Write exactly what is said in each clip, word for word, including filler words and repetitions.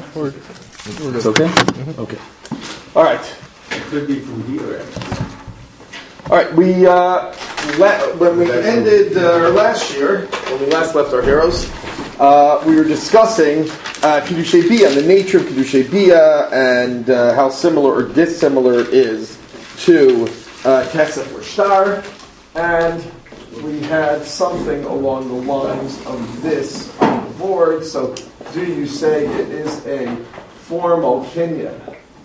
we're, we're it's okay? Mm-hmm. Okay. All right. It could be from here. All right, we, uh, la- when we ended uh, last year, when we last left our heroes, uh, we were discussing uh, Kedushei Bia, and the nature of Kedushei Bia, and uh, how similar or dissimilar it is to uh, Kesef or Shtar, and we had something along the lines of this on the board. So, do you say it is a formal kinyan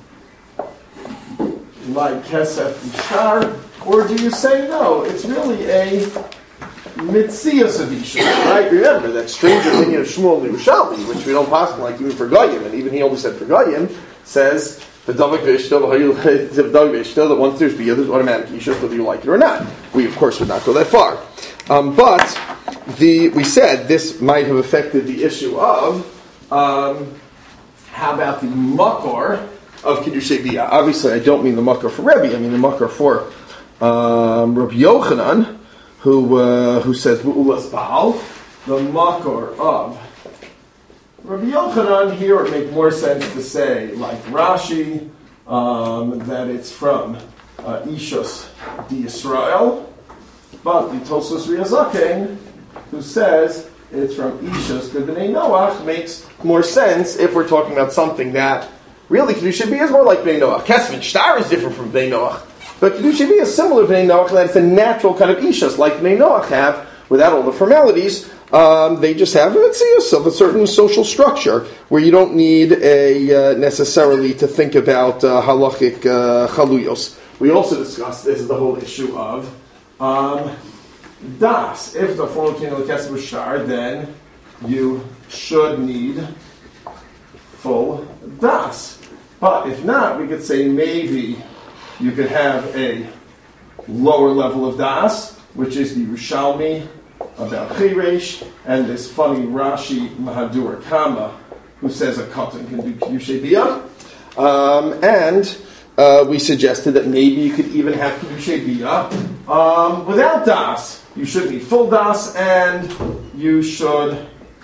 like Kesef and Shtar, or do you say no, it's really a Mitzias of Isha, right? Remember that strange opinion of Shmuel Yerushalmi, which we don't possibly like even for Goyim, and even he only said for Goyim, says the Davak Vishta, the Davak Vishta, that once there's Bia, there's automatic Isha, whether you like it or not. We, of course, would not go that far. Um, but the we said this might have affected the issue of um, how about the Makor of Kedushei Bia? Obviously, I don't mean the Makor for Rebbe, I mean the Makor for um, Rabbi Yochanan, who uh, who says U'ulas Baal, the Makor of Rabbi Yochanan. Here it makes more sense to say, like Rashi, um, that it's from uh, Ishus di Yisrael, but the Tosfos Riazaken, who says it's from Ishus the Bnei Noach, makes more sense if we're talking about something that really Kedushei Bia is more like Bnei Noach. Kesef and Shtar is different from Bnei Noach. But Kedushei Bia is similar to Bnei Noach, that it's a natural kind of Ishus, like Bnei Noach have, without all the formalities. Um, they just have a mitzias of a certain social structure, where you don't need a uh, necessarily to think about uh, halachic uh, chaluyos. We also discussed, this is the whole issue of um, das. If the formal kinyan Kesef was Shtar, then you should need full das. But if not, we could say maybe you could have a lower level of das, which is the Rishalmi about Chiresh, and this funny Rashi Mahadur Kama, who says a katan can do Kedushei Bia. Um, and uh, we suggested that maybe you could even have Kedushei Bia um, without das. You should need full das, and you should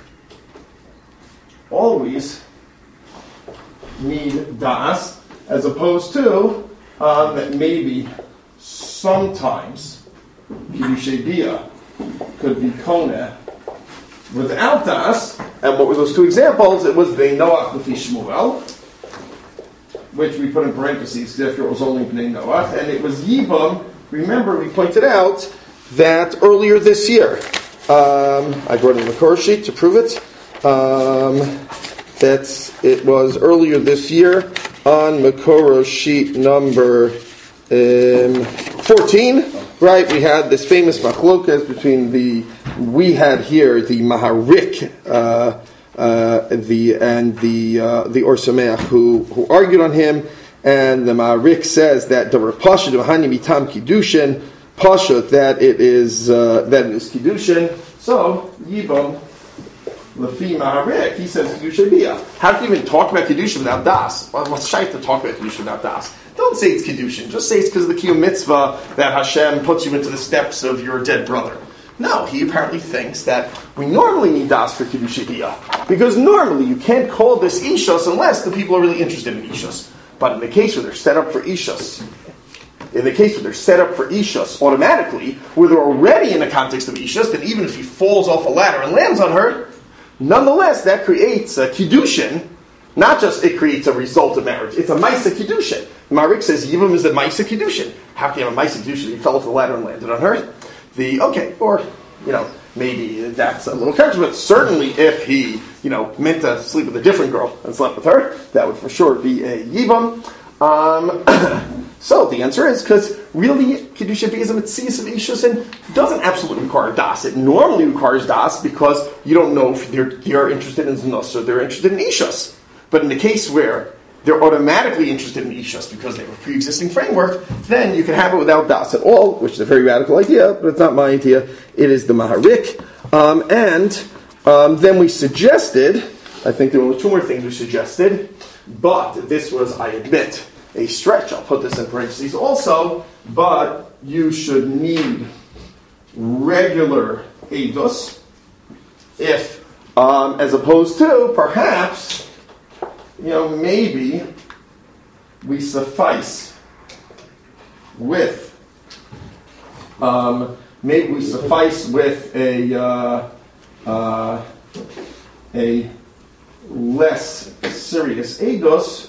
always need das, as opposed to Um, that maybe sometimes Kedushei Bia could be Koneh without das. And what were those two examples? It was Bnei Noach Lefi Shmuel, which we put in parentheses after it was only Bnei Noach, and it was Yibam. Remember, we pointed out that earlier this year, um, I brought in the Makor sheet to prove it. Um, that's it was earlier this year. On Makoro sheet number um, fourteen, right, we had this famous machlokas between the, we had here the Maharik uh, uh, the and the uh, the Or Sameach who, who argued on him, and the Maharik says that the Rapashah Mahani Mitam Kiddushin, Pasha, that it is uh, that it is Kiddushin. So Yibam Lefi Maharik, he says Kedushei Bia. How can you even talk about Kedushin without das? Well, what's shayt to talk about Kedushin without das? Don't say it's Kedushin. Just say it's because of the Kiyum Mitzvah that Hashem puts you into the steps of your dead brother. No, he apparently thinks that we normally need das for Kedushei Bia. Because normally you can't call this Ishus unless the people are really interested in Ishus. But in the case where they're set up for Ishus, in the case where they're set up for Ishus automatically, where they're already in the context of Ishus, then even if he falls off a ladder and lands on her, nonetheless, that creates a Kiddushin. Not just it creates a result of marriage. It's a Maisa Kiddushin. Marik says Yivam is a Maisa Kiddushin. How can you have a Maisa Kiddushin? He fell off the ladder and landed on her. The okay, or you know, maybe that's a little counter, but certainly if he, you know, meant to sleep with a different girl and slept with her, that would for sure be a Yivam. Um, so the answer is because really Kedushei Bia is a mitzias of Ishus and doesn't absolutely require das. It normally requires das because you don't know if they're, they're interested in Znus or they're interested in Ishus. But in the case where they're automatically interested in Ishus because they have a pre-existing framework, then you can have it without das at all, which is a very radical idea, but it's not my idea. It is the Maharik. Um, and um, then we suggested, I think there were two more things we suggested, but this was, I admit, a stretch. I'll put this in parentheses also, but you should need regular edus, if, um, as opposed to, perhaps, you know, maybe we suffice with, um, maybe we suffice with a uh, uh, a less serious eidos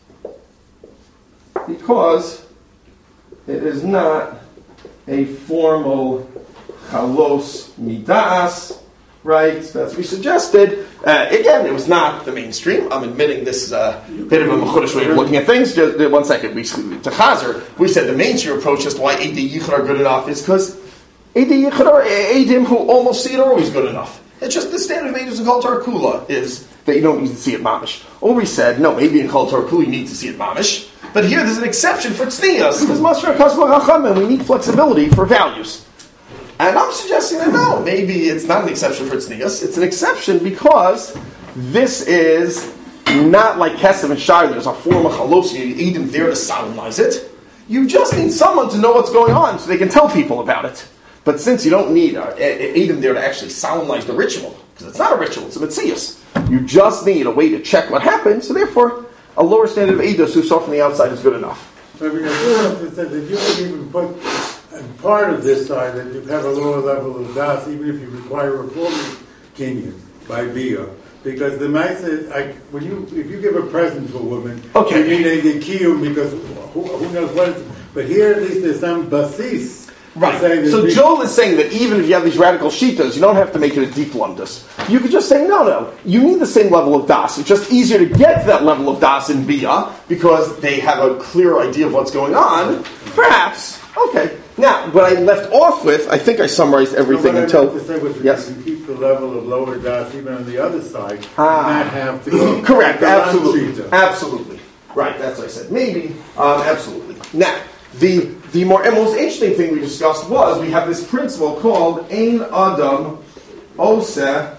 because it is not a formal chalos midas, right? That's what we suggested. Uh, again, it was not the mainstream. I'm admitting this is a bit of a mechudesh way of looking at things. Just uh, one second. We, to Chazer, we said the mainstream approach as to why Eidei Yichud are good enough is because Eidei Yichud are Eidim who almost see it are always good enough. It's just the standard of Eidos in Kol Torah Kula is that you don't need to see it mamish. Or we said, no, maybe in Kol Torah Kula you need to see it mamish. But here there's an exception for tznius. Because Masra Kasma Chachamim, we need flexibility for values. And I'm suggesting that no, maybe it's not an exception for tznius. It's an exception because this is not like Kesef and Shire. There's a form of chalos. You need them there to solemnize it. You just need someone to know what's going on so they can tell people about it. But since you don't need uh, Edom there to actually solemnize the ritual, because it's not a ritual, it's a mitzias, you just need a way to check what happened, so therefore, a lower standard of Eidos who saw from the outside is good enough. So because that you can even put as part of this side that you have a lower level of das, even if you require a full kinyan by bia. Because the mice, like when you, if you give a present to a woman, okay, you need a kiyum because who, who knows what it's, but here at least there's some basis. Right. So Joel is saying that even if you have these radical shitas, you don't have to make it a deep lumdus. You could just say, no, no, you need the same level of das. It's just easier to get that level of das in bia because they have a clear idea of what's going on. Perhaps. Okay. Now, what I left off with, I think I summarized everything no, until. I to say was yes. You can keep the level of lower das even on the other side, ah. and not have to go. Correct. Absolutely. Absolutely. Right. That's what I said. Maybe. Um, absolutely. Now, the. The more and most interesting thing we discussed was we have this principle called Ein Adam Oseh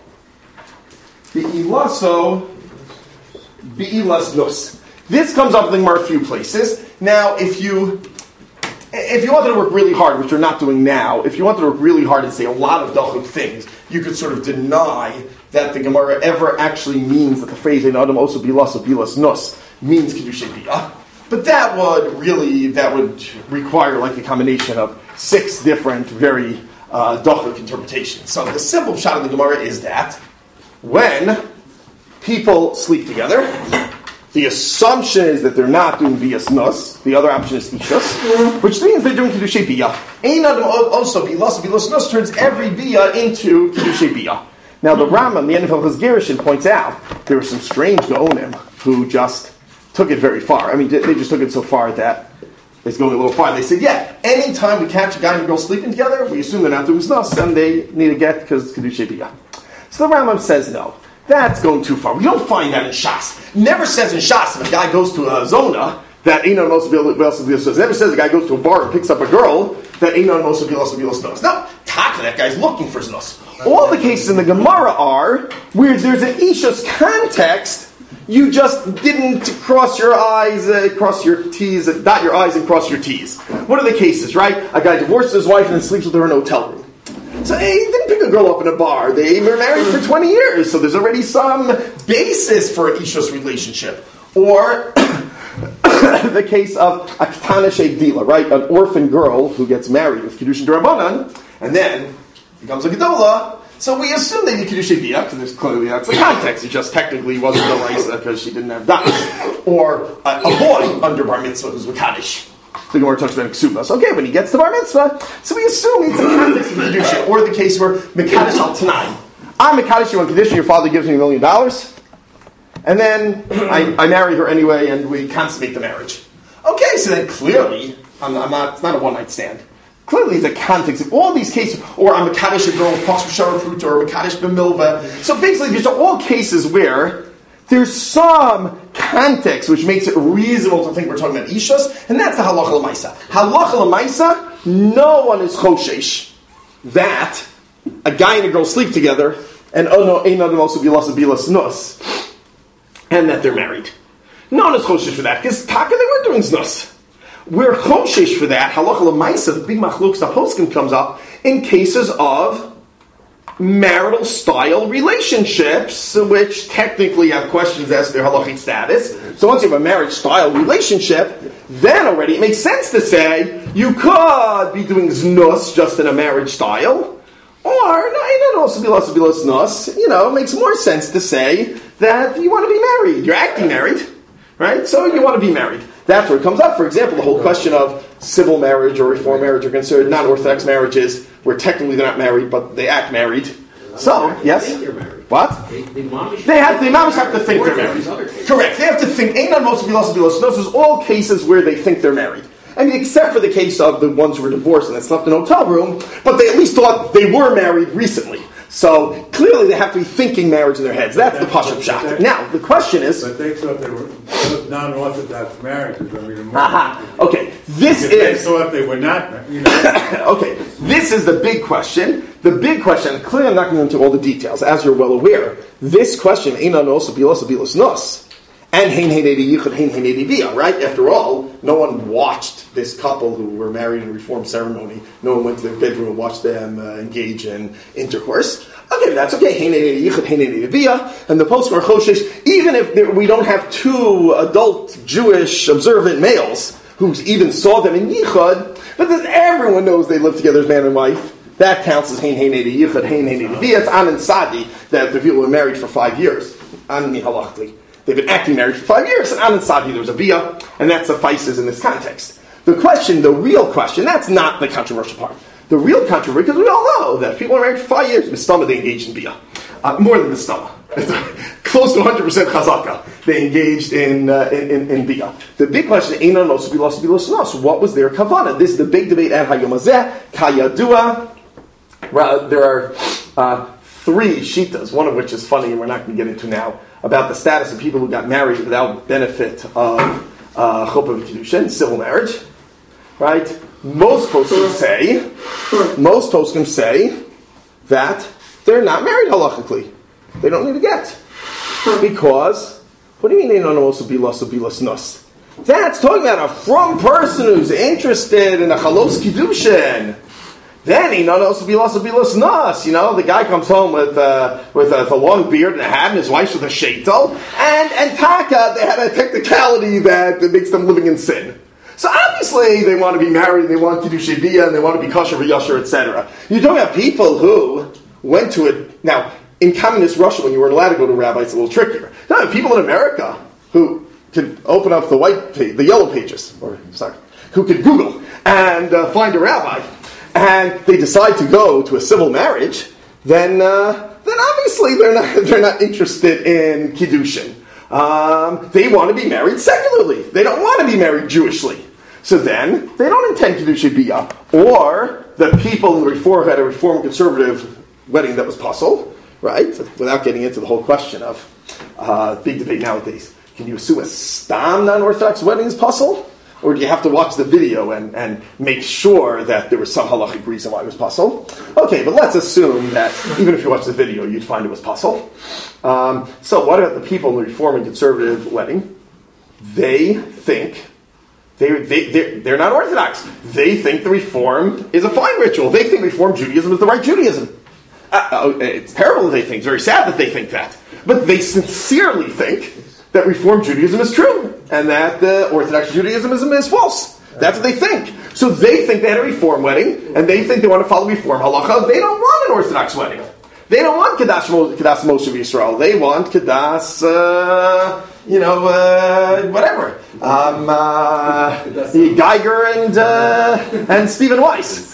Be'ilaso Be'ilas Nus. This comes up in the Gemara a few places. Now, if you if you wanted to work really hard, which you're not doing now, if you wanted to work really hard and say a lot of dachuk things, you could sort of deny that the Gemara ever actually means that the phrase Ein Adam Oseh Be'ilaso Be'ilas Nus means Kiddushay Biyah. But that would really, that would require like a combination of six different, very uh, dachuk interpretations. So the simple shot of the Gemara is that when people sleep together, the assumption is that they're not doing bias nus. The other option is ishus, which means they're doing kiddushay biyah. Ein adam also bilas bilas nus turns every biyah into kiddushay biyah. Now the Rambam, the end of his Gerushin, points out there were some strange Gaonim who just took it very far. I mean, they just took it so far that it's going a little far. They said, yeah, anytime we catch a guy and a girl sleeping together, we assume they're not doing snus, and they need a get because it's Kedushay Biyah. So the Rambam says, no, that's going too far. We don't find that in Shas. Never says in Shas if a guy goes to a zona that ain't on most of the snus. Never says a guy goes to a bar and picks up a girl that ain't on most of the snus. No, taka, that guy's looking for snus. All the cases in the Gemara are where there's an Isha's context. You just didn't cross your I's, uh, cross your T's, uh, dot your I's and cross your T's. What are the cases, right? A guy divorces his wife and then sleeps with her in a hotel room. So hey, he didn't pick a girl up in a bar. They were married for twenty years, so there's already some basis for an Isha's relationship. Or the case of a Ketana Sheikh right? An orphan girl who gets married with Kiddushin D'Rabbanan, and then becomes a Gedola. So we assume they need Kiddushay Biyah, because there's clearly that's the context. It just technically wasn't the Raisa because she didn't have das. Or a, a boy under Bar Mitzvah who's Mekadosh. The Gemara talks about Ksubas. Okay, when he gets to Bar Mitzvah, so we assume it's the context of Kiddushay. Or the case where Mekadosh al Tanai. I'm Mekadosh you on Kiddushin, your father gives me a million dollars. And then I, I marry her anyway and we consummate the marriage. Okay, so then clearly, I'm, I'm not, it's not a one-night stand. Clearly, the context of all these cases, or I'm a Kaddish a girl, Pasuk Fruit, or a Kaddish B'milva. So basically, these are all cases where there's some context which makes it reasonable to think we're talking about Ishas, and that's the Halacha L'maisa. Halacha L'maisa, no one is Choshesh that a guy and a girl sleep together, and oh no, Ein Adam also Bilas Bilas Nus, and that they're married. No one is Choshesh for that, because Taka, they weren't doing Znus. We're choshesh for that. Halacha l'maisa, the big machlok poskim comes up in cases of marital style relationships, which technically have questions as to their halachic status. So once you have a marriage style relationship, then already it makes sense to say you could be doing znus just in a marriage style, or also be less znus. You know, it makes more sense to say that you want to be married. You're acting married, right? So you want to be married. That's where it comes up. For example, the whole question of civil marriage or reform marriage are considered non-orthodox marriages, where technically they're not married, but they act married. So, yes? They think they're married. What? They, they, mamish they have. They mamish have to think they're married. Correct. They have to think. Ain't not most of those all cases where they think they're married. I mean, except for the case of the ones who were divorced and they slept in a hotel room, but they at least thought they were married recently. So clearly they have to be thinking marriage in their heads. That's the Pashup shot. Now, the question is... But they thought they were those non-orthodox marriages. I mean, aha. Okay, this if is... They thought they were not, you know. Okay, this is the big question. The big question, clearly I'm not going into all the details, as you're well aware. This question, Einan Nos, Bilos, Bilos Nos, and Hein Hein Edi Yichud, Hein Hein Edi Bia, right? After all, no one watched this couple who were married in a reform ceremony. No one went to their bedroom and watched them uh, engage in intercourse. Okay, that's okay. Hein Hein Edi Yichud, Hein Hein Edi Bia, and the post-war Choshesh, even if there, we don't have two adult Jewish observant males who even saw them in Yichud, but this, everyone knows they live together as man and wife. That counts as Hein Hein Edi Yichud, Hein Hein Edi Bia. It's An and Sadi that the people were married for five years. An Mihalachli. They've been acting married for five years, and An and Sadi there was a Bia, and that suffices in this context. The question, the real question, that's not the controversial part. The real controversy, because we all know that if people are married for five years, Mistama, they engaged in Bia. Uh, more than Mistama. Close to one hundred percent Chazaka. They engaged in, uh, in, in, in Bia. The big question, Einan Nos, Bilos, Bilos Nos. What was their kavanah? This is the big debate at Hayom Hazeh, Kayadua. There are uh, three shitas, one of which is funny and we're not going to get into now, about the status of people who got married without benefit of uh, Chuppah V'Kiddushin, civil marriage. Right? Most poskim say, most poskim say that they're not married halachically. They don't need a get. Because, what do you mean they don't also be lost or be lost nus? That's talking about a from person who's interested in a chalos kiddushin. Then he not also be lost or be lost nus. You know, the guy comes home with uh, with a, a long beard and a hat, and his wife's with a sheitel, and and taka. They had a technicality that, that makes them living in sin. So obviously they want to be married, and they want to do shebiyah, and they want to be kosher v'yasher, et cetera. You're talking about people who went to it. Now, in communist Russia, when you weren't allowed to go to a rabbi, it's a little trickier. Now, people in America who could open up the white page, the yellow pages, or sorry, who could Google and uh, find a rabbi, and they decide to go to a civil marriage, then uh, then obviously they're not they're not interested in kiddushin. Um, they want to be married secularly. They don't want to be married Jewishly. So then they don't intend kiddushin biyah. Or the people in the Reform had a Reform conservative wedding that was possible, right? Without getting into the whole question of uh, big debate nowadays. Can you assume a stam non-Orthodox wedding is possible? Or do you have to watch the video and, and make sure that there was some halachic reason why it was possible? Okay, but let's assume that even if you watch the video, you'd find it was possible. Um, so what about the people in the Reform and Conservative wedding? They think, they, they, they're, they're not Orthodox. They think the Reform is a fine ritual. They think Reform Judaism is the right Judaism. Uh, it's terrible that they think. It's very sad that they think that. But they sincerely think that Reform Judaism is true, and that uh, Orthodox Judaism is, is false. That's what they think. So they think they had a Reform wedding, and they think they want to follow Reform halacha. They don't want an Orthodox wedding. They don't want Kedash Kedash Moshe Yisrael. They want Kedash, uh, you know, uh, whatever. Um, uh, Geiger and uh, and Stephen Weiss.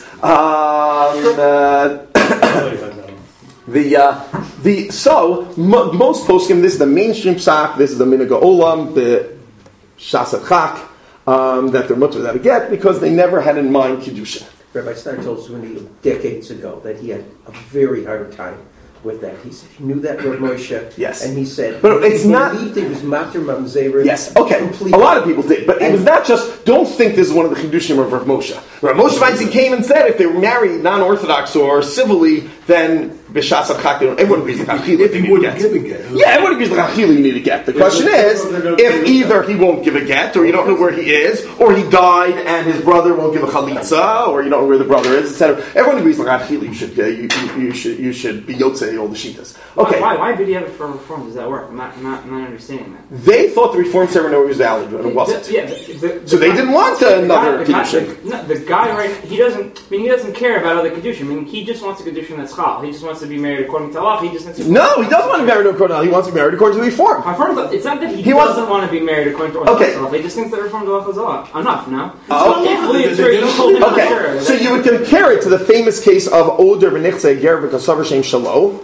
Um, uh, The uh, the so m- most poskim, this is the mainstream psak, this is the minhag olam, the shas chak, um, that they're mutter without a get because they never had in mind kiddushin. Rabbi Stein told Zuni decades ago that he had a very hard time with that. He said he knew that Rav Moshe, yes, and he said, but it's he not. Believed it was mater mamzerim. Yes, okay. Completely. A lot of people did, but and it was not just. Don't think this is one of the chiddushim of Rav Moshe. Rav Moshe Feinstein came and said if they were married non-Orthodox or civilly, then b'shas hachila, everyone agrees that hachila If you he need a wouldn't get. give a get. Yeah, everyone agrees that hachila you need a get. The question is, if either he won't give a get, or you don't know where he is, or he died and his brother won't give a chalitza, or you don't know where the brother is, et cetera. Everyone agrees that hachila you should uh, you, you, you should you should be yotzei all the shitas. Okay. Why, why did he have it for reform? Does that work? I'm not, I'm not, I'm not understanding that. They thought the reform ceremony was valid, and it wasn't. The, yeah, the, the, the So they guy- didn't want the another guy- the guy- Kiddushin. the- No, the guy, right? He doesn't. I mean, he doesn't care about other Kiddushin. I mean, he just wants a Kiddushin that's chal. He just wants to be married according to Allah. He just wants to. No, he doesn't want to be married according to Allah. He wants to be married according to the reform. Reform, it's not that he, He doesn't wants- want to be married according to Okay. Allah. He just thinks that reform to Allah is Allah. Enough now. Oh, So, okay. fully absurd. You told him not Okay, sure. so you would compare it to the famous case of Oder b'nichse ger v'kasav shem shalo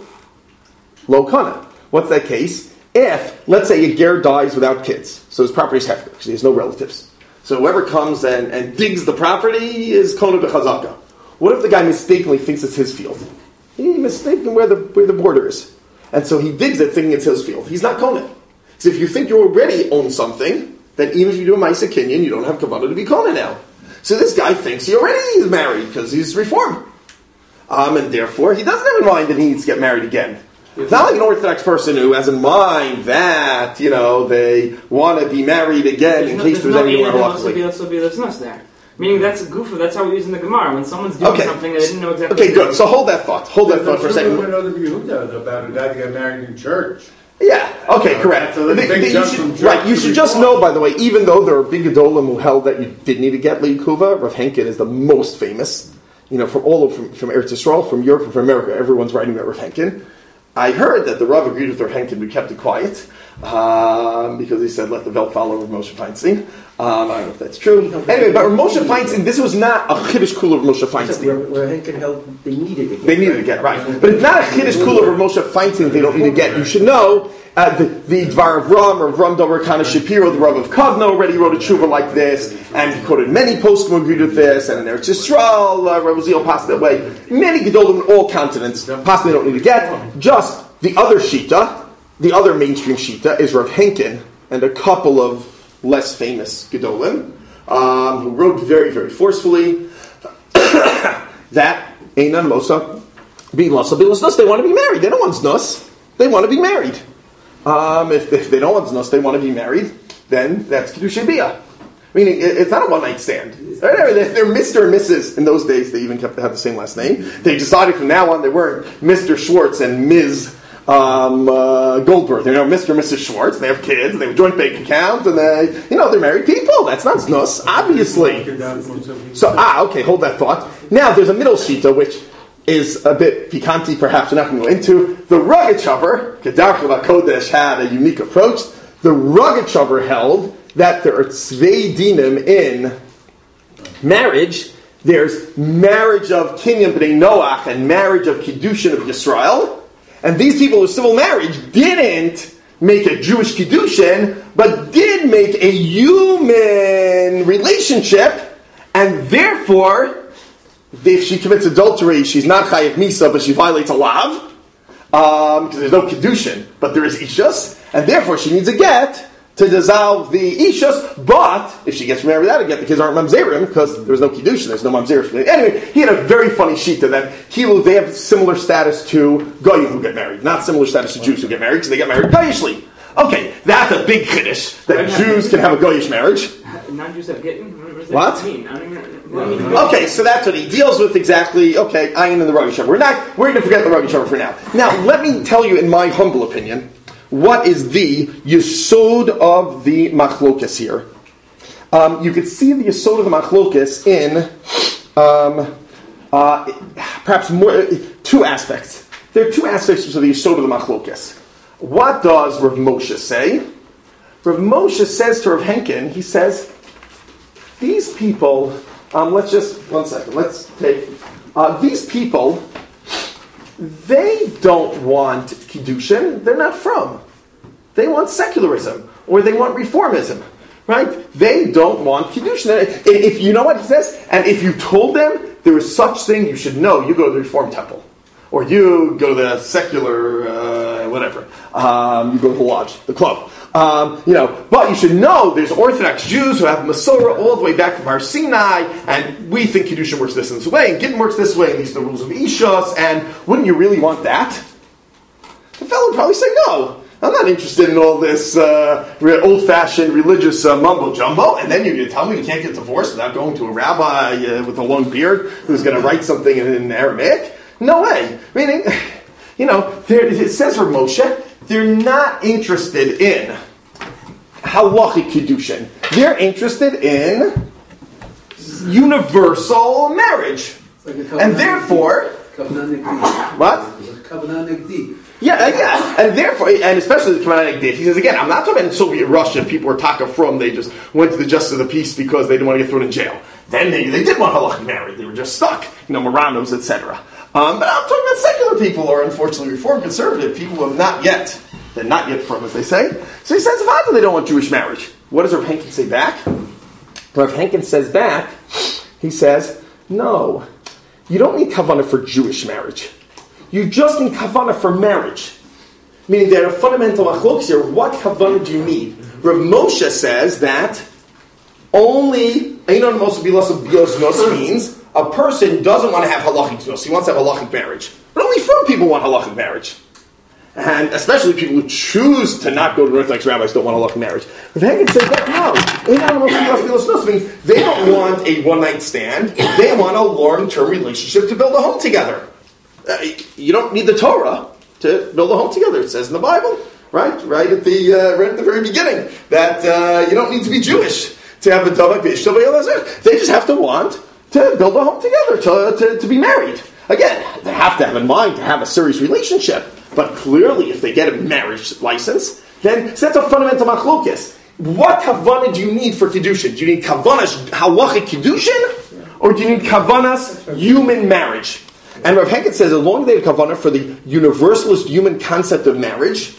lo kana. What's that case? If, let's say, a ger dies without kids, so his property is hefker, because he has no relatives. So whoever comes and, and digs the property is kona b'chazaka. What if the guy mistakenly thinks it's his field? He mistaken where the where the border is, and so he digs it thinking it's his field. He's not kona. So if you think you already own something, then even if you do a Maisa Kinyan, you don't have Kavanah to be Kona now. So this guy thinks he already is married because he's reformed. Um, and therefore, he doesn't have in mind that he needs to get married again. It's not like an Orthodox person who has in mind that, you know, they want to be married again in no, case there's no any more also be halachically. also be this there. Meaning that's a goof. That's how we use in the Gemara when someone's doing Okay. something that they didn't know exactly. Okay, good. So hold that thought. Hold that thought for a second. Another Yehuda about a guy that got married in church. Yeah. Okay. Uh, Correct. so there's a The- big the- you jump should- from church right. You to should just reform. know, by the way, even though there are big gedolim who held that you did need to get leikuva, Rav Henkin is the most famous. You know, from all of from, from Eretz Yisrael, from Europe, and from America, everyone's writing about Rav Henkin. I heard that the Rav agreed with Rav Henkin. We kept it quiet um, because he said, "Let the belt follow Rav Moshe Feinstein." Um, I don't know if that's true. Anyway, but Rav Moshe Feinstein, this was not a chiddush kula of Moshe Feinstein. Where, where Henkin held, they needed it. They needed to get right, but it's not a chiddush kula of Moshe Feinstein. They don't need to get. You should know uh, the, the Dvar of Ram or Ram Dover Kana Shapiro, the Rav of Kovno already wrote a tshuva like this, and he quoted many posts who agreed with this, and in Eretz Yisrael, uh, Rav Uziel passed that way. Many gedolim in all continents possibly don't need to get. Just the other shita, the other mainstream shita is Rav Henkin and a couple of less famous gedolim um, who wrote very, very forcefully that Einan Mosa be Lasa Bilas Nus. They want to be married. They don't want Znus. They want to be married. Um, if, if they don't want Znus, they want to be married, then that's Kedusha Bia. Meaning, it, it's not a one-night stand. They're, they're Mister and Missus In those days, they even kept had the same last name. They decided from now on they weren't Mister Schwartz and Miz Um, uh, Goldberg. They're now Mister and Missus Schwartz. They have kids. They have a joint bank account, and they, you know, they're married people. That's not Znus, obviously. So, ah, okay, hold that thought. Now, there's a middle shita, which is a bit picanti, perhaps we're not going to go into. The Rogatchover, Kedarch Kodesh had a unique approach. The Rogatchover held that there are tzvei dinim in marriage. There's marriage of Kinyan B'nai Noach and marriage of Kiddushin of Yisrael. And these people who civil marriage didn't make a Jewish Kiddushin, but did make a human relationship, and therefore, if she commits adultery, she's not Chayav Misa, but she violates a lav, um, because there's no Kiddushin, but there is Ishus, and therefore she needs a get to dissolve the Ishus, but if she gets married without a get, the kids aren't Mamzerim, because there's no Kiddushin, there's no Mamzerim. Anyway, he had a very funny shita that Kilu, they have similar status to Goyim who get married, not similar status to Jews who get married, because they get married Goyishly. Okay, that's a big Kiddush, that Jews can have a Goyish marriage. Non-Jews have getting. What does that What? mean? I don't even. What do you mean? Okay, so that's what he deals with exactly. Okay, Ayin and the Rogatchover. We're not. We're going to forget the Rogatchover for now. Now, let me tell you, in my humble opinion, what is the yesod of the machlokas here. Um, you could see the yesod of the machlokas in um, uh, perhaps more two aspects. There are two aspects of the yesod of the machlokas. What does Rav Moshe say? Rav Moshe says to Rav Henkin, he says, these people, um, let's just, one second, let's take, uh, these people, they don't want Kiddushin, they're not from. They want secularism, or they want reformism, right? They don't want Kiddushin. If you know what he says, and if you told them there is such thing, you should know, you go to the Reform Temple. Or you go to the secular, uh, whatever. Um, you go to the lodge, the club. Um, you know, but you should know there's Orthodox Jews who have Masorah all the way back from Har Sinai, and we think Kiddushin works this and this way, and Gittin works this way, and these are the rules of Ishus, and wouldn't you really want that? The fellow would probably say, no, I'm not interested in all this uh, old-fashioned religious uh, mumbo-jumbo, and then you're going to tell me you can't get divorced without going to a rabbi uh, with a long beard who's going to write something in, in Aramaic? No way. Meaning, you know, there, it says for Moshe, they're not interested in halachic kiddushin. They're interested in universal marriage. Like and therefore, what? Yeah, yeah, and therefore, and especially the Kavanah Nigdit. He says again, I'm not talking about in Soviet Russia. People were taka from. They just went to the justice of the peace because they didn't want to get thrown in jail. Then they, they did want halachic marriage. They were just stuck, you know, Moranos, et cetera. Um, but I'm talking about secular people, or unfortunately Reformed conservative people who have not yet, they're not yet from, as they say. So he says, if they don't want Jewish marriage, what does Rav Henkin say back? Rav Henkin says back, he says, no, you don't need kavanah for Jewish marriage. You just need kavanah for marriage. Meaning there are fundamental machlokes here. What kavanah do you need? Rav Moshe says that only Einon Moshe Bilas of Biosnos means a person doesn't want to have halachic znos. He wants to have halachic marriage. But only from people want halachic marriage. And especially people who choose to not go to Orthodox rabbis don't want halachic marriage. Rav Henkin says that no. Einon Moshe Bilas Biosnos means they don't want a one-night stand. They want a long-term relationship to build a home together. Uh, you don't need the Torah to build a home together. It says in the Bible, right, right at the uh, right at the very beginning, that uh, you don't need to be Jewish to have a Davak B'Ishtav B'Elazar. They just have to want to build a home together, to, to to be married. Again, they have to have in mind to have a serious relationship. But clearly, if they get a marriage license, then so that's a fundamental machlokes. What kavanah do you need for kiddushin? Do you need kavanah's halachic kiddushin, or do you need kavanah's human marriage? And Rav Henkin says, as long as they have kavanah for the universalist human concept of marriage,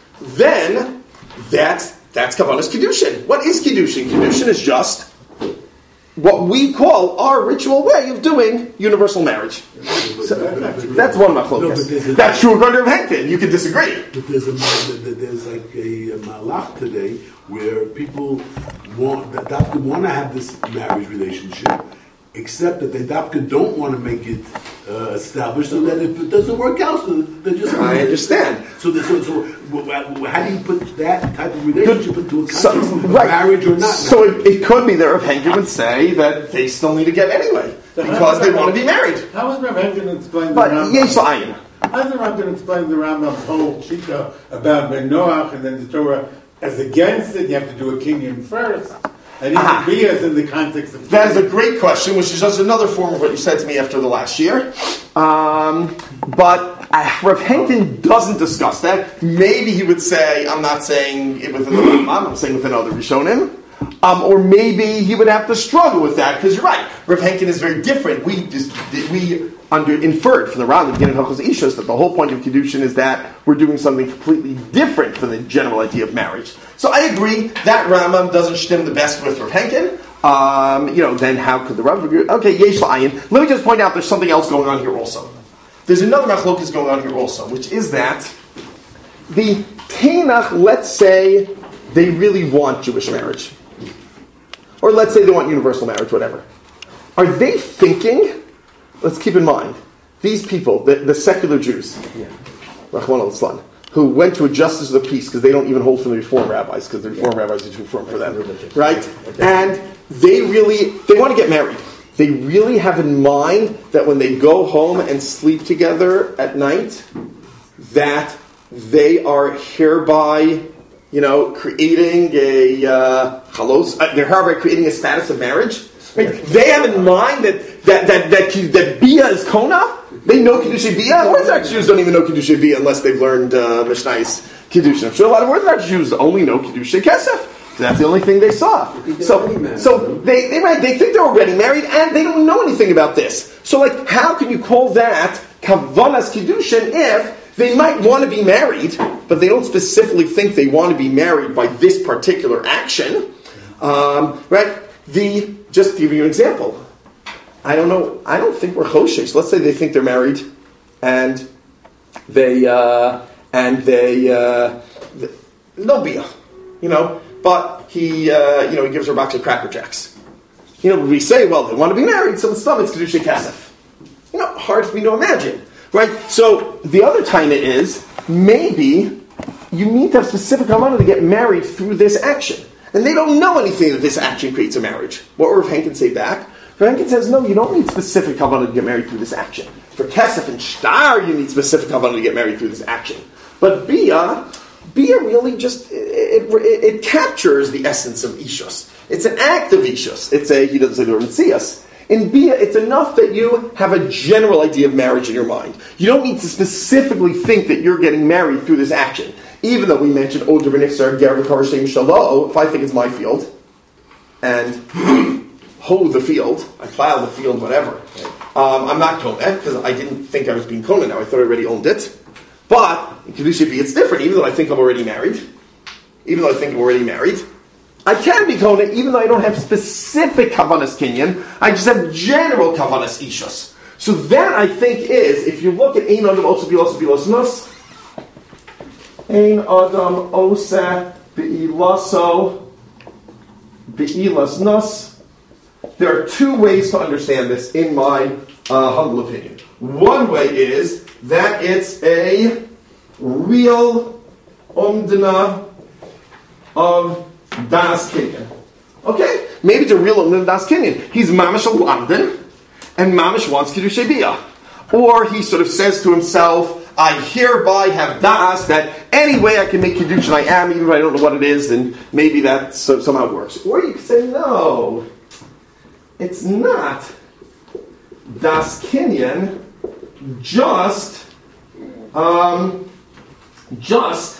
then that's that's kavanah's kiddushin. What is kiddushin? Kiddushin is just what we call our ritual way of doing universal marriage. So, that's one machlokas. That's true according to Rav Henkin. You can disagree. But there's a there's like a, a malach today where people want that dafka want to have this marriage relationship, except that they dafka don't want to make it uh, established, so that if it doesn't work out, so they just. I understand. So, so, so how do you put that type of relationship into a context so, of right. marriage or not? So it, it could be that Rav Henkin would say that they still need to get anyway because they want to be married. How is Rav Henkin explain the But Rambam? yes, I am. How is Rav Henkin explain the Rambam's whole shita about Ben Noach and then the Torah as against it? You have to do a kinyan first. And even Ah. Bia is in the context of... That is a great question, which is just another form of what you said to me after the last year. Um, but uh, Rav Henkin doesn't discuss that. Maybe he would say, I'm not saying it within the Rambam, I'm saying within other Rishonim. Um, or maybe he would have to struggle with that, because you're right. Rav Henkin is very different. We just, we under inferred from the Rambam, the beginning of Hilchos Ishus, that the whole point of Kiddushin is that we're doing something completely different from the general idea of marriage. So I agree, that Rambam doesn't stem the best with Rav Henkin. Um, you know, then how could the Rambam agree? Okay, yesh la'ayin. Let me just point out there's something else going on here also. There's another machlokas going on here also, which is that the Tanakh, let's say they really want Jewish marriage. Or let's say they want universal marriage, whatever. Are they thinking, let's keep in mind, these people, the, the secular Jews, yeah. Rahman al-Islam, who went to a justice of the peace because they don't even hold from the Reform rabbis, because the Reform yeah. rabbis are too firm for them, right? Okay. And they really, they want to get married. They really have in mind that when they go home and sleep together at night, that they are hereby, you know, creating a uh, halos. Uh, they're hereby creating a status of marriage. Right? They have in mind that that that that, that Bia is Kona. They know Kiddushay Bia. Orthodox Jews don't even know Kiddushay Bia unless they've learned uh, Mishnayos Kiddushin. I'm sure a lot of Orthodox Jews only know Kiddushay Kesef. That's the only thing they saw. So, so they they right, they think they're already married and they don't know anything about this. So, like, how can you call that Kavanas Kiddushin if they might want to be married, but they don't specifically think they want to be married by this particular action? Um, right? The just to give you an example. I don't know. I don't think we're choshesh. Let's say they think they're married, and they uh, and they uh, no bia. you know, but he, uh, you know, he gives her a box of Cracker Jacks. You know, we say, well, they want to be married, so the stomach is Kedusha Kesef. You know, hard for me to imagine, right? So the other time it is, maybe you need to have specific amount to get married through this action. And they don't know anything that this action creates a marriage. What would Rav Henkin say back? Rav Henkin says, no, you don't need specific kavanah to get married through this action. For Kesef and Shtar, you need specific kavanah to get married through this action. But Bia, Bia really just, it, it, it captures the essence of Ishus. It's an act of Ishus. It's a, he doesn't say the word Metzias. In Bia, it's enough that you have a general idea of marriage in your mind. You don't need to specifically think that you're getting married through this action. Even though we mentioned Oder B'Nixar, Ger B'Kar Shem Shalom, if I think it's my field, and hoe the field, I plow the field, whatever, um, I'm not Koneh, because I didn't think I was being Koneh now, I thought I already owned it. But, in Kedusha B, it's different, even though I think I'm already married, even though I think I'm already married, I can be Koneh, even though I don't have specific Kavanas Kinyan, I just have general Kavanas Ishus. So that, I think, is, if you look at Ein Adam Osa Bilos Bilos Nus, Ein Adam Osa Bi'ilaso Bi'ilas Nus, there are two ways to understand this, in my uh, humble opinion. One way is that it's a real umdana of Das Kinyan. Okay? Maybe it's a real umdana of Das Kinyan. He's mamish a London, and mamish wants Kiddushei Bia. Or he sort of says to himself, I hereby have das that any way I can make Kiddush and I am, even if I don't know what it is, then maybe that so, somehow works. Or you could say, no, it's not Das Kinyan, just, um, just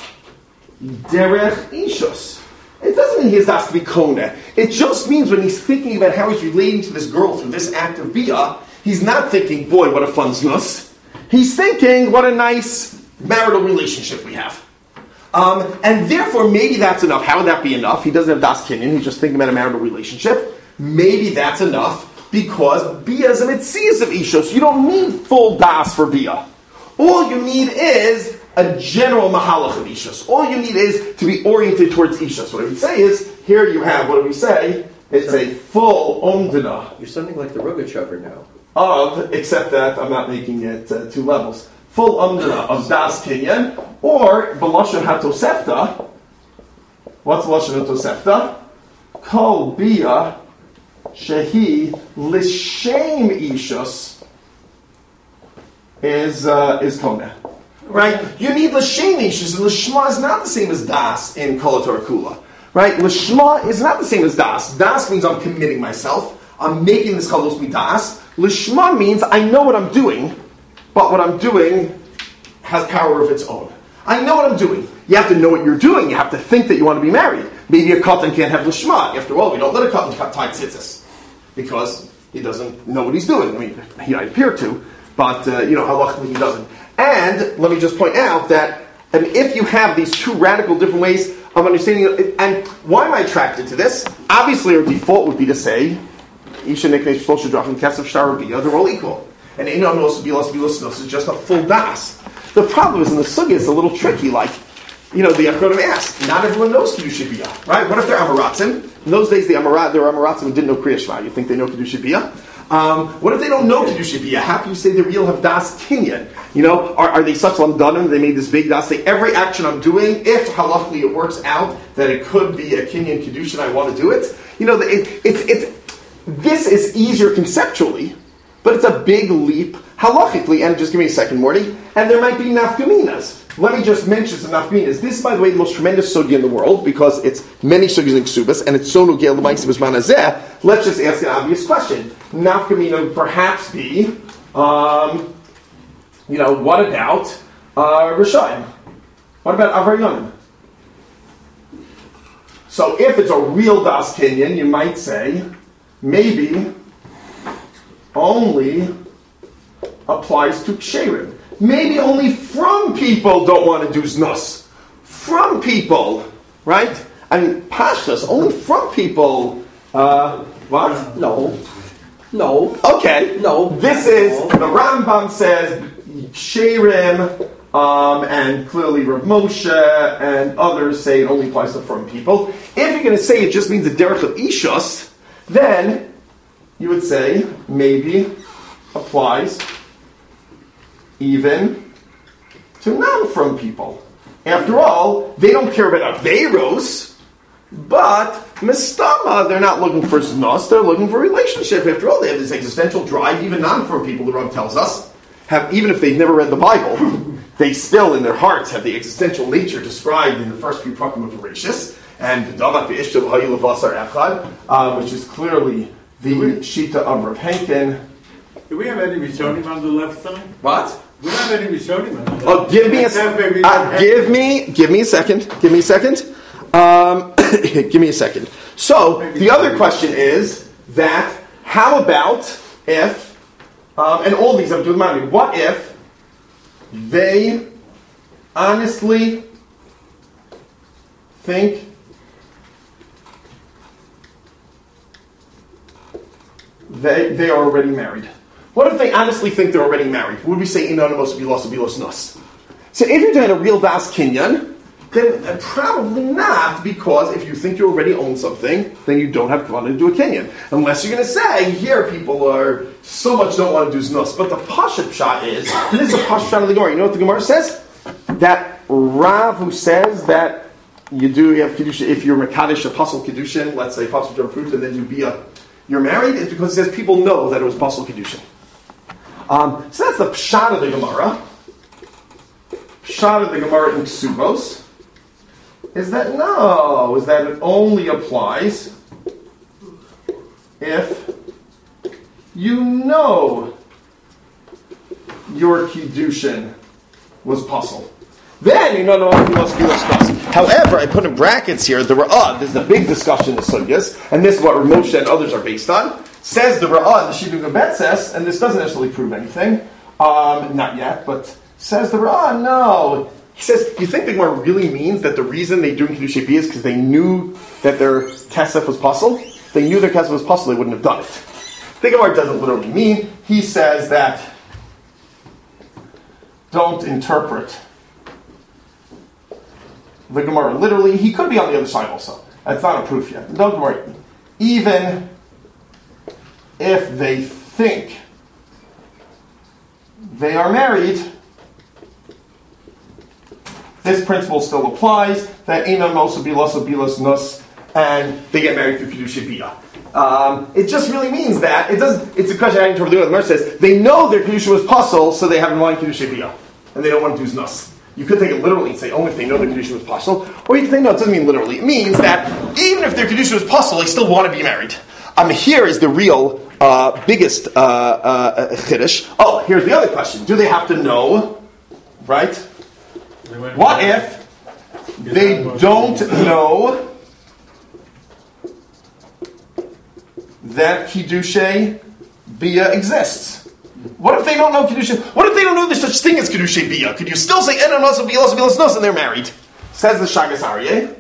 Derech Ishus. It doesn't mean he has das to be Koneh. It just means when he's thinking about how he's relating to this girl through this act of Bia, he's not thinking, boy, what a fun znus. He's thinking, what a nice marital relationship we have. Um, and therefore, maybe that's enough. How would that be enough? He doesn't have das kinyan. He's just thinking about a marital relationship. Maybe that's enough because Bia is a mitzias of Ishus. You don't need full das for Bia. All you need is a general mahalach of Ishus. All you need is to be oriented towards Ishus. What I would say is, here you have, what do we say? It's a full omdana. You're sounding like the Rogachover now. Of, except that I'm not making it uh, two levels. Full umdana of das kinyan, or b'lashon hatosefta. What's lashon hatosefta? Kol bia shehi l'shem ishus is uh, is koneh. Right? You need l'shem ishus, and l'shma is not the same as das in Kol HaTorah Kula. Right? L'shma is not the same as das. Das means I'm committing myself. I'm making this chalos midas. Lishma means I know what I'm doing, but what I'm doing has power of its own. I know what I'm doing. You have to know what you're doing. You have to think that you want to be married. Maybe a katan can't have lishma. After all, we don't let a katan tie tzitzis because he doesn't know what he's doing. I mean, he might appear to, but uh, you know, halachically he doesn't. And let me just point out that, and if you have these two radical different ways of understanding it, and why am I attracted to this? Obviously, our default would be to say, Isha Niknesh Shlosha Drachim Kesef Shtar Bia, they're all equal. And Einam Nos Bilas Bilas Nos is just a full das. The problem is in the sugya it's a little tricky, like, you know, the Achronim asked, not everyone knows Kedusha Bia, right? What if they're Amaratzim? In those days, the Amarat, there were Amaratzim who didn't know Kriya Shema. You think they know Kedusha Bia? Um, what if they don't know Kedusha Bia? How can you say they real have das kinyan? You know, are, are they such lamdanim? They made this big das. Say every action I'm doing, if halachically it works out that it could be a kinyan kedusha, and I want to do it. You know, it, it's it's. This is easier conceptually, but it's a big leap halachically. And just give me a second, Morty. And there might be nafkaminas. Let me just mention some nafkaminas. This is, by the way, the most tremendous sugya in the world because it's many sugyas in ksubas, and it's so nugel l'ma'aseh b'zman hazeh. Let's just ask an obvious question. Nafkamina would perhaps be, um, you know, what about uh, Rishayim? What about Avaryonim? So if it's a real das kinyan, you might say, maybe only applies to ksherim. Maybe only from people don't want to do znus. From people, right? I mean, pashtas, only from people, uh, what? No. No. Okay. No. This is, the Rambam says, ksherim, Um, and clearly Rav Moshe and others say it only applies to from people. If you're going to say it just means the derech of ishus, then you would say maybe applies even to non-from people. After all, they don't care about Aveiros, but Mistama, they're not looking for Znos, they're looking for relationship. After all, they have this existential drive. Even non-from people, the Rav tells us, have, even if they've never read the Bible, they still, in their hearts, have the existential nature described in the first few prakim of Horatius, and uh, which is clearly the Shita of Rav Henkin. Do we have any Rishonim on the left side? What? We don't have any Rishonim on the left. Oh, give me a second. Uh, give me, give me a second. Give me a second. Um, give me a second. So the other question is that how about if, um, and all these have to do with money. What if they honestly think they they are already married? What if they honestly think they're already married? Would we say inanimos bilos bilos nos? So if you're doing a real das kinyan, then uh, probably not, because if you think you already own something, then you don't have kavanah to do a kinyan. Unless you're going to say, here people are so much don't want to do znos. But the pashat shot is, this is a pashat shot of the Gemara. You know what the Gemara says? That Rav who says that you do you have kedusha if you're mekadosh apostle kedushin, let's say apostle to fruit, and then you be a you're married, is because it says people know that it was apostle kedushin. Um, so that's the pshat of the Gemara. Pshat of the Gemara in Ksubos is that no, is that it only applies if you know your Kiddushin was puzzle. Then you know no one must be discussed. However, I put in brackets here the Ra'ah. This is a big discussion in the Sugyas, and this is what Moshe and others are based on. Says the Ra'ah, the Shidduch Gebet says, and this doesn't necessarily prove anything, um, not yet, but says the Ra'ah, no. He says, you think the Gemara really means that the reason they do Kiddushei Bia is because they knew that their kesef was puzzle? If they knew their kesef was puzzle, they wouldn't have done it. The Gemara doesn't literally mean. He says that don't interpret the Gemara literally. He could be on the other side also. That's not a proof yet. Don't worry. Even if they think they are married, this principle still applies, that Einan Mosa Bilos Bilos Nus, and they get married through Kiddushei Bia. Um, it just really means that, it doesn't, it's a question I interpret the Gemara says, they know their Kedusha was puzzle, so they have in mind Kiddushei Bia, and they don't want to do Nus. You could take it literally and say, only if they know their Kedusha was puzzle, or you can think, no, it doesn't mean literally. It means that even if their Kedusha was puzzle, they still want to be married. Um, here is the real uh, biggest uh, uh, Chiddush. Oh, here's the other question. Do they have to know, right? What if they don't know that Kiddushei Bia exists? What if they don't know Kiddushei? What if they don't know there's such thing as Kiddushei Bia? Could you still say Enon Osa Bilos Bilos Nos and they're married? Says the Shagas Aryeh.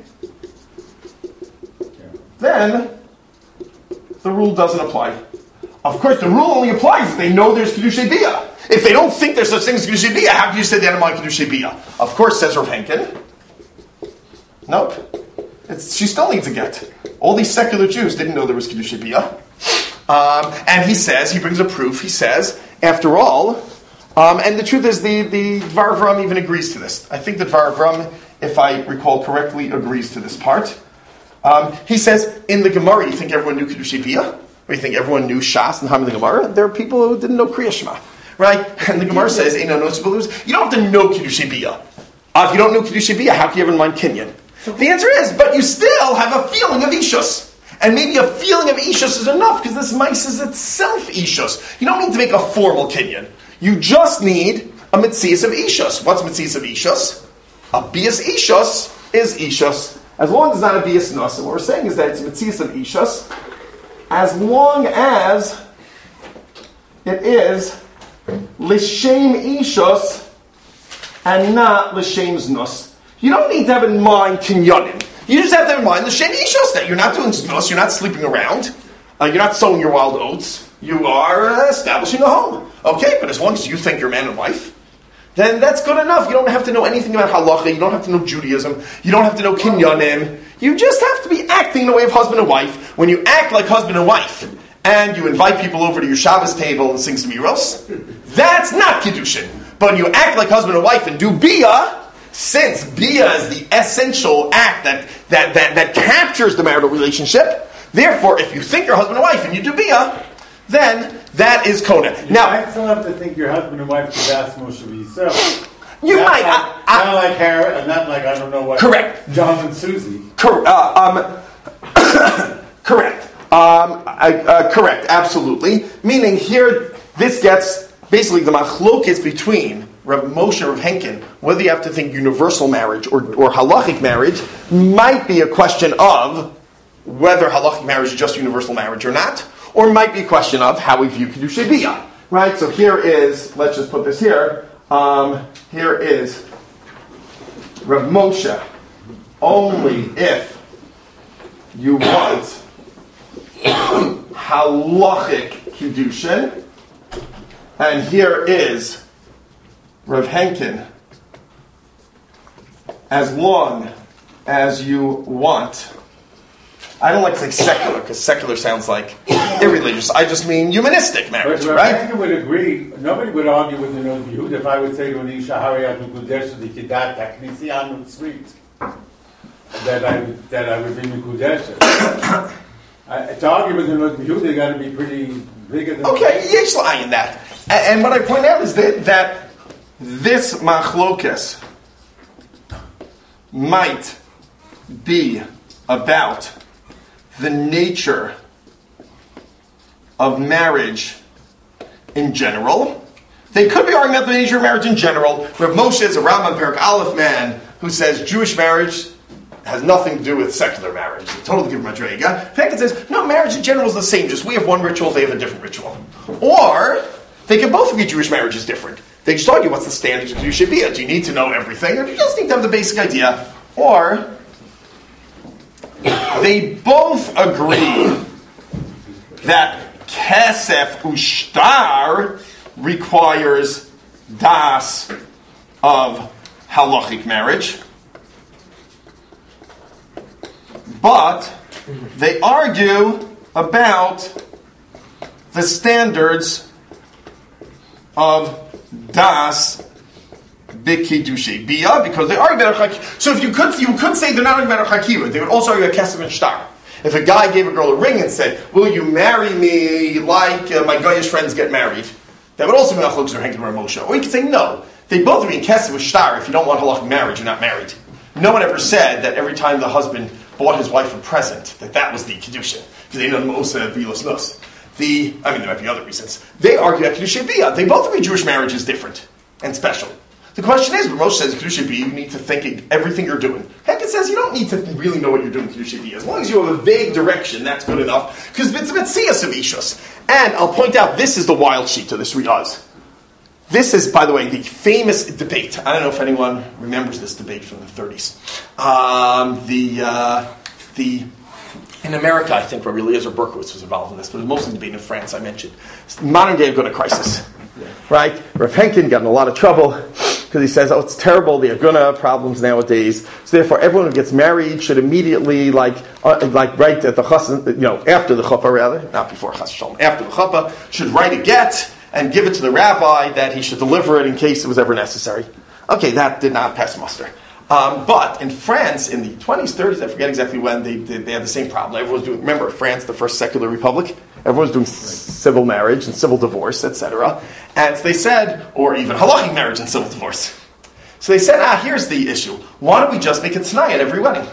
Then the rule doesn't apply. Of course, the rule only applies if they know there's Kiddushei Bia. If they don't think there's such thing as Kiddushei Bia, how can you say they don't mind Kiddushei Bia? Of course, says Rav Henkin. Nope. It's, she still needs a get. All these secular Jews didn't know there was Kiddushei Bia. Um, and he says, he brings a proof, he says, after all, um, and the truth is the, the Dvar Avram even agrees to this. I think the Dvar Avram, if I recall correctly, agrees to this part. Um, he says, in the Gemara, you think everyone knew Kiddushei Bia? Or you think everyone knew Shas and Ham in the Gemara? There are people who didn't know Kriya Shema. Right? And the Gemara says, you don't have to know Kiddushei Bia. Uh, if you don't know Kiddushei Bia, how can you ever mind Kinyan? The answer is, but you still have a feeling of Ishus. And maybe a feeling of Ishus is enough, because this mice is itself Ishus. You don't need to make a formal Kinyan. You just need a Metzias of Ishus. What's Metzias of Ishus? A Bias Ishus is Ishus. As long as it's not a Bias Nus. And what we're saying is that it's Metzias of Ishus, as long as it is L'Shem Ishus and not L'Shem Znus. You don't need to have in mind Kinyanim. You just have to have in mind L'Shem Ishus, that you're not doing Znus, you're not sleeping around, uh, you're not sowing your wild oats, you are uh, establishing a home. Okay, but as long as you think you're man and wife, then that's good enough. You don't have to know anything about halacha. You don't have to know Judaism. You don't have to know kinyanim. You just have to be acting the way of husband and wife. When you act like husband and wife, and you invite people over to your Shabbos table and sing Zmiros, that's not Kiddushin. But when you act like husband and wife and do Bia, since Bia is the essential act that, that, that, that captures the marital relationship, therefore, if you think you're husband and wife and you do Bia, then that is Kona. You now, might still have to think your husband and wife could ask Moshe yourself. you not might. Like, I, I, not like Harry, and not like, I don't know what. Correct. John and Susie. Cor- uh, um, correct. Um, I, uh, correct, absolutely. Meaning here, this gets basically the machlokes between Rav Moshe and Rav Henkin, whether you have to think universal marriage or, or halachic marriage, might be a question of whether halachic marriage is just universal marriage or not, or might be a question of how we view Kedusha Bia. Right, so here is, let's just put this here, um, here is Rav Moshe, only if you want halachic Kiddushin, and here is Rav Henkin, as long as you want, I don't like to say secular, because secular sounds like irreligious. I just mean humanistic marriage, But right? Henkin would agree, nobody would argue with the Noda B'Yehuda if I would say to an Isha, Hariyat Mekudesh, the Kidat, Taknisi Anu Tzrit, that I, that I would be Mekudesh. Uh, to argue with the Noda B'Yehuda, they got to be pretty bigger than Okay, yesh in that. And, and what I point out is that, that this machlokes might be about the nature of marriage in general. They could be arguing about the nature of marriage in general. Rav Moshe is a Rambam Perak Aleph man who says Jewish marriage has nothing to do with secular marriage. It's totally different madrega. In fact, it says, no, marriage in general is the same. Just we have one ritual, they have a different ritual. Or, they can both agree Jewish marriage is different. They just argue what's the standard of Kedusha Bia. Do you need to know everything, or do you just need to have the basic idea? Or, they both agree that kesef ushtar requires das of halachic marriage. But they argue about the standards of das b'kiddushay bia, because they argue about chakira. So if you could, you could say they're not arguing about chakira. They would also argue about kesef and shtar. If a guy gave a girl a ring and said, "Will you marry me like uh, my Goyish friends get married?" That would also be machlokes or Henkin or Moshe. Or you could say no. They both agree in kesef with shtar. If you don't want halachic marriage, you're not married. No one ever said that every time the husband bought his wife a present, that that was the Kiddushin. Because they know Mosa Vilas Nus. The, I mean, there might be other reasons. They argue that Kiddushin Bia. They both agree Jewish marriage is different and special. The question is, when Moshe says Kiddushin Bia, you need to think everything you're doing. Henkin says you don't need to really know what you're doing Kiddushin Bia. As long as you have a vague direction, that's good enough. Because it's Mitzias of Ishus. And I'll point out, this is the wild sheet of this Riaz. This is, by the way, the famous debate. I don't know if anyone remembers this debate from the thirties. Um, the, uh, the, in America, I think Rabbi Eliezer Berkowitz was involved in this, but it was mostly debated in France, I mentioned. Modern day Aguna crisis. Right? Rav Henkin got in a lot of trouble because he says, oh, it's terrible, the Aguna problems nowadays. So therefore, everyone who gets married should immediately, like, uh, like right at the chas, you know, after the chuppah rather, not before chas shalom, after the chuppah, should write a get and give it to the rabbi that he should deliver it in case it was ever necessary. Okay, that did not pass muster. Um, but in France, in the twenties, thirties, I forget exactly when, they, they, they had the same problem. Everyone was doing, remember, France, the first secular republic? Everyone was doing c- civil marriage and civil divorce, et cetera. And they said, or even halachic marriage and civil divorce. So they said, ah, here's the issue. Why don't we just make a t'nai at every wedding?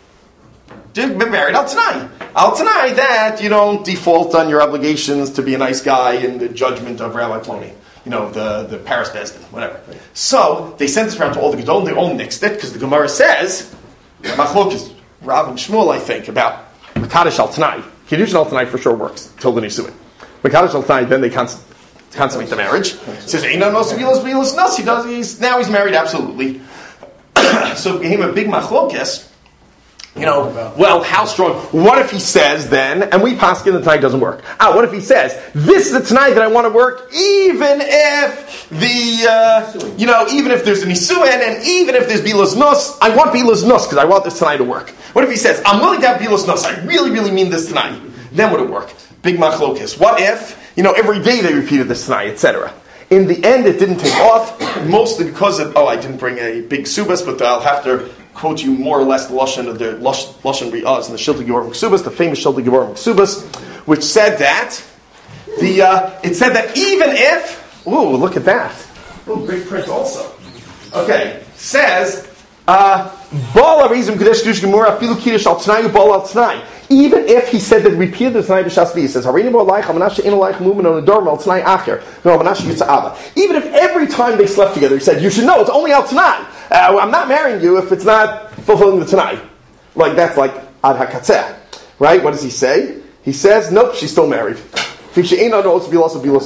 Get married al t'nai. Al t'nai that you don't default on your obligations to be a nice guy in the judgment of Rabbi Ploni. You know, the, the Paris Bezdin, whatever. So, they sent this around to all the Gedolim, they all nixed it, because the Gemara says, Machlok is Rav and Shmuel, I think, about Mekadosh al Tanai. Kiddush al Tanai for sure works, till the Nisuin. Mekadosh al Tanai, then they cons- consummate the marriage. It says, Einan nos vilas vilas nos, he does, he's, now he's married, absolutely. So it became a big Machlokes You know, well, how strong? What if he says then, and we paskin the tonight doesn't work. Ah, what if he says, this is the tonight that I want to work, even if the, uh, you know, even if there's an isuin, and even if there's bilas nos, I want bilas nos because I want this tonight to work. What if he says, I'm willing to have bilas nos, I really, really mean this tonight. Then would it work? Big machlokes. What if, you know, every day they repeated this tonight, et cetera. In the end, it didn't take off, mostly because of, oh, I didn't bring a big subas, but I'll have to quote you more or less the Lashon of the Lashon Ri'az in the Shiltei Gevorim Ksubas, the famous Shiltei Gevorim Ksubas, which said that, the uh, it said that even if, ooh, look at that. Oh, big print also. Okay, says, uh, Bala Rizim Kadesh Kedush Gemura Filu Kiddush Al Tnayu Bala Al Tnai. Even if he said that repeated the Tnai B'Shas B'Yi, he says, Harini Bo Alaich, Hamanashe Ein Alaich Mumen On Ador Al Tnai Acher, No Hamanashe Yitza Abba. Even if every time they slept together, he said, you should know, it's only Al Tnai. Uh, I'm not marrying you if it's not fulfilling the Tnai. Like, that's like Ad HaKatzeh. Right? What does he say? He says, nope, she's still married. What do you not know? He's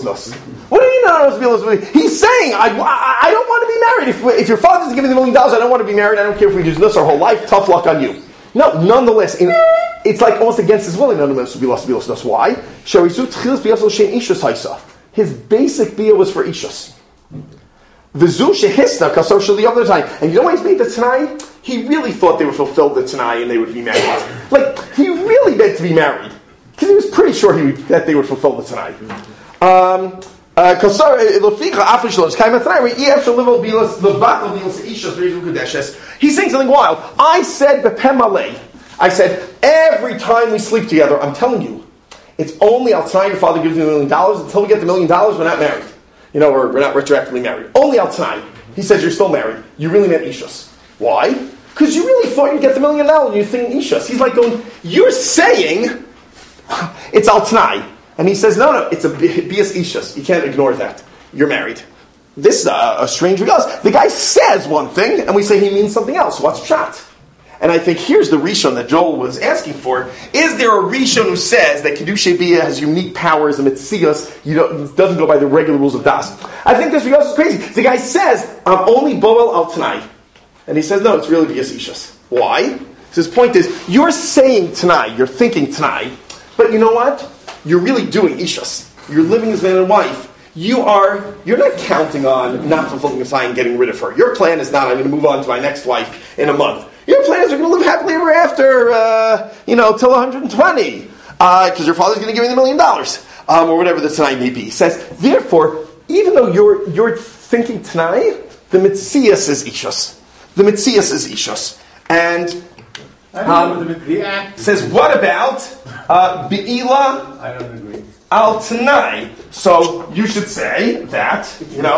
saying, I, I, I don't want to be married. If, if your father doesn't give me the million dollars, I don't want to be married. I don't care if we do this our whole life. Tough luck on you. No, nonetheless, in, it's like almost against his will. Why? His basic bia was for Ishus. And you know why he's made the Tanai? He really thought they would fulfill the Tanai and they would be married. Like, he really meant to be married. Because he was pretty sure he would, that they would fulfill the Tanai. Um, uh, he's saying something wild. I said, I said, every time we sleep together, I'm telling you, it's only Al Tanai your father gives me a million dollars. Until we get the million dollars, we're not married. You know, we're, we're not retroactively married. Only Al Tanai. He says you're still married. You really meant Ishus. Why? Because you really thought you'd get the million dollars and you're thinking Ishus. He's like going, you're saying it's Al Tanai. And he says, no, no, it's a bias Ishus. You can't ignore that. You're married. This is a, a strange because the guy says one thing and we say he means something else. What's pshat? And I think here's the Rishon that Joel was asking for. Is there a Rishon who says that Kedushay Bia has unique powers and Mitzias, you know, it doesn't go by the regular rules of Das? I think this because is crazy. The guy says, I'm only Boel Al Tanai. And he says, no, it's really Bias Ishus. Why? So his point is, you're saying Tanai, you're thinking Tanai, but you know what? You're really doing Ishus. You're living as man and wife. You are, you're not counting on not fulfilling the Tanai and getting rid of her. Your plan is not, I'm going to move on to my next wife in a month. Your plans are going to live happily ever after, uh, you know, till one hundred twenty, because uh, your father's going to give you the million dollars, um, or whatever the Tanai may be. He says, therefore, even though you're you're thinking Tanai, the Mitzias is Ishus. The Mitzias is Ishus. And um, says, what about uh, Be'ila I don't agree. Al Tanai? So you should say that, you know,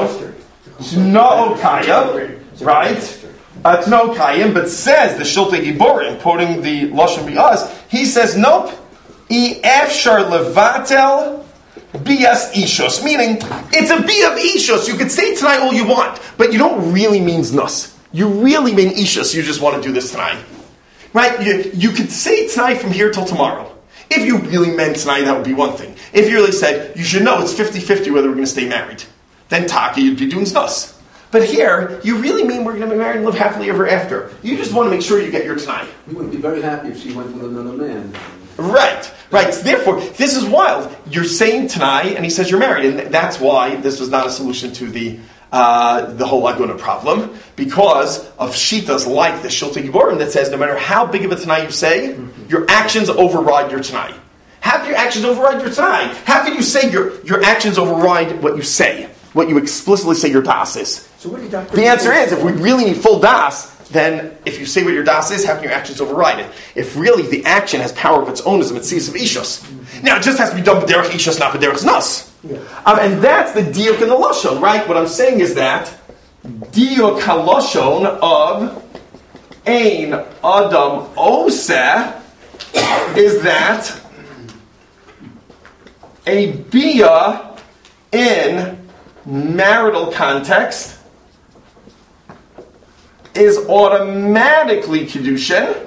T'no'okaya, right? Uh, T'no Kayim, but says the Shiltei Giborim, quoting the Lashon Ri'az, he says, nope, I efshar levatel bias ishos, meaning it's a bi of ishos. You could say tonight all you want, but you don't really mean nus. You really mean ishos. You just want to do this tonight, right? You, you could say tonight from here till tomorrow. If you really meant tonight, that would be one thing. If you really said, you should know it's fifty-fifty whether we're going to stay married, then Taka, you'd be doing nus. But here, you really mean we're going to be married and live happily ever after. You just want to make sure you get your Tanai. We would be very happy if she went with another man. Right, right. Therefore, this is wild. You're saying Tanai, and he says you're married. And that's why this was not a solution to the uh, the whole Laguna problem, because of Shitas like the Shiltei Giborim that says no matter how big of a Tanai you say, mm-hmm. your actions override your Tanai. How can your actions override your Tanai? How can you say your, your actions override what you say? What you explicitly say your das is. So what did Doctor The answer is, if we really need full das, then if you say what your das is, how can your actions override it? If really the action has power of its own as a mitzvah of ishus. Mm-hmm. Now, it just has to be done b'derech ishus, not b'derech nas. Yeah. Um, and that's the diuk and the lashon, right? What I'm saying is that diuk halashon of ein adam oseh is that a bia in marital context is automatically Kedushin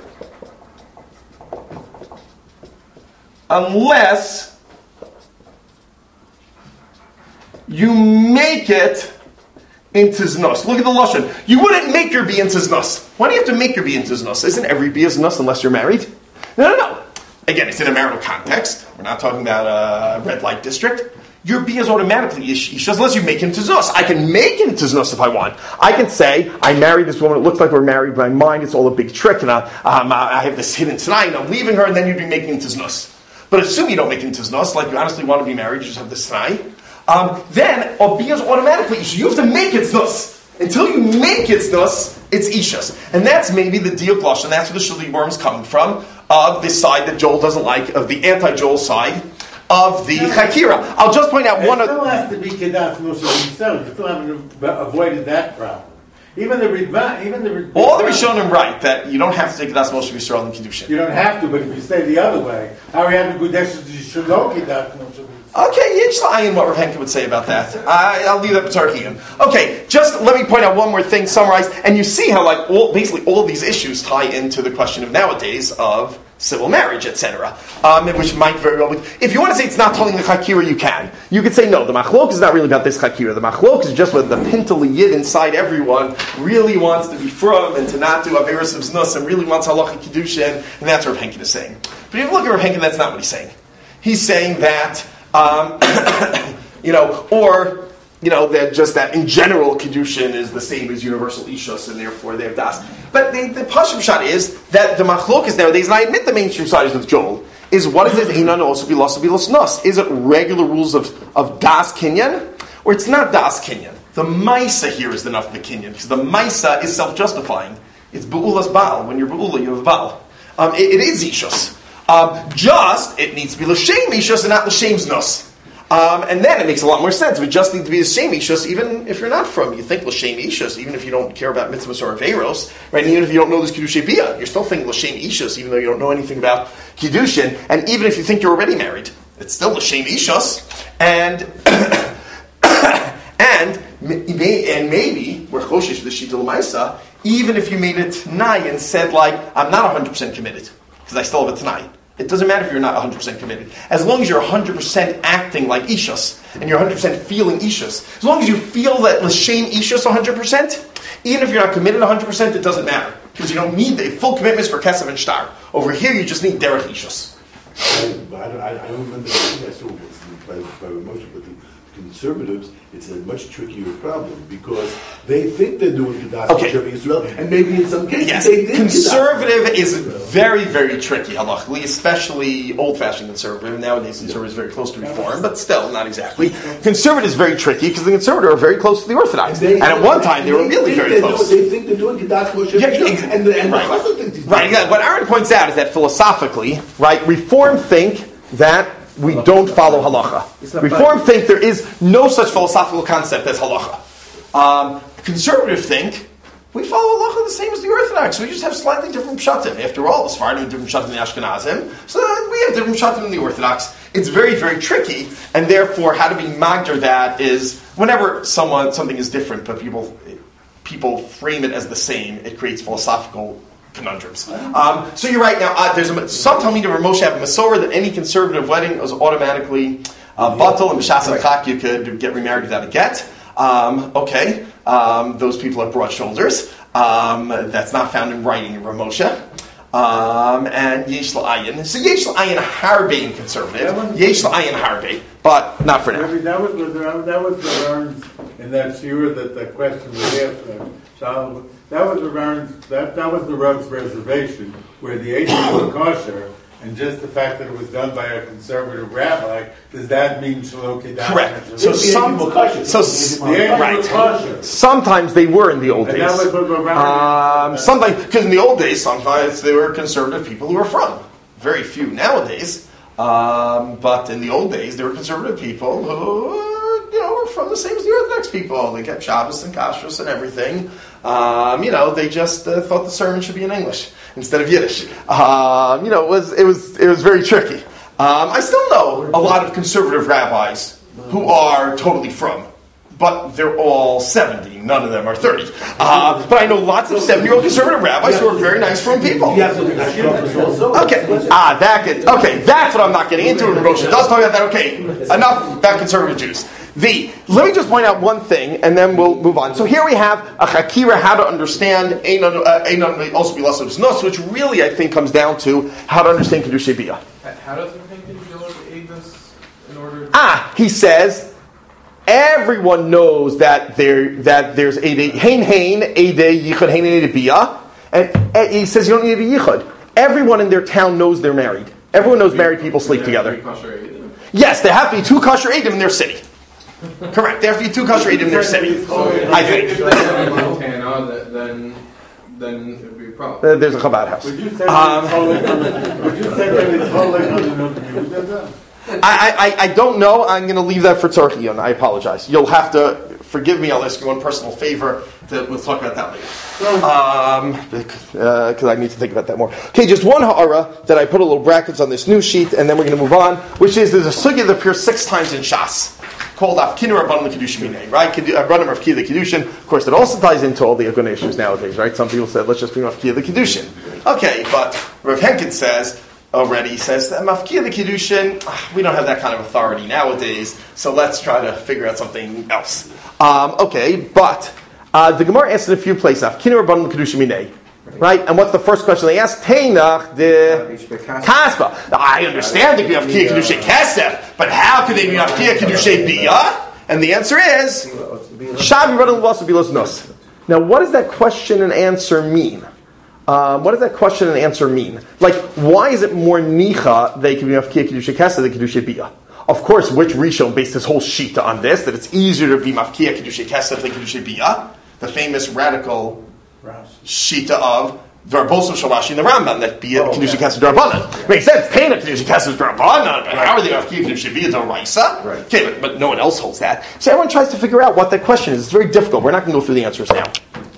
unless you make it into znus. Look at the lashon. You wouldn't make your bia into znus. Why do you have to make your bia into znus? Isn't every bia znus unless you're married? No, no, no. Again, it's in a marital context. We're not talking about a red light district. Your bia is automatically ishas unless you make him to znus. I can make him to znus if I want. I can say, I married this woman, it looks like we're married, but in my mind it's all a big trick, and I, um, I have this hidden tonight, and I'm leaving her, and then you'd be making him to znus. But assume you don't make him to znus, like you honestly want to be married, you just have this tonight. Um, then, a bia is automatically ishas. You have to make it znus. Until you make it znus, it's ishas. And that's maybe the deal glosh, and that's where the shuli worm is coming from, of this side that Joel doesn't like, of the anti-Joel side, of the Chakira. I'll just point out it one of... It still has to be Kedas Moshe Yisrael. You still haven't avoided that problem. Even the Ritva, even the Ritva... All the Rishonim right, that you don't have to take Kedas Moshe Yisrael in Kiddushin. You don't have to, but if you say the other way, how are you having Gudesh to Shalom Kedas Moshe Yisrael? Okay, Yitzhak what Rav Henke would say about that. I, I'll leave that to Tarkian. Okay, just let me point out one more thing, summarize, and you see how like all, basically all of these issues tie into the question of nowadays of civil marriage, et cetera. Um, which might very well be. If you want to say it's not telling the Chakira, you can. You could say no, the Machlok is not really about this Chakira. The Machlok is just what the Pintel Yid inside everyone really wants to be from and to not do Averis of Znus and really wants Halacha Kiddushin, and that's what Rav Henke is saying. But if you look at Rav Henke, that's not what he's saying. He's saying that Um, you know, or, you know, that just that in general, Kiddushin is the same as universal Ishus, and therefore they have Das. But the, the Pashim shot is that the Machlokes nowadays, and I admit the mainstream side is with Joel, is what is it, Einan also be lost, be lost nos? Is it regular rules of, of Das Kinyan? Or it's not Das Kinyan? The Maisa here is the enough of the Kinyan, because the Maisa is self-justifying. It's Be'ula's Baal. When you're Be'ula, you have Baal. Um, it, it is Ishus. Um, just, it needs to be l'shem ishus and not l'shem znus. Um, and then it makes a lot more sense. We just need to be l'shem ishus, even if you're not from. You think l'shem ishus, even if you don't care about mitzvahs or averos, right? And even if you don't know this kiddushin bia, you're still thinking l'shem ishus, even though you don't know anything about kiddushin. And even if you think you're already married, it's still l'shem ishus. And and and maybe we're choshesh with the shita l'maisa, even if you made it tonight and said like, I'm not one hundred percent committed because I still have it tonight. It doesn't matter if you're not one hundred percent committed. As long as you're one hundred percent acting like Ishus, and you're one hundred percent feeling Ishus, as long as you feel that l'shem Ishus one hundred percent, even if you're not committed one hundred percent, it doesn't matter. Because you don't need the full commitments for Kesef and Shtar. Over here, you just need Derech Ishus. I, I, don't, I don't remember the thing I saw by, by Moshe, but the conservatives, it's a much trickier problem because they think they're doing Kedas Okay. Moshe Israel, and maybe in some cases Yes, they did conservative Kedas is Israel. very, very tricky, halachically, especially old-fashioned conservative. Nowadays, conservative is very close to reform, but still, not exactly. Conservative is very tricky because the conservative are very close to the Orthodox. They- And at one time, they were they really think very they're close. Doing, they think they're doing Kedas Moshe Yeah, Israel, ex- and the, and right. the Chassid thinks he's Right, doing yeah, what Aaron points out is that philosophically, right, Reform think that we don't follow halacha. Reform think there is no such philosophical concept as halacha. Um, conservative think we follow halacha the same as the Orthodox. We just have slightly different pshatim. After all, the Sephardim have different pshatim than the Ashkenazim, so we have different pshatim than the Orthodox. It's very, very tricky, and therefore, how to be magder that is whenever someone something is different, but people people frame it as the same, it creates philosophical conundrums. Um, so you're right. Now, uh, there's a, some Talmud of Moshe have a Masorah that any conservative wedding is automatically uh, batal, and b'shas chak you could get remarried without a get. Um, okay, um, those people have broad shoulders. Um, that's not found in writing in Rav Moshe. Um, and yesh la'ayin. So yesh la'ayin harbe in conservative. Yesh la'ayin harbe, but not for now. I mean, that was the that was the Aaron's in that shiur that the question was asked. Uh, that was the Aaron's that that was the Rav's reservation where the agent was kosher, and just the fact that it was done by a conservative rabbi, does that mean shalom kedah? Correct. So The some, agent was kosher. so The agent right. was kosher. Sometimes they were in the old And days. that was what the Aaron Um, sometimes, because in the old days, sometimes they were conservative people who were from. Very few nowadays. Um, but in the old days, there were conservative people who, you know, were from the same as the Orthodox people. They kept Shabbos and Kashrus and everything. Um, you know, they just uh, thought the sermon should be in English instead of Yiddish. Um, you know, it was it was it was very tricky. Um, I still know a lot of conservative rabbis who are totally from. But they're all seventy. None of them are thirty. Uh, but I know lots of seventy-year-old conservative rabbis who are very nice from people. You have to do Ashkenazis also. Okay. Ah, that gets, okay, that's what I'm not getting into. Moshe does talk about that. Okay, enough about conservative Jews. The let me just point out one thing, and then we'll move on. So here we have a chakira, how to understand einon einon also be less nos, which really I think comes down to how to understand kedushay bia. How does Rehenkin deal with Eidos in order? To- ah, he says everyone knows that there that there's a hein hein a yichud hein ein bia, and he says you don't need a yichud. Everyone in their town knows they're married. Everyone knows married people sleep together. Yes, there have to be two kosher edim in their city. Correct. There have to be two kosher edim in their city. I think. If they have in Montana, then then it would be a problem. Uh, there's a Chabad house. Would you say Um, that it's holy on the- would you say that it's holy on the Nobel? I, I, I don't know. I'm going to leave that for Tzarchion. I apologize. You'll have to forgive me. I'll ask you one personal favor. To, we'll talk about that later. Um, because uh, I need to think about that more. Okay, just one ha'ara that I put a little brackets on this new sheet, and then we're going to move on, which is there's a sugya that appears six times in Shas, called Afkinu Rabbanim L'Kedushin Minei, right? Rabbanim Rav Kiya the Kedushin. Of course, it also ties into all the Agun issues nowadays, right? Some people said, let's just bring Rav Kiya the Kedushin. Okay, but Rav Henkin says, already says that Mafkiya the Kiddushin, we don't have that kind of authority nowadays, so let's try to figure out something else. Um, okay, but uh, the Gemara asks in a few places, Afkinu Rabbanim L'Kedushin Minei, right? And what's the first question they ask? Teinach de Kaspa. I understand they can be Mafkiya Kiddushin Kesef, but how could they be Mafkiya Kiddushin Biyah? And the answer is Shavi Rabbanim L'Vasu Bilos Nos. Now, what does that question and answer mean? Um, what does that question and answer mean? Like, why is it more nicha they can be mafkiya kedushay kesef than kedushay bia? Of course, which Rishon based his whole shita on this, that it's easier to be mafkiya kedushay kesef than kedushay bia? The famous radical shita of Varbosim Shalashi and the Rambam, that bia oh, kedushay yeah. kesef d'Rabbanan. Yeah. Makes sense. Taina kedushay kesef d'Rabbanan, but how are they mafkiya kedushay bia d'Oraisa? Right. Okay, but, but no one else holds that. So everyone tries to figure out what that question is. It's very difficult. We're not going to go through the answers now.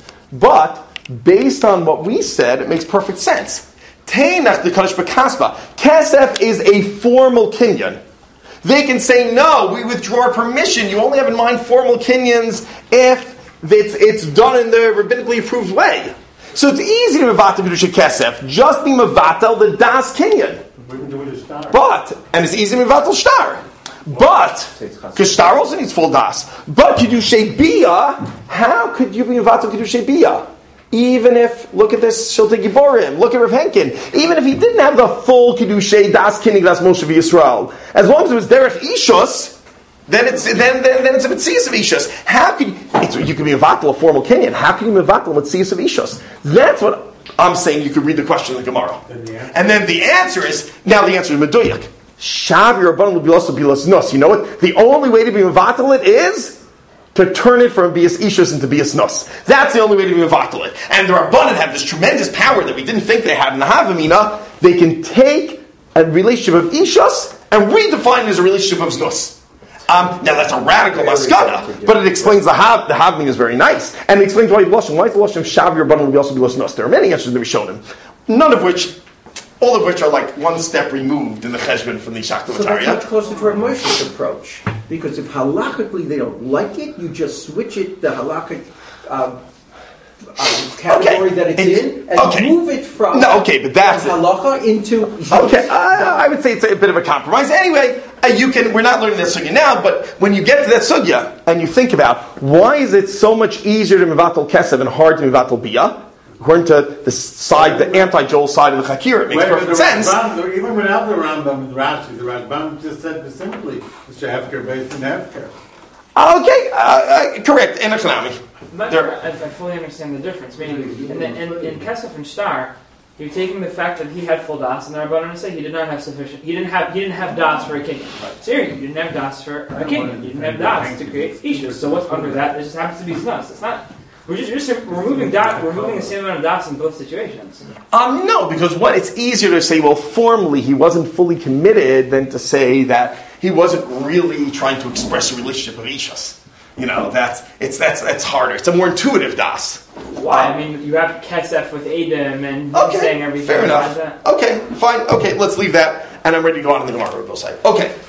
But based on what we said, it makes perfect sense. Teinach the Kaddish B'Kaspa. Kesef is a formal kinyan. They can say, no, we withdraw our permission. You only have in mind formal kinyans if it's, it's done in the rabbinically approved way. So it's easy to mevatel Kedusha Kesef. Just be mevatel the das kinyan. We can do it as star. But, and it's easy to mevatel shtar. But, because shtar also needs full das. But Kedusha Bia, how could you be mevatel Kedusha Bia? Even if, look at this, Shiltei Giborim, look at Rav Henkin, even if he didn't have the full Kedushay Das Kinig Das Moshe Yisrael, as long as it was Derech Ishus, then it's then then, then it's a Metzias of Ishus. How can you, it's, you can be a vatal, a formal Kenyan, how can you be a vatal, a Metzias of Ishus? That's what I'm saying. You could read the question in the Gemara. And then the answer is, now the answer is Meduyak. Shavi Rabbanan L'Bilas Bilas Nos. You know what? The only way to be mevatel it is to turn it from bias ishus into bias nos. That's the only way to be mevatel it. And the Rabbanan have this tremendous power that we didn't think they had in the Havamina. They can take a relationship of ishus and redefine it as a relationship of nos. Um, now that's a radical maskana, but it explains the Hav. The Havamina is very nice, and it explains why the Lashon. Why is the Lashon Shav Rabbanan will also be bias nos? There are many answers that we showed him, none of which. All of which are like one step removed in the cheshbon from the Shachta So that's much closer to Rav Moshe's approach. Because if halachically they don't like it, you just switch it, the halachic uh, uh, category okay. that it's, it's in, and okay. move it from no, okay, but that's halacha into... Okay, uh, I would say it's a bit of a compromise. Anyway, uh, you can. We're not learning that sugya now, but when you get to that sugya, and you think about, why is it so much easier to mevatel kesef and hard to mevatel bia? According to the side, the anti-Joel side of the Chakir, it makes Wait, perfect sense. Rambam, even without the Rambam and Rashi, the Rambam just said simply, it's Hefker based in Hefker. Okay, uh, uh, correct, in economy. But There- I, I fully understand the difference. Meaning, in, the, in, in Kesef and Shtar, you're taking the fact that he had full das, and the Rabbanan say he did not have sufficient. He didn't have. He didn't have das for a king. So here, you didn't have das for a king. You didn't have das to create issues. So what's under that? It just happens to be znus. It's not. We're just, we're just removing das. We're removing the same amount of das in both situations. Um, no, because what it's easier to say, well, formally he wasn't fully committed than to say that he wasn't really trying to express a relationship of Ishas. You know, that's it's that's that's harder. It's a more intuitive das. Why? I mean, you have Kesef with Adam and Okay, saying everything fair like enough. that. Okay, fine. Okay, let's leave that, and I'm ready to go on to the Gemara Rebbe side. Okay.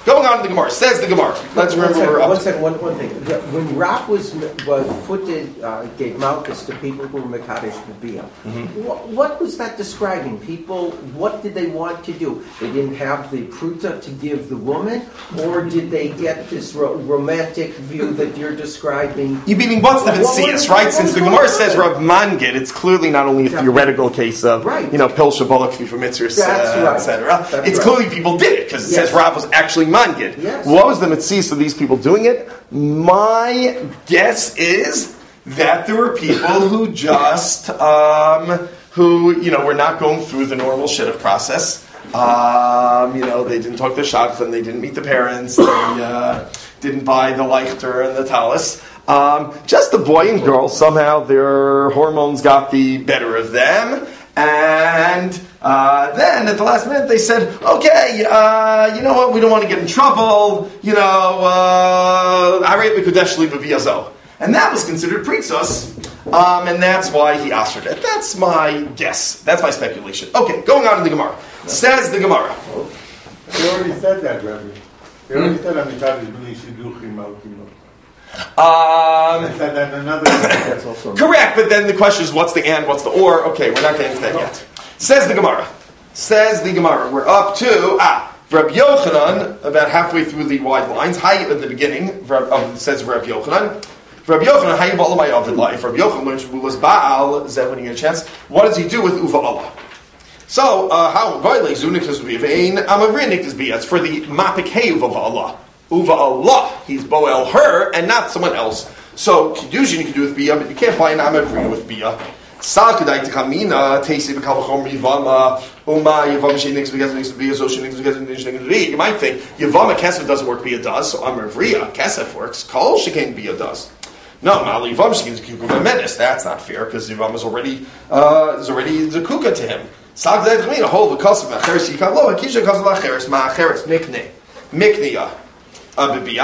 Going on in the Gemara, says the Gemara. Let's One remember second, we're up one to. second, one, one thing. When Rav was, was put in, uh, gave Malchus to people who were Mekadesh B'Biyah, Mm-hmm. what, what was that describing? People, what did they want to do? They didn't have the pruta to give the woman, or did they get this ro- romantic view that you're describing? You meaning what's the What- what- Vitzias, what- right? what- Since the what- Gemara what- says Rav Mangid, it's clearly not only a theoretical case of, Right. you know, Pil Shabolak, Fifa Mitzvahs, That's uh, right. et cetera. That's It's right. clearly people did it, because it Yes. says Rav was actually Mangid. Yes. What was the Mitzias of these people doing it? My guess is that there were people who just, um, who, you know, were not going through the normal shidduch process. Um, you know, they didn't talk to Shadchan, they didn't meet the parents, they uh, didn't buy the Leichter and the Talis. Um, just the boy and girl, somehow their hormones got the better of them. And uh, then at the last minute they said, okay, uh, you know what, we don't want to get in trouble, you know, Arei B'Kodesh Li B'Viyazo. And that was considered Pritzos, um, and that's why he answered it. That's my guess. That's my speculation. Okay, going on in the Gemara. Says the Gemara. You already said that, Rabbi. You already said I'm Mekadesh B'Li Shiduchim Malkim. Um, I said that in another That's also correct, but then the question is, what's the and, what's the or? Okay, we're not getting to that yet. Says the Gemara. Says the Gemara. We're up to, ah, Rabbi Yochanan, about halfway through the wide lines. Hi, at the beginning, um, says Rabbi Yochanan. Rabbi Yochanan, how you ba'ala my oven life? Rabbi Yochanan learns from Ulas Baal, Zeh when you get a chance. What does he do with Uva Allah? So, uh, how, Vaile, Zunik is Vivain, Amavrinik is Bia. It's for the Mapik Hey Uva Allah. Uva Allah. He's Boel her and not someone else. So, Kiddushin you can do with Bia, but you can't find Amavrinik with Bia. Sal Kedai Tekamina, Teisi Bekavachom Yivama, Uma, Yivama Shinix, because of Bia, so Shinix, because of Bia. You might think, Yivama Kesef doesn't work, Bia does, so Amavriya, Kesef works, Kol Shekain Bia does. No, Mali Yivam Shekain Zekuka Menace. That's not fair, because Yivam is already, uh, is already Zekuka to him. Sal Kedai Tekamina, hold the Kosev, Acheres Yikavlo, Akisha Kosev Acheres, Ma Acheres, Mikne, Mikniya. No, the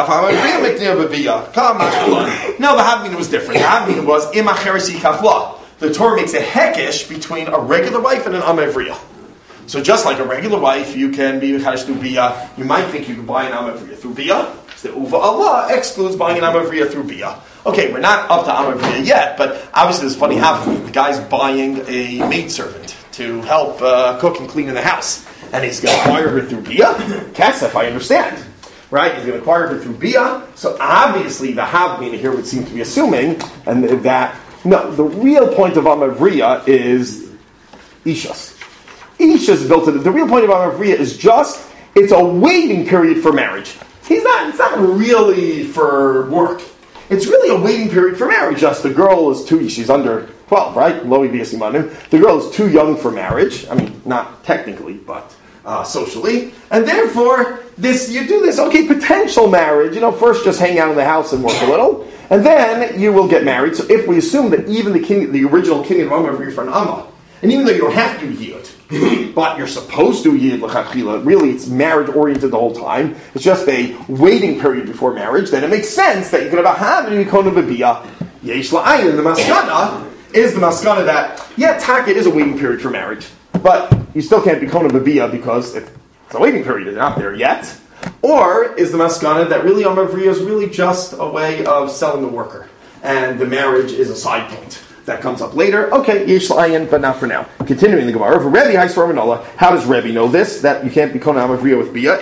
Havmina was different. The Havmina was im acheres yikachla. The Torah makes a hekesh between a regular wife and an amavriya. So just like a regular wife, you can be mekadesh through bia. You might think you can buy an amavriya through bia. So the uva Allah excludes buying an amavriya through bia. Okay, we're not up to amavriya yet, but obviously this funny Havmina. The guy's buying a maidservant to help uh, cook and clean in the house, and he's going to acquire her through bia. Kesef, I understand. Right, he's going to acquire her through Bia. So obviously the Havmina here would seem to be assuming and that, no, the real point of Amavriya is Ishas. Ishas built it. The real point of Amavriya is just, it's a waiting period for marriage. He's not, it's not really for work. It's really a waiting period for marriage. Just the girl is too, she's under twelve, right? Loi B'Yasimanim. The girl is too young for marriage. I mean, not technically, but uh, socially. And therefore, This you do this, okay, potential marriage, you know, first just hang out in the house and work a little, and then you will get married. So if we assume that even the king, the original king of Amma for an Amma, and even though you don't have to do Yid, but you're supposed to Yid l'chachila, really it's marriage oriented the whole time, it's just a waiting period before marriage, then it makes sense that you could have a Havin and Yikona B'Biyah, Yesh La'ayin. The Maskana is the Maskana that, yeah, Taka is a waiting period for marriage, but you still can't be Kona B'Biyah because if it's a waiting period, it's not there yet. Or is the maskana that really Amavriya is really just a way of selling the worker, and the marriage is a side point that comes up later? Okay, yesh la'ayin, but not for now. Continuing the Gemara, for Rebbe Haisvar Manola, how does Rebbe know this? That you can't be Kona Amavriya with Bia?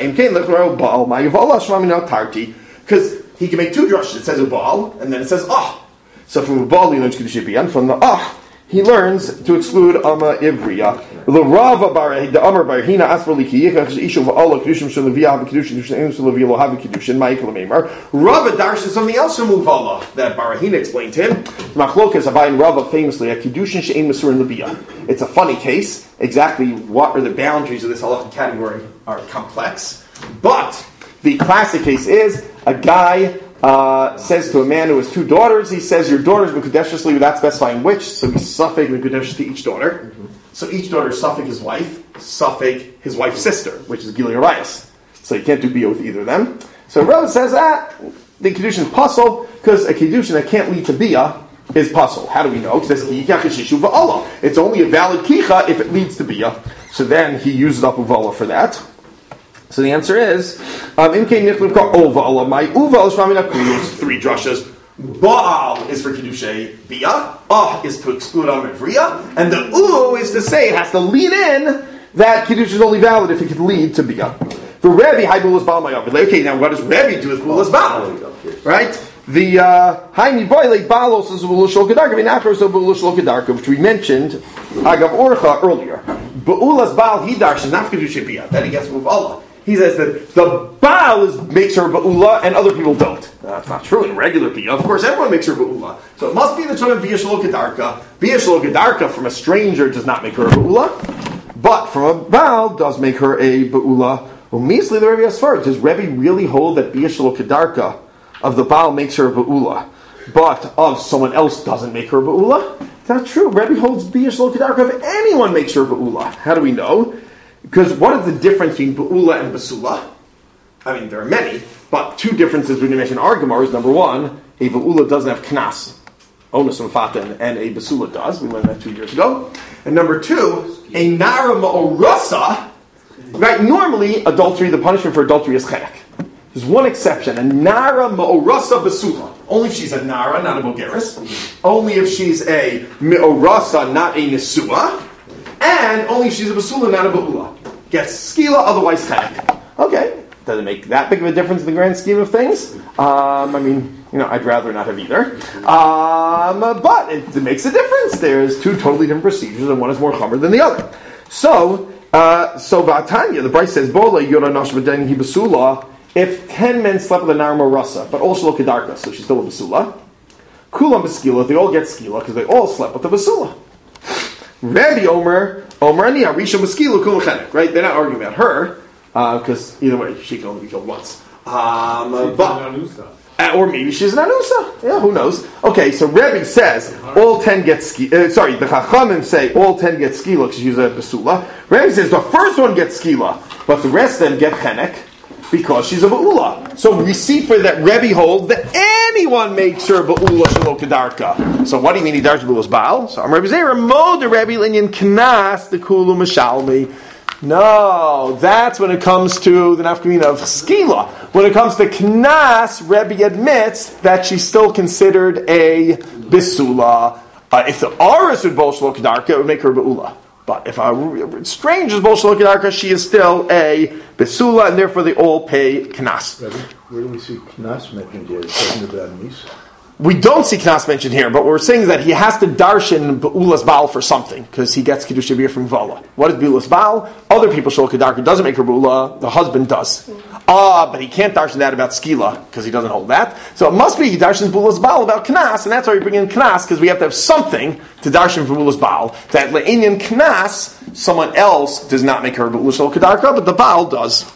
Because he can make two drushes. It says Ubal, and then it says Ah. So from Ubal he learns Kedusha Bia, and from the Ah he learns to exclude Amma Ivriya. The Rava bar the Amar bar Hina Asper Likiyich Ishu v'Allah Kedushim Shel Leviyah have Kedushin Kedushin Shel Leviyah lo have Kedushin Ma'ikol Meimar. Rava darshan something else from Uvala that Barahina explained to him. Machlokas Abayin Rava famously a Kedushin She'ein Masur in Leviyah. It's a funny case. Exactly what are the boundaries of this halachic category are complex, but the classic case is a guy. Uh, says to a man who has two daughters, he says, your daughter's Mekudeshesly without specifying which, so he's Suffolk Mekudesh to each daughter. Mm-hmm. So each daughter is Suffolk his wife, Suffolk his wife's sister, which is Gili Arias. So you can't do Bia with either of them. So Rava says, ah, the Kedushin is puzzle, because a Kedushin that can't lead to Bia is puzzle. How do we know? It says, it's only a valid Kicha if it leads to Bia. So then he uses up Uvala for that. So the answer is, Um, in Kain Nichlim Ka Ova Allah, my Uva is Ramina Kuyos, three drushes. Baal is for Kiddushay Bia, Ah is to exclude Amr Vriya, and the U is to say it has to lead in that Kiddush is only valid if it could lead to Bia. For Rebbe, Hai Bulas Baal Mayav. Okay, now what does Rebbe do with Bulas Baal? Right? The Haimi Boyle Balos is Bulas Shol Kedarka, Vinachros of Bulas Shol Kedarka, which we mentioned Agav Orcha earlier. Bulas Baal Hidash is not Kiddush Bia. Then he gets with Allah. He says that the Baal is, makes her Ba'ula and other people don't. That's not true in regular Bia. Of course, everyone makes her Ba'ula. So it must be the term of Bia Shlo Kedarka. Bia Shlo Kedarka from a stranger does not make her a Ba'ula, but from a Baal does make her a Ba'ula. Well, measly the Rebbe Asfar. Does Rebbe really hold that Bia Shlo Kedarka of the Baal makes her a Ba'ula, but of someone else doesn't make her a Ba'ula? It's not true. Rebbe holds Bia Shlo Kedarka if anyone makes her a Ba'ula. How do we know? Because what is the difference between Ba'ula and Basula? I mean, there are many, but two differences we can mention in our Gemara is, number one, a Ba'ula doesn't have Knas, Onus and Fatan, and a Basula does. We learned that two years ago. And number two, a Nara Ma'orasa, right, normally adultery, the punishment for adultery is Chenek. There's one exception, a Nara Ma'orasa Basula. Only if she's a Nara, not a Bogeris. Only if she's a Ma'orasa, not a Nesua. And only if she's a Basula, not a Ba'ula. Gets Skila, otherwise Chenek. Okay, doesn't make that big of a difference in the grand scheme of things. Um, I mean, you know, I'd rather not have either. Um, but it, it makes a difference. There's two totally different procedures, and one is more chomer than the other. So, uh, so Vatanya, the Bryce says, Bola Yora Nosh V'den Hi Basula. If ten men slept with a Narma Rasa, but all Shlo Kedarka, so she's still a Basula. Kulam Beskila, they all get Skila because they all slept with the Basula. Rabbi Omer, Omer Ani Arisha Beskila Kulam Chenek. Right? They're not arguing about her because uh, either way, she can only be killed once. Um, uh, but. Uh, or maybe she's an anusa. Yeah, who knows? Okay, so Rebbe says all ten get ski. Uh, sorry, the Chachamim say all ten get skila because she's a basula. Rebbe says the first one gets skila, but the rest of them get chenek because she's a ba'ula. So we see for that Rebbe holds that anyone makes her ba'ula shelo kedarka. So what do you mean he darsh ba'ula's baal? So I'm Rebbe Zera mo the Rebbe linyan knas the kulu mashalmi. No, that's when it comes to the nafkamina of skila. When it comes to knas, Rebbe admits that she's still considered a bisula. Uh, if the aris would bol shlo kedarka, it would make her ba'ula. But if a stranger's bol shlo kedarka, she is still a bisula, and therefore they all pay knas. Rebbe, where do we see knas mentioned here? It's talking about misa. We don't see Knas mentioned here, but what we're saying is that he has to darshan Ba'ula's Baal for something, because he gets Kiddush Bia from Vala. What is Ba'ula's Baal? Other people show Kedarka doesn't make her Ba'ula, the husband does. Ah, but he can't darshan that about Skila, because he doesn't hold that. So it must be he darshans Ba'ula's Baal about Knas, and that's why we bring in Knas, because we have to have something to darshan for Ba'ula's Baal. That Le'inyan Knas, someone else does not make her Ba'ula Shel Kedarka, but the Baal does.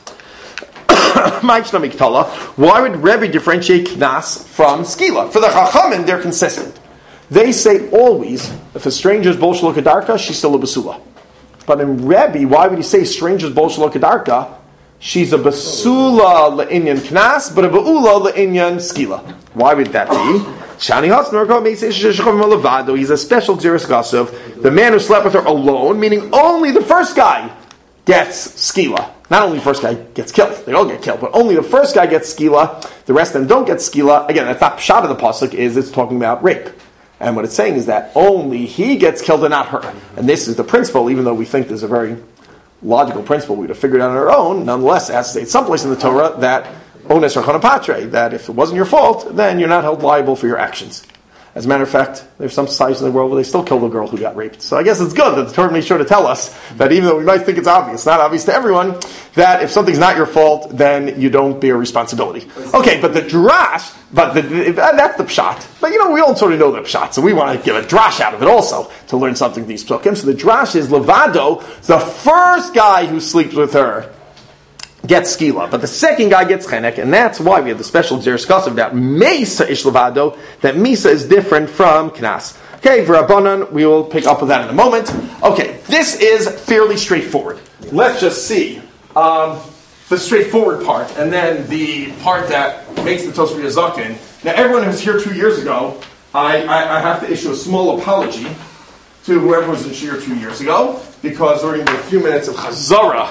Why would Rebbe differentiate Knas from Skila? For the Chachamim, they're consistent. They say always, if a stranger's bol shelo kedarka, she's still a basula. But in Rebbe, why would he say stranger's bol shelo kedarka? She's a basula le'inyan Knas, but a ba'ula le'inyan Skila. Why would that be? Shani Hatzner, he's a special Xeris Gasav, the man who slept with her alone, meaning only the first guy gets Skila. Not only the first guy gets killed, they all get killed, but only the first guy gets skila, the rest of them don't get skila. Again, that's not pshat of the pasuk, is it's talking about rape. And what it's saying is that only he gets killed and not her. And this is the principle, even though we think there's a very logical principle we would have figured out on our own, nonetheless, it has to say someplace in the Torah that ones or chanapatre, that if it wasn't your fault, then you're not held liable for your actions. As a matter of fact, there's some societies in the world where they still kill the girl who got raped. So I guess it's good that the Torah made sure to tell us that even though we might think it's obvious, not obvious to everyone, that if something's not your fault, then you don't bear responsibility. Okay, but the drash, but the, that's the pshat. But you know, we all sort of know the pshat, so we want to give a drash out of it also to learn something these psukim. So the drash is Levado, the first guy who sleeps with her gets skila, but the second guy gets chenek, and that's why we have the special Xeris Gasav that Mesa ish levado, that Misa is different from Knas. Okay, for Rabbanan, we will pick up with that in a moment. Okay, this is fairly straightforward. Let's just see um, the straightforward part, and then the part that makes the Tosfot Zaken. Now, everyone who was here two years ago, I, I, I have to issue a small apology to whoever was in Shir two years ago, because during the few minutes of Chazara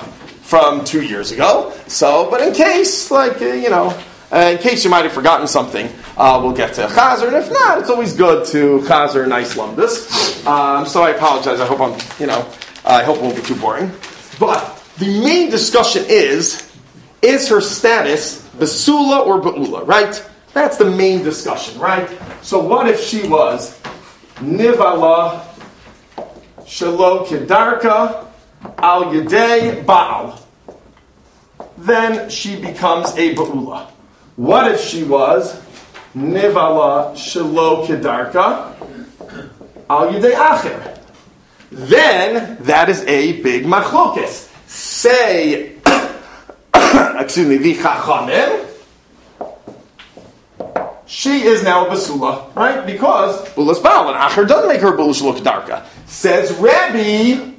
from two years ago. So, but in case, like, uh, you know, uh, in case you might have forgotten something, uh, we'll get to Chazer. And if not, it's always good to Chazer nice lumdus. Um, so I apologize. I hope I'm, you know, I hope it won't be too boring. But the main discussion is, is her status Basula or Ba'ula, right? That's the main discussion, right? So what if she was Nivala Shelo Kedarka Al Yedei Baal? Then she becomes a Ba'ula. What if she was Nivala Shelo Kedarka Al Yedei Acher? Then that is a big machlokes. Say, excuse me, the Chachamim, she is now a basula, right? Because bulas baal and acher doesn't make her bulas look darka. Says Rebbe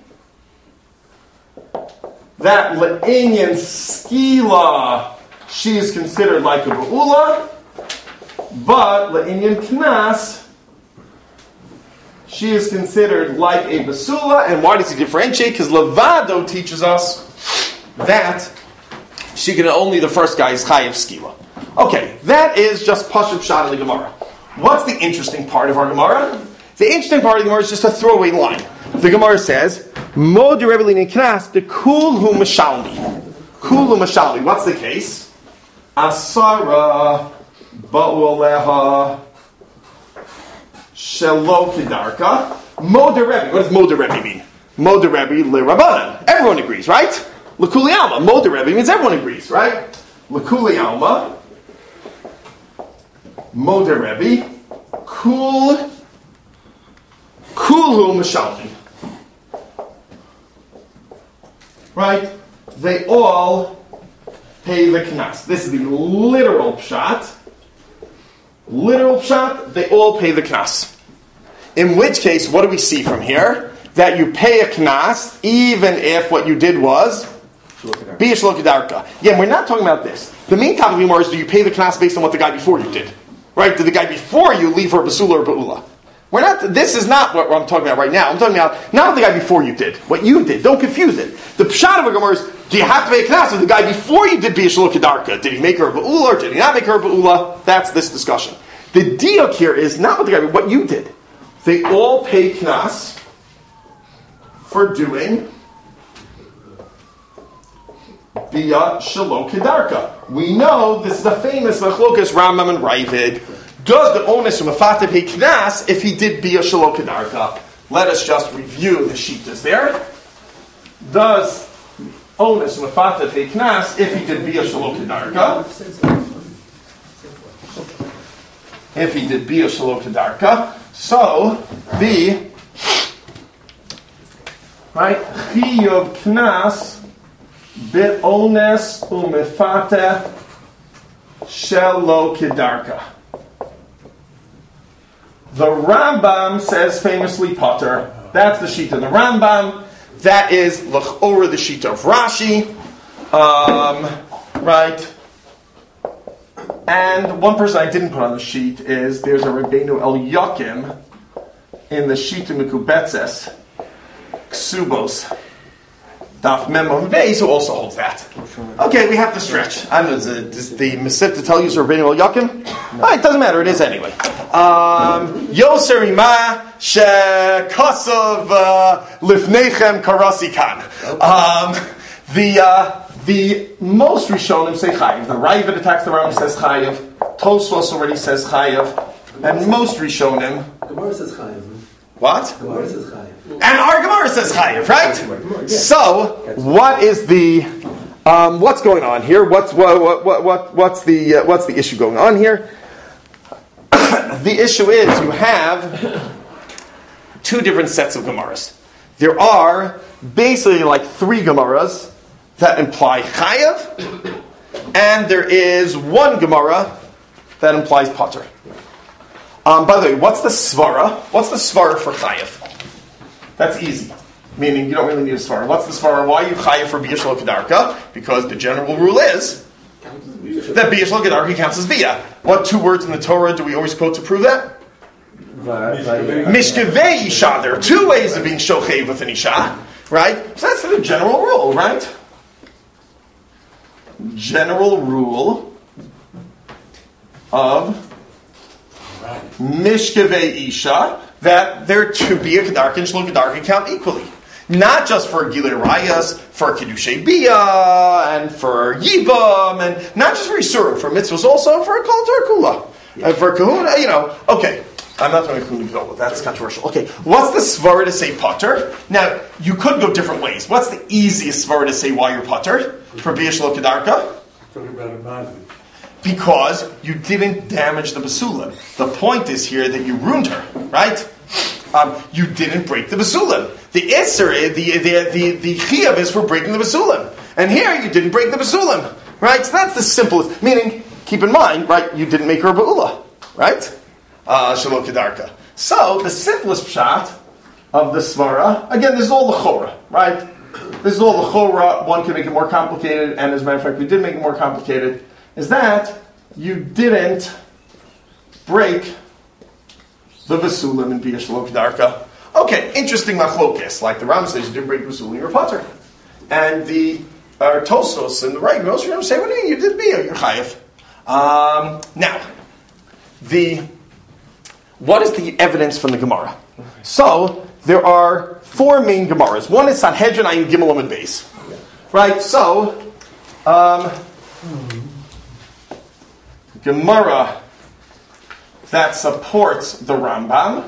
that le'inyan skila she is considered like a ba'ula, but le'inyan knas she is considered like a basula. And why does he differentiate? Because Levado teaches us that she can only the first guy is chayiv skila. Okay, that is just Pashup Pshat in the Gemara. What's the interesting part of our Gemara? The interesting part of the Gemara is just a throwaway line. The Gemara says, Mo de Rebbe Linin Knas, the Kulhu Mashalmi. Kulhu Mashalmi. What's the case? Asara Ba'ualeha Shelo Kedarka. Mo de Rebbe. What does Mo de Rebbe mean? Mo de Rebbe Le Rabbanan. Everyone agrees, right? L'Kuli Alma. Mo de Rebbe means everyone agrees, right? L'Kuli Alma. Moder Rebbe, Kul, Kulhu Mashalmi. Right? They all pay the knas. This is the literal pshat. Literal pshat, they all pay the knas. In which case, what do we see from here? That you pay a knas, even if what you did was Biyash Lokadarka. Yeah, we're not talking about this. The main topic of the Gemara is, do you pay the knas based on what the guy before you did? Right? Did the guy before you leave her basula or ba'ula? We're not. This is not what I'm talking about right now. I'm talking about not what the guy before you did. What you did. Don't confuse it. The pshat of a Gemara is, do you have to pay a knas if the guy before you did biyash lokadarka? Did he make her a ba'ula or did he not make her a ba'ula? That's this discussion. The diuk here is not what the guy, what you did. They all pay knas for doing Bia Shelo Kedarka. We know this is the famous Machlokas Rambam and Ravid. Does the onus of Mafata pay Knas if he did Bia Shelo Kedarka? Let us just review the sheetas there. Does onus of Mafata pay Knas if he did Bia Shelo Kedarka? If he did Bia Shelo Kedarka. So, the right, Chiyuv Knas Be'ones umefate shelo kedarka. The Rambam says famously Potter. That's the sheet of the Rambam. That is l'chora the sheet of Rashi. Um, right. And one person I didn't put on the sheet is there's a Rabbeinu El Yakim in the sheet of Mekubetzes Ksubos. Daf Memon Beis, who also holds that. Okay, we have to stretch. I don't know, does the Mesif to tell you Rabbeinu El Yakim? No. Oh, it doesn't matter, it is anyway. Um, Yoser Ima She Kasav Lifnechem Karasi Kan. The uh, the most Rishonim say Chayiv. The Ravid attacks the Rambam says Chayiv. Tosfos already says Chayiv. And most Rishonim. Gemara says Chayiv. What? Gemara says Chayiv. And our Gemara says Chayiv, right? So, what is the um, what's going on here? What's what, what, what what's the uh, what's the issue going on here? The issue is you have two different sets of Gemaras. There are basically like three Gemaras that imply Chayiv, and there is one Gemara that implies Potter. Um, by the way, what's the svara? What's the svara for Chayiv? That's easy. Meaning you don't really need a svara. What's the svara? Why are you Chayiv for Bia Shelo Kedarka? Because the general rule is that Bia Shelo Kedarka counts as Bia. What two words in the Torah do we always quote to prove that? Mishkevei Isha. There are two ways of being shochev with an Isha. Right? So that's the general rule, right? general rule of Mishkevei Isha that there to be a Kedarka and Shlo Kedarka count equally. Not just for Gilei Rayas, for Kiddushay Bia, and for Yibam, and not just for Yisurim, for mitzvahs also, for Kol Torah Kula, and for Kahuna, you know. Okay, I'm not going to go with that, that's controversial. Okay, what's the svara to say Potter? Now, you could go different ways. What's the easiest svara to say why you're Potter? For Bia Shlo Kedarka? Talking about a Mazik. Because you didn't damage the Basulim. The point is here that you ruined her, right? Um, you didn't break the Basulim. The Isser, the the the the Chiyav is for breaking the Basulim, and here you didn't break the Basulim, right? So that's the simplest. Meaning, keep in mind, right? You didn't make her a Ba'ula, right? Uh, Shelo Kedarka. So the simplest pshat of the svara. Again, this is all the chora, right? This is all the chora. One can make it more complicated, and as a matter of fact, we did make it more complicated. Is that you didn't break the Basulim in Bia Shelo Kedarka. Okay, interesting machlokes. Like the Ram says, you didn't break the Basulim, you're a potter. And the uh, Tosfos and the right most of them say, what do you mean? You did Bia, you're chayiv. Um, now, the what is the evidence from the Gemara? So, there are four main Gemaras. One is Sanhedrin Ayin Gimel Amud Beis. Right, so, um, Gemara that supports the Rambam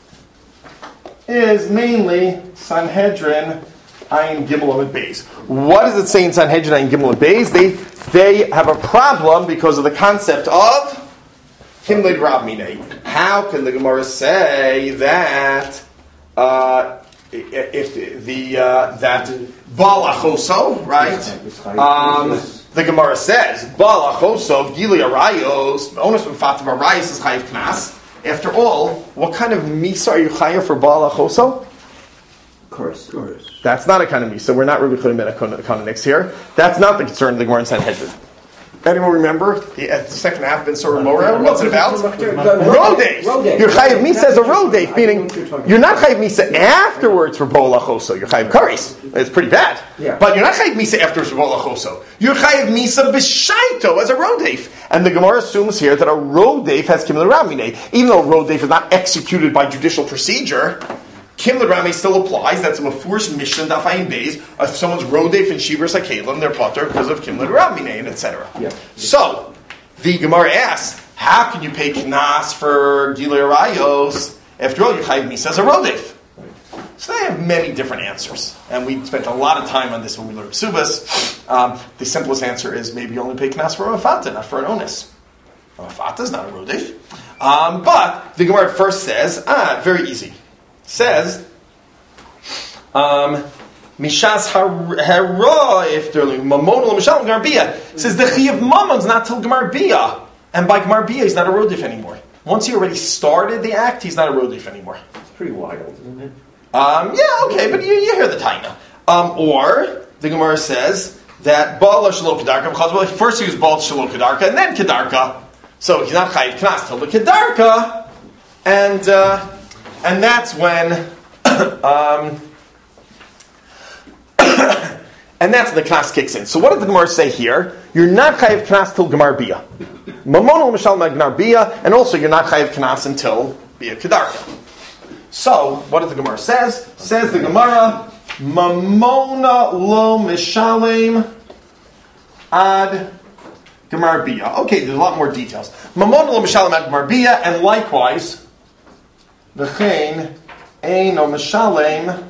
is mainly Sanhedrin Ayin Gimel Amud Beis. What does it say in Sanhedrin Ayin Gimel Amud Beis? They they have a problem because of the concept of Kimlid Rab Minei. How can the Gemara say that uh, if the uh, that Baal Achoso, right? Um, The Gemara says, Baal Achosov, Gili Arayos, Onus B'Fatim Arayos is Chayiv Knas. After all, what kind of Misa are you Chayiv for Baal Achoso? Of course. Of course. That's not a kind of Misa. We're not really putting economics here. That's not the concern of the Gemara in Sanhedrin. Anyone remember the, uh, the second half of Ben Surah Morah? What's it about? Rodef. You're Chayiv Misa as a Rodef, meaning you're not Chayiv Misa afterwards for Baal Achoso. You're Chayiv Karis. It's pretty bad. Yeah. But you're not Chayiv Misa afterwards for Baal Achoso. You're Chayiv Misa B'Shaito as a Rodef. And the Gemara assumes here that a Rodef has Kimler Ramine. Even though Rodef is not executed by judicial procedure, Kimler Ramine still applies. That's a Mefurish Mishnah Dafayin Beis. If someone's Rodef and Shivers HaKelim, they're potter because of Kimler Ramine, and et cetera. Yeah. So, the Gemara asks, how can you pay Knas for Gilei Rayos? After all, you Chayiv Misa as a Rodef. So they have many different answers. And we spent a lot of time on this when we learned Subas. Um, the simplest answer is maybe you only pay Knas for a Mafata, not for an Onus. A Mafata is not a Rodef. Um, but the Gemara first says, ah, very easy. Says, um, Mishas Hara, if they're Mamonal Mishal Gemar Bia. Says the Chi of Mamon's not till Gemar Bia. And by Gemar Bia, he's not a Rodef anymore. Once he already started the act, he's not a Rodef anymore. It's pretty wild, isn't it? Um, yeah, okay, but you, you hear the Taina. Um, or, the Gemara says that Baal Shelo Kedarka, because well, first he was Baal Shelo Kedarka, and then Kedarka. So he's not Chayiv Knas till the Kedarka. And, uh, and that's when, um, and that's when the Knas kicks in. So what does the Gemara say here? You're not Chayiv Knas till Gemar Bia. Mamonal Mishal Gemar Bia, and also you're not Chayiv Knas until Bia Kedarka. So, what does the Gemara says? Says the Gemara, Mamona lo mishalem ad Gemar Bia. Okay, there's a lot more details. Mamona lo mishalem ad Gemar Bia, and likewise, v'chein eino mishalem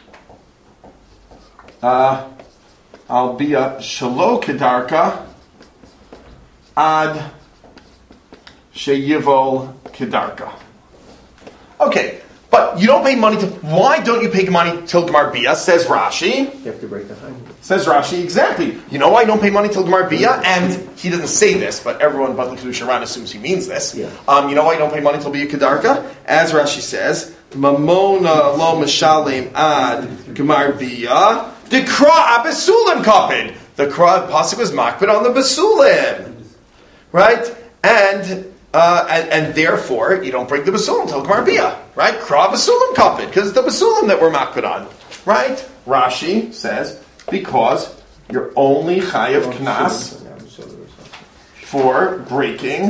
uh, al Bia shelo kedarka ad sheyivol kedarka. Okay. But you don't pay money to... Why don't you pay money till Gemar Bia? Says Rashi. You have to break the time. Says Rashi, exactly. You know why you don't pay money till Gemar Bia? And he doesn't say this, but everyone but the Kedusha Ran assumes he means this. Yeah. Um, you know why you don't pay money till Bia Kedarka? As Rashi says, Mamona lo mishalem ad Gemar Bia. The Kra abasulim kapid. The Kra pasuk was makbid on the basulim. Right? And... Uh, and, and therefore, you don't break the basulim till Gemar Bia, right? Kra basulim kapid, because it's the basulim that we're makbid on, right? Rashi says, because you're only chayav knas for breaking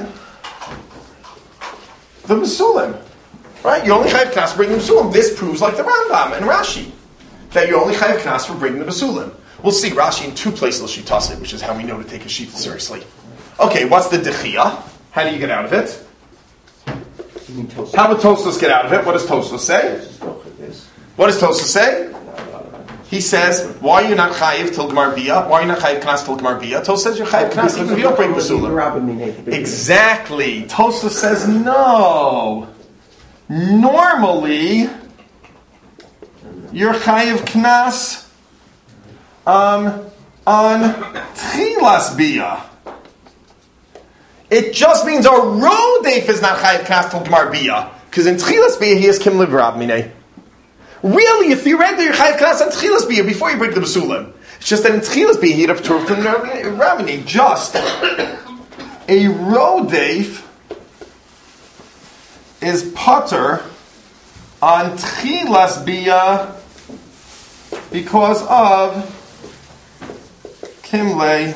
the Mesulim. Right? You only chayav knas for breaking the Mesulim. This proves, like the Rambam and Rashi, that you only chayav knas for breaking the Mesulim. We'll see Rashi in two places Shitase, which is how we know to take a sheet seriously. Okay, what's the Dechiyah? How do you get out of it? How would Tosfos get out of it? What does Tosfos say? What does Tosfos say? He says, why are you not chayiv till Gemar Bia? Why are you not chayiv knas till Gemar Bia? Tosfos says you're chayiv knas even if you don't break Mesulim. Exactly. Tosfos says no. Normally, you're chayiv knas um, on Tchilas Bia. It just means a rodef is not chayiv knas till Gemar Bia. Because in Tchilas Bia he is kim liv rab minei. Really, if you read the Chayav Knas on Tchilas Bia before you break the Mesulim, it's just that in Tchilas Bia you'd have to from Ramini. Just a rodef is putter on Tchilas Bia because of Kimle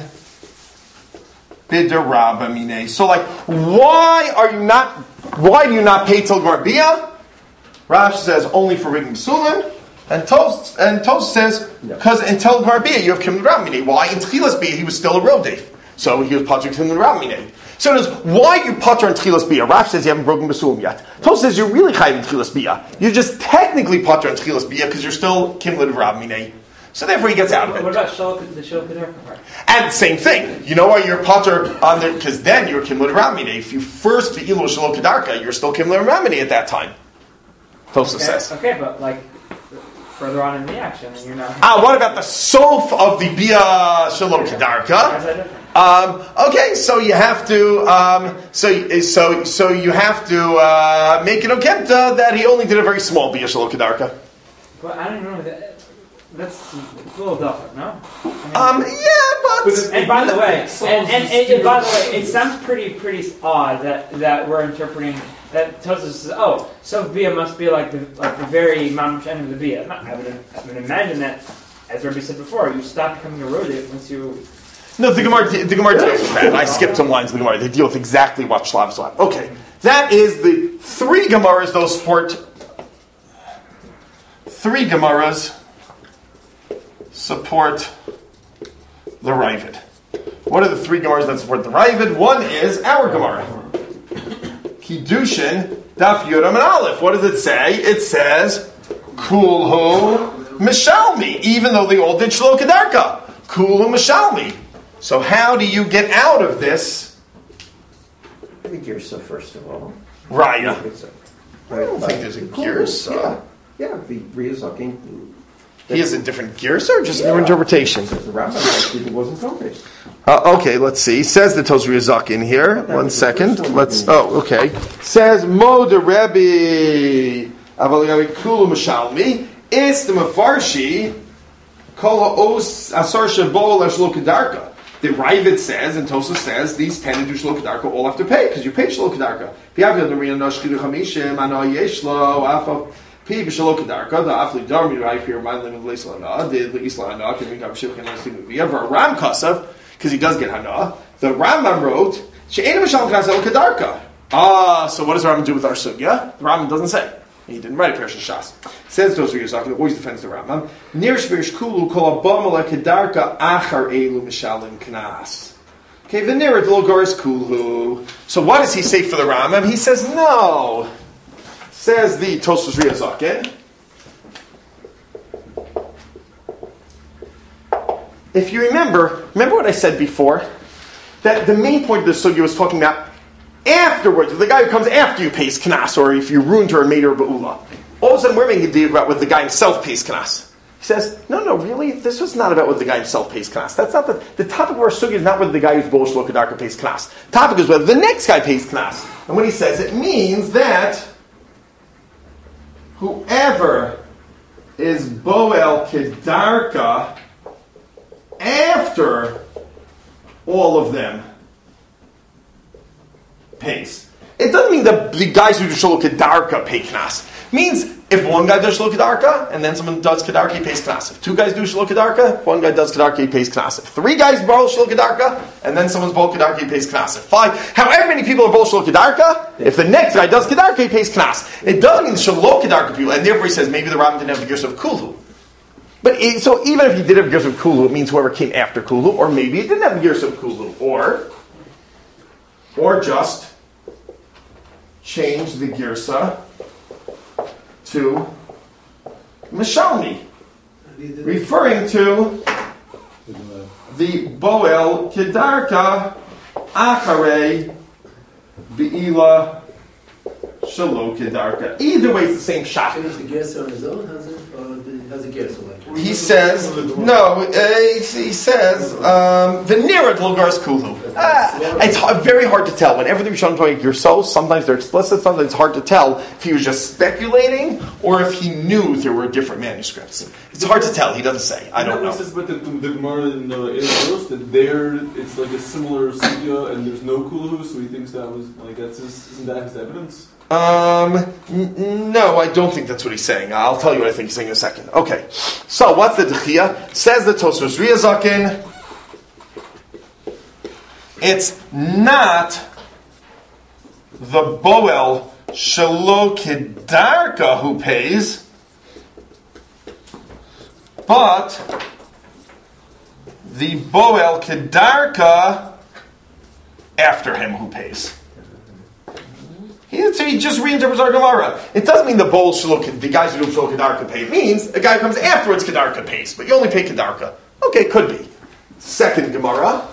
Bidarabamine. So, like, why are you not? Why do you not pay till Gemar Bia? Rashi says only for breaking Mesulim, and Toast and Toast says because until Gemar Bia you have Kim Ramine. Why in Tchilas Bia he was still a rodef, so he was putter Kim Ramine. So it is why you putter in Tchilas Bia. Rashi says you haven't broken Mesulim yet. Toast says you're really chayiv in Tchilas Bia. You just technically putter in Tchilas Bia because you're still Kim Ramine. So therefore he gets out of it. What about the Shol Kedarka part? And same thing. You know why you're putter on there because then you're Kim Ramine. If you first the Ilo Shol Kedarka, you're still Kim Ramine at that time. Tosfos okay, says. Okay, but like further on in the action, and you're not. Ah, what about the sof of the Bia Shalom Kedarka? Um, okay, so you have to, um, so so so you have to uh, make an okemta that he only did a very small Bia Shalom Kedarka. But I don't know that. That's a little different, no? I mean, Um, yeah, but and by the way, and, and, and, and by the way, it sounds pretty pretty odd that, that we're interpreting that Tosfos says, oh, so Bia must be like the like the very mamash end of the Bia. I would I would imagine that, as Rabbi said before, you stop becoming a rodef once you. No, the Gemara, the Gemara deals with that. I skipped some lines of the Gemara. They deal with exactly what Shlav Shlav. Okay, that is the three Gemaras. Those support three Gemaras support the Ravid. What are the three Gemaras that support the Ravid? One is our Gemara, Kiddushin Daf Yudam and Aleph. What does it say? It says Kulhu Mishalmi, even though they all did Shlo Kedarka. Kulhu Mishalmi. So how do you get out of this? The Girsa, first of all. Raya. I don't think there's a Girsa. Yeah, yeah, the Riyazakin. He has a different Girsa or just yeah. New interpretation? The Rambam wasn't focused. Uh, okay, let's see. Says the Tosri Yazak in here. One second. Let's. Oh, okay. Says Mo de Rebbe Avaliyami Kulu Mishalmi is the Mefarshi Kol Os Asar Shabol Ashlo Kedarka. The Ravid says and Tosfos says these ten to do Shlo Kedarka all have to pay because you pay Shlo Kedarka. Piavil the Riyana Shchidu Chamishim Ano Yeshlo Afo. P b'shalo kedarka the afli darmi right here my limit leisla did the isla hana can we have shivkin last thing we ever Ram Kasav because he does get hana. The Rambam wrote she'ena b'shalo kedarka kedarka. Ah, so what does the Rambam do with our sugya? The Rambam doesn't say. He didn't write a Parashat Shas. Says those Yitzchak, he always defends the Rambam. Nir shvirish kulu kol abamala kedarka achar elu mishalim knas. Okay, the near it logaris kulu. So what does he say for the Rambam? He says no. Says the Tosfos Riyazaken. If you remember, remember what I said before? That the main point of the sugya was talking about afterwards, the guy who comes after you pays knas, or if you ruined her and made her a ba'ula. All of a sudden we're making a deal about whether the guy himself pays knas. He says, no, no, really? This was not about whether the guy himself pays knas. That's not the, the topic of our sugya is not whether the guy who's Bo Shlo Kedarka pays knas. The topic is whether the next guy pays knas. And when he says it means that whoever is Boel Kedarka after all of them pays. It doesn't mean that the guys who do Shlo Kedarka pay knas. It means If one guy does Shelo Kedarka, and then someone does Kedarka, he pays Knas. If two guys do Shelo Kedarka, if one guy does Kedarka, he pays Knas. If three guys borrow Shelo Kedarka, and then someone's borrow Kedarka, he pays Knas. If five, however many people are borrow Shelo Kedarka, if the next guy does Kedarka, he pays Knas. It doesn't mean Shelo Kedarka people, and therefore he says maybe the Rabbin didn't have the Gersa of Kulu. But it, so even if he did have the Gersa of Kulu, it means whoever came after Kulu, or maybe he didn't have the Gersa of Kulu, or, or just change the Gersa to Mishalmi, referring to the Boel Kedarka Acharei Be'ila Shelo Kedarka. Either way, it's the same shot. Finish the Gersa on his own, has it? Or has a Gersa like? He says, no, uh, he, he says, Venera Glogars Kulu. Ah, it's hard, very hard to tell. Whenever the Rishonim talk Gersos, sometimes they're explicit, sometimes it's hard to tell if he was just speculating or if he knew there were different manuscripts. It's hard to tell. He doesn't say. I don't know. Says, but the, the Gemara in uh, Erev that there it's like a similar sugya and there's no Kulu, so he thinks that was like that's his, isn't that his evidence? Um, n- no, I don't think that's what he's saying. I'll tell you what I think he's saying in a second. Okay, so what's the Dechia? Says the Tosfos Riazakin. It's not the Boel Shelo Kedarka who pays, but the Boel Kedarka after him who pays. He, he just reinterprets our Gemara. It doesn't mean the Boel Shelo, the guys who do Shelo Kedarka pay. It means a guy who comes afterwards Kedarka pays, but you only pay Kedarka. Okay, could be. Second Gemara,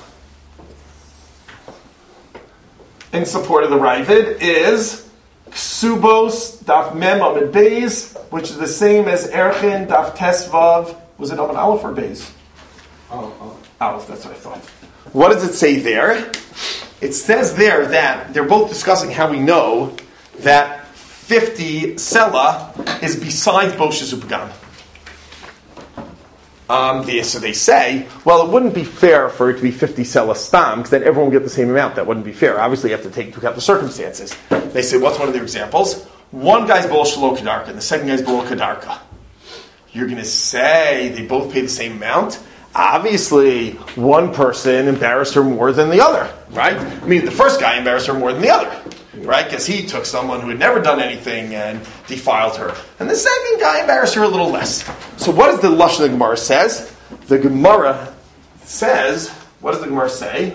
in support of the Ravid, is Ksubos Daf Mem Amid Beis, which is the same as Erchin Daf Tesvav. Was it Amid Aleph or Beis? Oh, oh. Aleph, that's what I thought. What does it say there? It says there that they're both discussing how we know that fifty Sela is besides Boshes Upgan. Um, they, so they say, well, it wouldn't be fair for it to be fifty Sela Stam, because then everyone would get the same amount. That wouldn't be fair. Obviously, you have to take into account the circumstances. They say, what's one of their examples? One guy's Bol Shelo Kedarka, and the second guy's Bol Kedarka. You're going to say they both pay the same amount? Obviously, one person embarrassed her more than the other, right? I mean, the first guy embarrassed her more than the other, right? Because he took someone who had never done anything and defiled her. And the second guy embarrassed her a little less. So what does the Lashon of the Gemara says? The Gemara says, what does the Gemara say?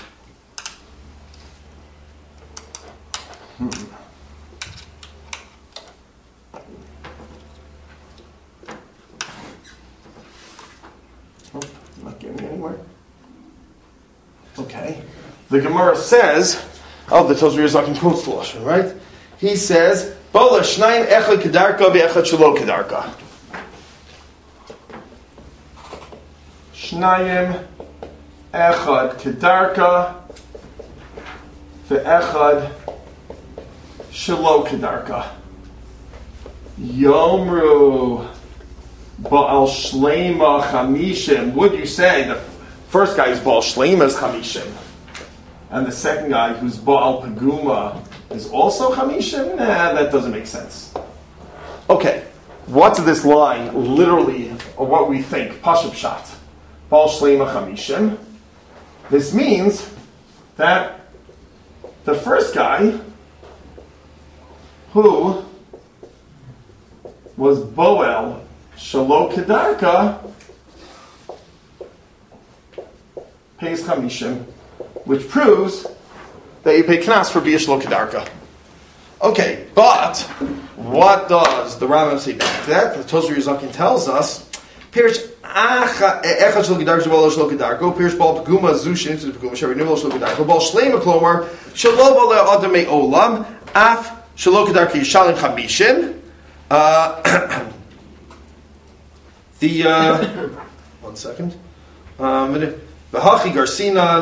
Hmm. Oh, I'm not getting anywhere. Okay. The Gemara says, oh, the Tosfos Riazakin quotes the Lashon, right? He says, Bola Shnayim Echad Kedarka ve'Echad Shelo Kedarka. Shnayim Echad Kedarka ve'Echad Shelo Kedarka. Yomru Baal Shleima Chamishim. Would you say the first guy is Baal Shleima is Chamishim, and the second guy who's Baal Paguma is also Chamishim? Nah, that doesn't make sense. Okay, what's this line literally, or what we think? Pashup Shat. Baal Shleima Chamishim. This means that the first guy who was Boel Shelo Kedarka pays Chamishim, which proves that you pay Knas for Bia Shelo Kedarka. Okay, but what does the Rambam say back to that? The Tosfos Riazakin tells us, Pirish Echad Shelo Kedarka Shelo Shelo Kedarka, Pirish Baal Paguma Zushin to the Paguma Shari Nivol Shelo Kedarka, Baal Shleima Klomar Shelo Bala Adamei Olam Af Shelo Kedarka Yishalim Chamishim. Uh, The uh, one second. Um, V'hachi Garcinan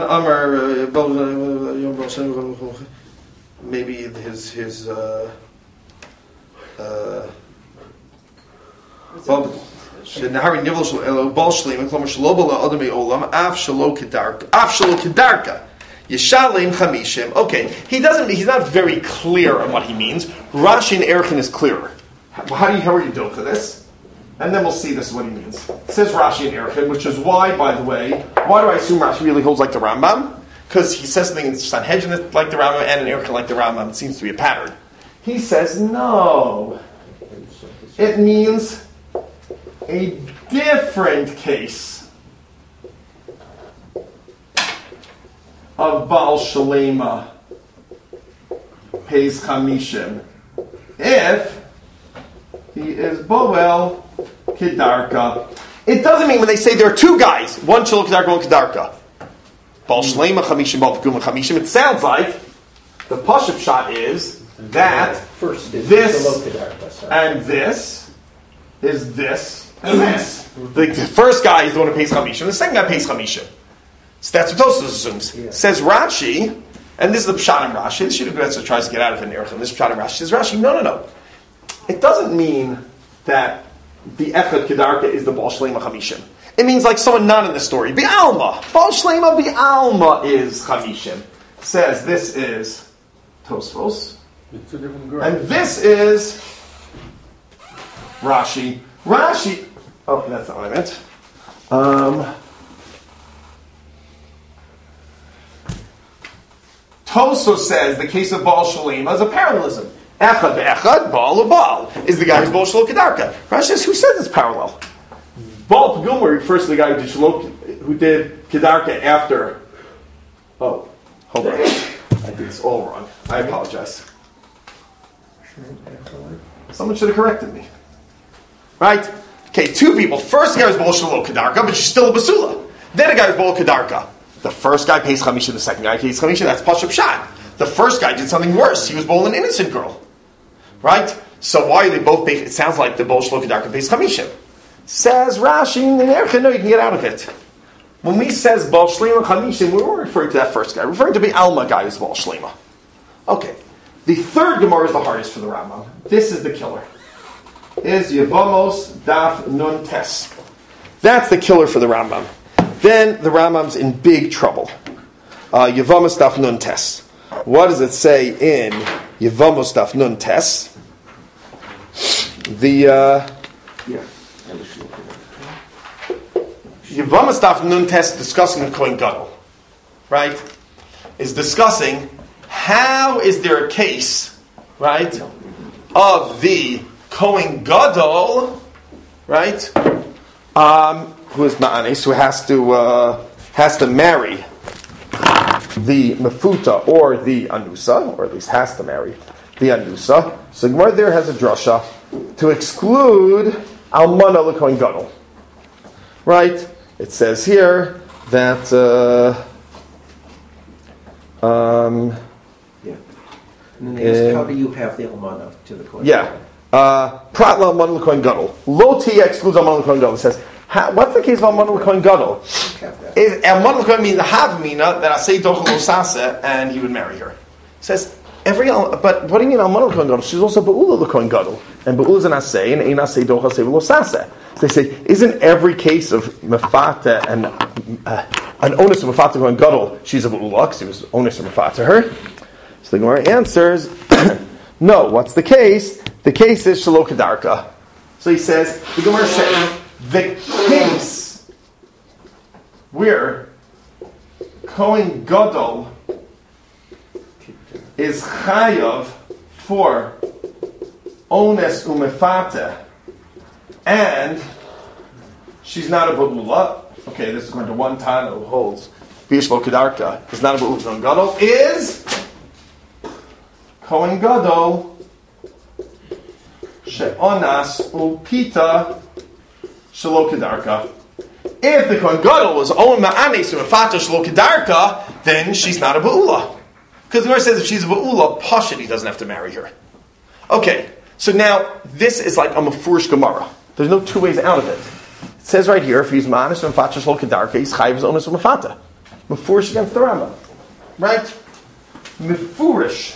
Amar. Maybe his his. Uh, uh, Shenahari Nivol Shelo Bal Shleim Klomar Shelo Bala Adamei Olam Af Shelo Kedarka Af Shelo Kedarka Yishalim Chamishim. Okay, he doesn't. He's not very clear on what he means. Rashi and Erchin is clearer. how do you, how are you doing for this? And then we'll see this is what he means. It says Rashi in Erechim, which is why, by the way, why do I assume Rashi really holds like the Rambam? Because he says something in Sanhedrin that's like the Rambam and in Erechim like the Rambam. It seems to be a pattern. He says no. It means a different case of Baal Shalema pays Chamishim if he is Boel Kedarka. It doesn't mean when they say there are two guys, one Shalom Kedarka, one Kedarka. Baal Shalema Chamishim, Baal Peguma Chamishim. It sounds like the Pashup shot is that First is this the Kedarka, sorry. and this is this and this. The, the first guy is the one who pays Chamishim. The second guy pays Chamishim. So that's what Tosfos assumes. Yeah. Says Rashi, and this is the Pshat in Rashi. This should have tries to get out of it in Erechim. This is Pshat in Rashi. Says Rashi, no, no, no. It doesn't mean that the Echad Kedarka is the Baal Shlema Chamishim. It means like someone not in the story. Bi'alma. Baal Shlema Bi'alma is Chamishim. Says this is Tosfos. It's a different girl. And this is Rashi. Rashi. Oh, that's not what I meant. Um, Tosfos says the case of Baal Shalema is a parallelism. Echad be'echad, Baal u'Baal is the guy who's Baal Shalom Kedarka. Rashi says, who says it's parallel? Baal Peguma refers to the guy who did Shalom, who did Kedarka after. Oh, hold on. I did this all wrong. I apologize. Someone should have corrected me. Right? Okay, two people. First guy was Baal Shalom Kedarka, but she's still a Basula. Then a guy was Baal Kedarka. The first guy pays Chamisha, the second guy pays Chamisha. That's Pashup Shad. The first guy did something worse. He was Baal an innocent girl. Right? So why are they both pay? It sounds like the Baal Shalom Kedarka pays Chamisha. Says Rashi in Erechim, no, you can get out of it. When we says Baal Shlema Chamisha, we weren't referring to that first guy. We're referring to the Alma guy who's Baal Shlema. Okay. The third Gemara is the hardest for the Rambam. This is the killer. Is Yevamos Daf Nun Tes. That's the killer for the Rambam. Then the Rambam's in big trouble. Uh, Yevamos Daf Nun Tes. What does it say in Yevamos Daf Nun Tes? The uh, Yeah. Yevamos Daf Nun Tes discussing the Kohen Gadol, right? Is discussing how is there a case, right, of the Kohen Gadol, right, um, who is Ma'anis, who has to uh, has to marry the Mefuta or the Anusa, or at least has to marry the Anusa. So Gemara there has a drasha to exclude Almana the Kohen Gadol, right? It says here that. Uh, um, And then they ask, Um, how do you have the Almana to the Kohen? Yeah. Uh, Prat Almana l'Kohen Gadol. Lo Tia excludes Almana l'Kohen Gadol. It says, how, what's the case of Almana l'Kohen Gadol? Have that. Is Almana l'Kohen means the Havamina that I say Dochel Osasa and he would marry her? It says, every, Al- but what do you mean Almana l'Kohen Gadol? She's also Ba'ula l'Kohen Gadol. And Ba'ula is an Asay and Ein Asay Dochel Asay v'Losasa. So they say, isn't every case of Mefata and uh, an onus of Mefata Kohen Gadol, she's a Ba'ula because he was onus of Mefata her? So the Gemara answers, no, what's the case? The case is Shalom Kedarka. So he says, the Gemara says, the case where Kohen Gadol is Chayav for Ones Umefata and she's not a Ba'ula. Okay, this is going to one Tana who holds Bishlo Kedarka is not a Ba'ula Kohen Gadol, is Kohen Gadol she'onas upita shelo kedarka. If the Kohen Gadol was on ma'anes umefata shelo kedarka, then she's not a ba'ula. Because the Gemara says if she's a ba'ula, pashut, he doesn't have to marry her. Okay, so now this is like a mafurish Gemara. There's no two ways out of it. It says right here, if he's ma'anes umefata shelo kedarka, he's chayiv his onas umefata. Mafurish against the Rambam, right? Mafurish.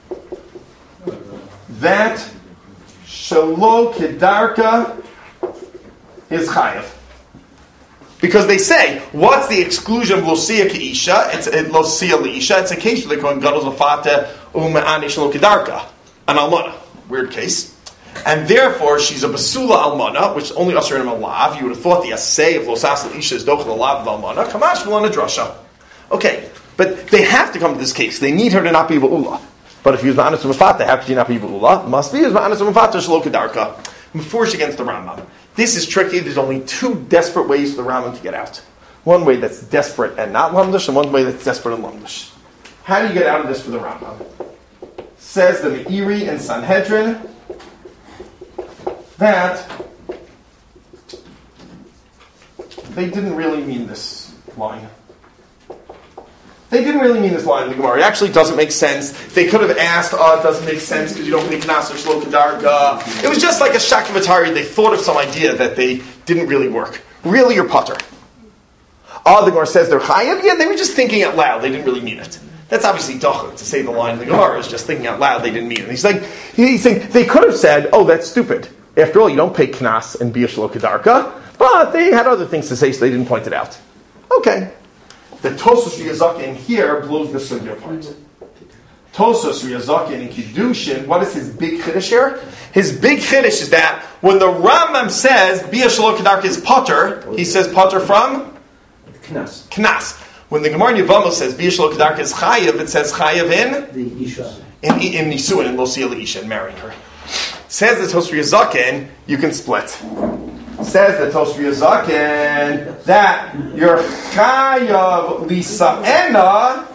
That Shalo Kedarka is Chayav. Because they say, what's the exclusion of Losia Keisha? It's a Losia Leisha. It's a case where the Kohen Gadol's Mafata Ume'ani Shalo Kedarka. An Almana. Weird case. And therefore, she's a basula almana, which only usher in a lav. You would have thought the assay of losas isha is dochel lav almana. Kamash v'lana drasha. Okay, but they have to come to this case. They need her to not be ba'ula. But if he was ma'anas u'mafata, how could she not be ba'ula? Must be as ma'anas u'mafata shelo kedarka. Mefurish against the Rambam. This is tricky. There's only two desperate ways for the Rambam to get out. One way that's desperate and not lamdish, and one way that's desperate and lamdish. How do you get out of this for the Rambam? Says the Meiri and Sanhedrin that they didn't really mean this line. They didn't really mean this line in the Gemara. It actually doesn't make sense. They could have asked, oh, it doesn't make sense because you don't make Knas or Shlo Kedarka. It was just like a Shakavatari. They thought of some idea that they didn't really work. Really, you're putter. Oh, the Gemara says they're Chayav? Yeah, they were just thinking out loud. They didn't really mean it. That's obviously Dachar. To say the line in the Gemara is just thinking out loud. They didn't mean it. He's like, he's saying, they could have said, oh, that's stupid. After all, you don't pay Knas and Bia Shlo Kedarka. But they had other things to say, so they didn't point it out. Okay. The Tosos Riyazakin here blows the sugya apart. Tosos Riyazakin in Kiddushin, what is his big chiddush here? His big chiddush is that when the Rambam says Bia Shelo Kedarka is potter, he says potter from Knas. Knas. When the Gemara in Yevamos says Bia Shelo Kedarka is chayav, it says chayav in The Isha. in in Nisuin and Lo Sia Isha and marrying her. Says the Tosos Riyazakin, you can split. Says the Tosri Zaken that you're chayav lisa'ena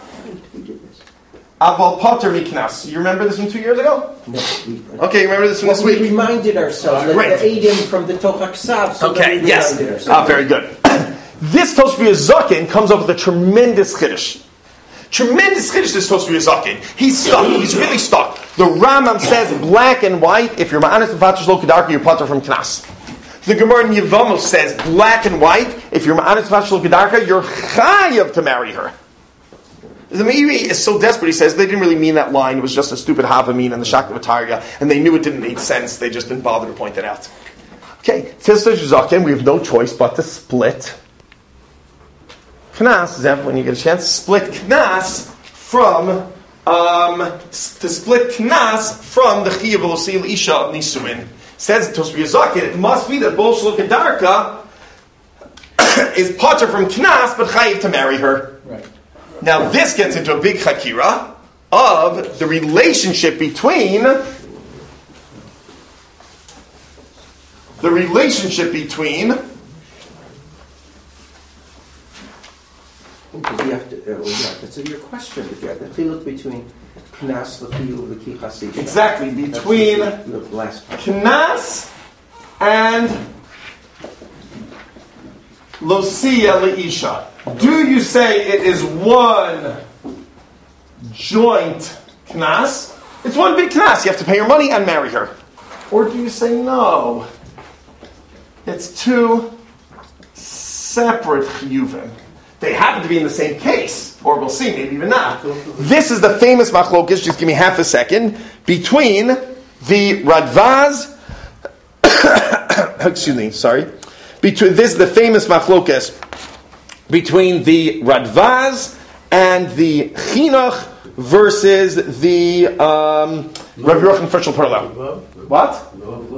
aval potter miknas. You remember this from two years ago? No. Okay, you remember this from Well, this we week? reminded ourselves that Right. the Eidim from the Tochak Sav. So Okay, we yes. reminded ourselves. Ah, very good. This Tosri Zaken comes up with a tremendous chiddush. Tremendous chiddush, this Tosri Zaken. He's stuck. He's really stuck. The Rambam says black and white. If you're ma'anis and faters lo kedarka, you're potter from knas. The Gemara in Yevamos says black and white. If you're ma'anis faters lo kedarka, you're chayav to marry her. The Meiri is so desperate. He says they didn't really mean that line. It was just a stupid havamin and the shakavatarya, and they knew it didn't make sense. They just didn't bother to point it out. Okay, says the Zaken, we have no choice but to split Knas, Zev, when you get a chance, split Knas from, um, to split Knas from the Chiyav V'Losil Isha of Nisuin. Says Tosri Zaken, it must be that Bol Shlo Kedarka is potter from Knas, but Chayiv to marry her. Right. Now this gets into a big Chakira of the relationship between the relationship between Because you have to, uh, well, yeah, that's your question. But you have to look between Knas, L'Chiyuv, L'Kichas Isha. exactly between That's the, the last part. Knas and Losia Leisha. Do you say it is one joint Knas? It's one big Knas. You have to pay her money and marry her. Or do you say no? It's two separate Chiyuvim. They happen to be in the same case, or we'll see, maybe even not. This is the famous machlokes, just give me half a second, between the Radvaz, excuse me, sorry, between, this is the famous machlokes between the Radvaz and the Chinuch versus the um, Rav Yochanan Frischel Perlow. What?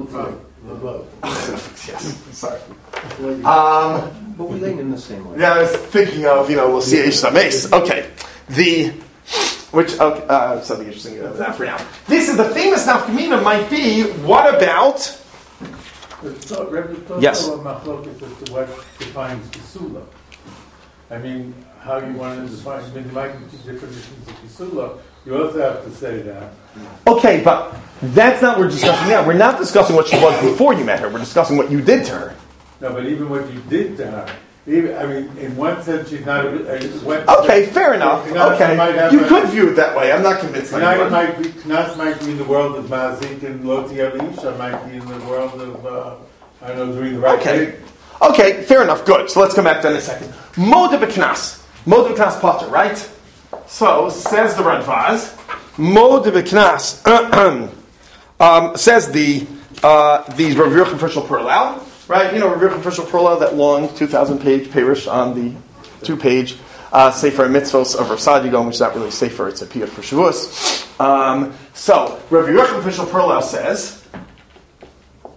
Yes, sorry. Um, But we lean in the same way. Yeah, I was thinking of, you know, we'll see Isha Mace. Okay. The, which, okay, uh, something interesting about that for now. This is the famous nafkamina might be, what about, So, Rebbe, talk Yes. about machlokas as to what defines Kisula. I mean, how you want to define, I mean, there might be two definitions of Kisula. You also have to say that. okay, but that's not what we're discussing now. We're not discussing what she was before you met her. We're discussing what you did to her. No, but even what you did to her, even, I mean, in one sense, she's not a... a Okay, fair enough. Knas might Okay. have You a- could view it that way. I'm not convinced. by Knas you. might be, Knas might be in the world of Mazik, and Loti Elisha might be in the world of, uh, I don't know, doing the right Okay. thing. Okay, fair enough. Good. So let's come back to that in a second. Moda b'knas. Moda b'knas potter, right? So, says the Radvaz, Moda b'knas, um, says the, uh, the Rav Yochanan Frischel Perlow, right? You know, Rav Yochanan Frischel Perlow, that long two thousand page parish on the two-page uh, Sefer Mitzvos of Rav Sadigon, which is not really Sefer, it's a piyut for Shavuos. Um, so, Rav Yochanan Frischel Perlow says,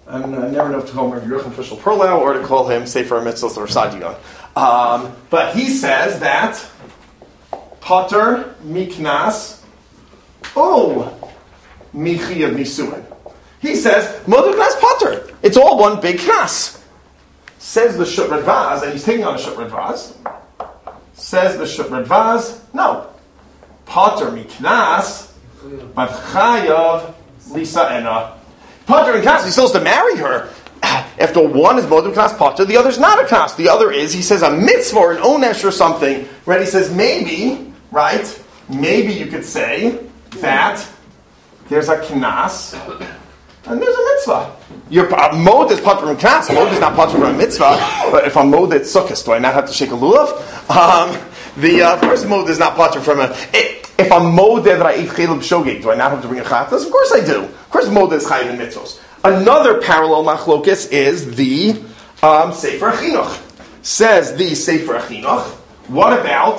And I never know if to call him Rabbi Yochanan Fischel Perlau or to call him Sefer Mitzvos or Sadion. Um, but he says that Pater Miknas Oh Michi of Nisuin. He says Moed Knas Pater. It's all one big knas. Says the Shut Radvaz, and he's taking on a Shut Radvaz. Says the Shut Radvaz, no. Pater Miknas, but Chayav Lisa Ena. Pater and Knas, he still has to marry her. After one is Modem Knas Pater, the other is not a Knas. The other is, he says, a mitzvah or an onesh or something. Right? He says, maybe, right? Maybe you could say that there's a Knas and there's a mitzvah. Your uh, Mod is Pater and Knas. Mod is not Pater from a mitzvah. But if I'm Mod, it's Sukkot. Do I not have to shake a lulav? Um, the uh, first Mod is not Pater from a... It, If I'm modeh that I ate chelib shogeg, do I not have to bring a chatas? Of course I do. Of course modeh is chayiv in mitzvos. Another parallel machlokes is the um, Sefer Chinuch. Says the Sefer Chinuch, what about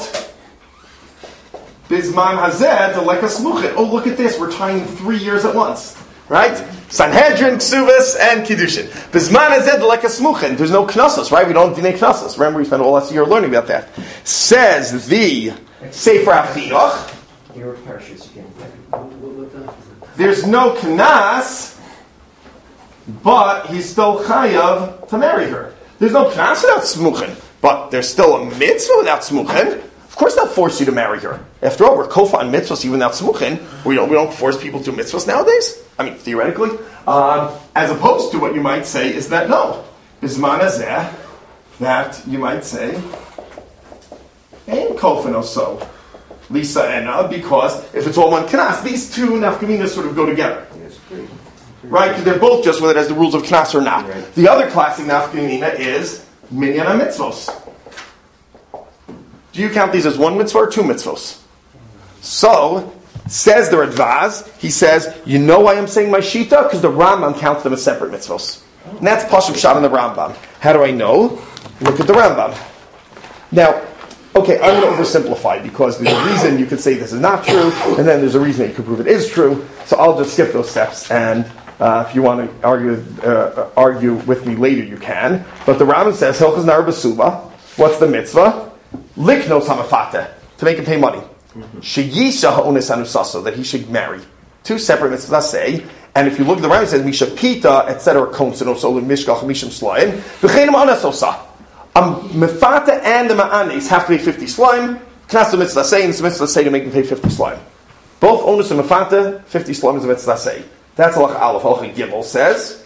Bizman Hazeh to like a smuchit? Oh, look at this, we're tying three years at once. Right? Sanhedrin, Ksuvas, and Kiddushin. Bizman Hazeh to like a smuchit. There's no knossos, right? We don't have dinei knossos. Remember, we spent all last year learning about that. Says the Sefer Chinuch, there's no knas, but he's still chayav to marry her. There's no knas without smuchin, but there's still a mitzvah without smuchin. Of course, they'll force you to marry her. After all, we're kofa on mitzvahs even without smuchin. We don't we don't force people to mitzvahs nowadays. I mean, theoretically, um, as opposed to what you might say is that no, bisman hazeh, that you might say ain't kofa no so. Lisa Ena, because if it's all one knas, these two nafkaminas sort of go together. Right? Because they're both just whether it has the rules of knas or not. Right. The other classic nafkamina is minyan mitzvos. Do you count these as one mitzvah or two mitzvos? So, says the Radvaz, he says, you know why I'm saying my shita? Because the Rambam counts them as separate mitzvos. And that's Pashup Shad in the Rambam. How do I know? Look at the Rambam. Now, okay, I'm going to oversimplify because there's a reason you could say this is not true, and then there's a reason that you could prove it is true. So I'll just skip those steps, and uh, if you want to argue uh, argue with me later, you can. But the Rambam says, Hilchos Nar B'Suba, what's the mitzvah? Liknos Hamafate, to make him pay money. Sheyisha Ha'ones Hanusaso, that he should marry. Two separate mitzvahs, I say. And if you look at the Rambam, it says, Misha Pita, et cetera, Konsen, Osol, Mishkach, Mishim Slaim, V'chenim Anasosa. Um, Mefata and the Ma'anis have to pay fifty slime. Knas the mitzvah say, and the mitzvah say to make them pay fifty slime. Both onus and Mefata, fifty slime is the mitzvah say. That's Halach Aleph. Halach Gimel says,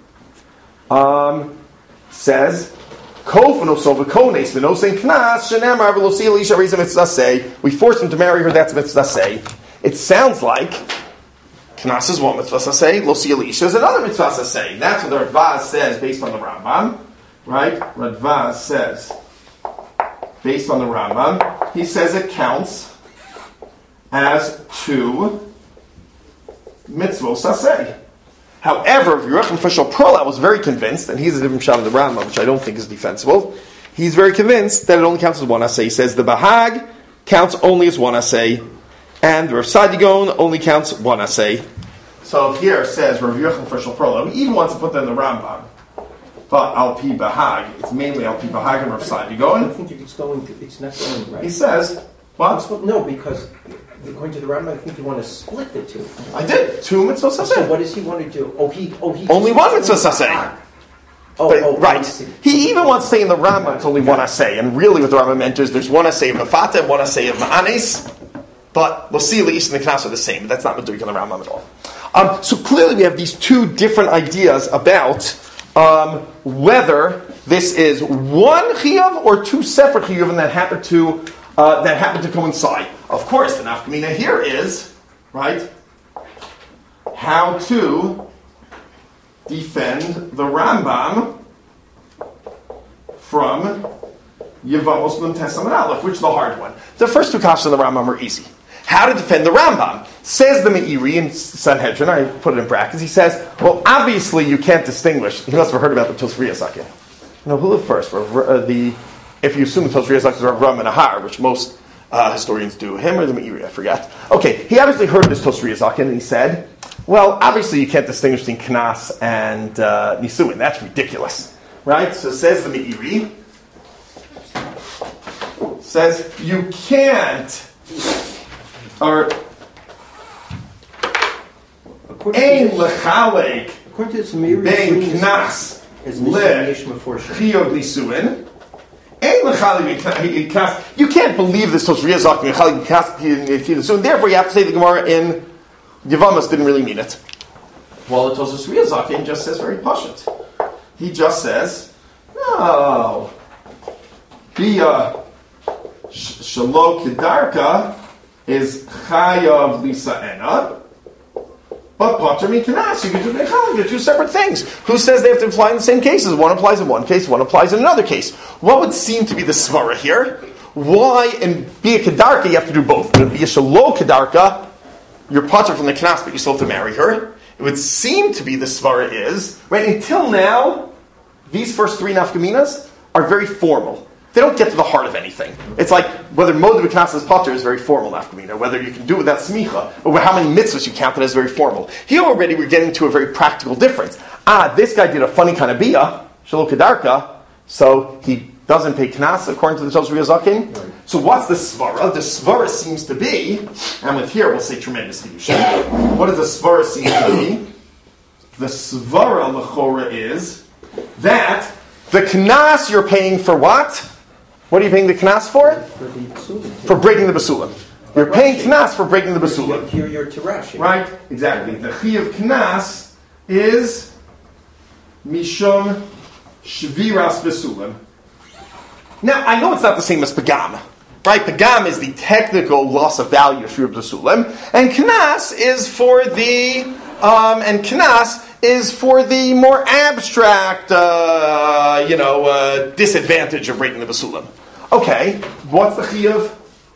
um, says, Kofano so v'kones v'nosein knas shenemar v'losi elisha reason mitzvah say. We force him to marry her. That's mitzvah say. It sounds like knas is one mitzvah say, losi elisha is another mitzvah say. That's what the Radvaz says based on the Rambam. Right? Radvaz says, based on the Rambam, he says it counts as two mitzvot saseh. However, if Yochanan Fischel Perlau was very convinced, and he's a different shot of the Rambam, which I don't think is defensible, he's very convinced that it only counts as one aseh. He says the Bahag counts only as one aseh, and the Rav Sadigon only counts one aseh. So here it says Rav Yochanan Fischel Perlau, he even wants to put that in the Rambam. But Al Pi Bahag, it's mainly Al Pi Bahag and Rav Sadigon. I think it's going. To, it's not going right. He says, what? No, because according to the Rambam, I think you want to split the two. I did two mitzvot saseh. So what does he want to do? Oh, he. Oh, he. Only one mitzvah saseh. Oh, but, oh, right. He even wants to say in the Rambam it's only one aseh, and really what the Rambam meant is there's one aseh of Mefata and one aseh of Ma'anes. But we'll see, Leish and the Knas are the same. But that's not Meduik in the Rambam at all. Um, so clearly we have these two different ideas about. Um, whether this is one chiyuv or two separate chiyuv and that happen to uh, that happen to coincide. Of course, the nafkamina here is right how to defend the Rambam from Yevamos Nun Testament Aleph, which is the hard one. The first two kashas of the Rambam are easy. How to defend the Rambam. Says the Meiri in Sanhedrin, I put it in brackets, he says, well, obviously you can't distinguish. You must have heard about the Tosriya Sakin. You know, who lived first? Uh, the, if you assume the Tosriya Sakin is Rav Ram and Ahar, which most uh, historians do, him or the Meiri, I forget. Okay, he obviously heard this Tosri Azaken, and he said, well, obviously you can't distinguish between Knas and uh, Nisuin. That's ridiculous. Right? So says the Meiri, says you can't, or Ein lechalek According to this Meiri, bein Knas is le chiyod Nisuin. You can't believe this Tosri Azaken, so therefore you have to say the Gemara in Yevamos didn't really mean it. Well, the Tosri Azaken just says very pashut. He just says, no, Bia Shalo Kedarka is Chayav Lisa'ena, but Pater Mikanas, you can do Mechalik. They're two separate things. Who says they have to apply in the same cases? One applies in one case, one applies in another case. What would seem to be the svara here? Why in Bia Kedarka you have to do both? In Bia Shalo Kedarka, you're Pater from the Knas, but you still have to marry her. It would seem to be the svara is, right, until now, these first three nafkaminas are very formal. They don't get to the heart of anything. It's like whether Mod B'Knas is Pater is very formal nafkamina, whether you can do it without smicha, or how many mitzvahs you count that as very formal. Here already we're getting to a very practical difference. Ah, this guy did a funny kind of bia, Shalom Kedarka, so he doesn't pay Knas according to the Tosri Azaken. Right. So what's the svara? The svara seems to be, and with here we'll say tremendous kedusha. What does the svara seem to be? The svara lechora is that the Knas you're paying for what? What are you paying the Knas for? For the basulim. For breaking the basulim. You're paying Knas for breaking the basulim. Here you're Tirashi. Right? Exactly. The chi of Knas is Mishum Shviras Basulim. Now, I know it's not the same as Pagam. Right? Pagam is the technical loss of value of Shviras Basulim. And Knas is for the, um, and Knas is for the more abstract, uh, you know, uh, disadvantage of breaking the basulim. Okay, what's the chiyuv?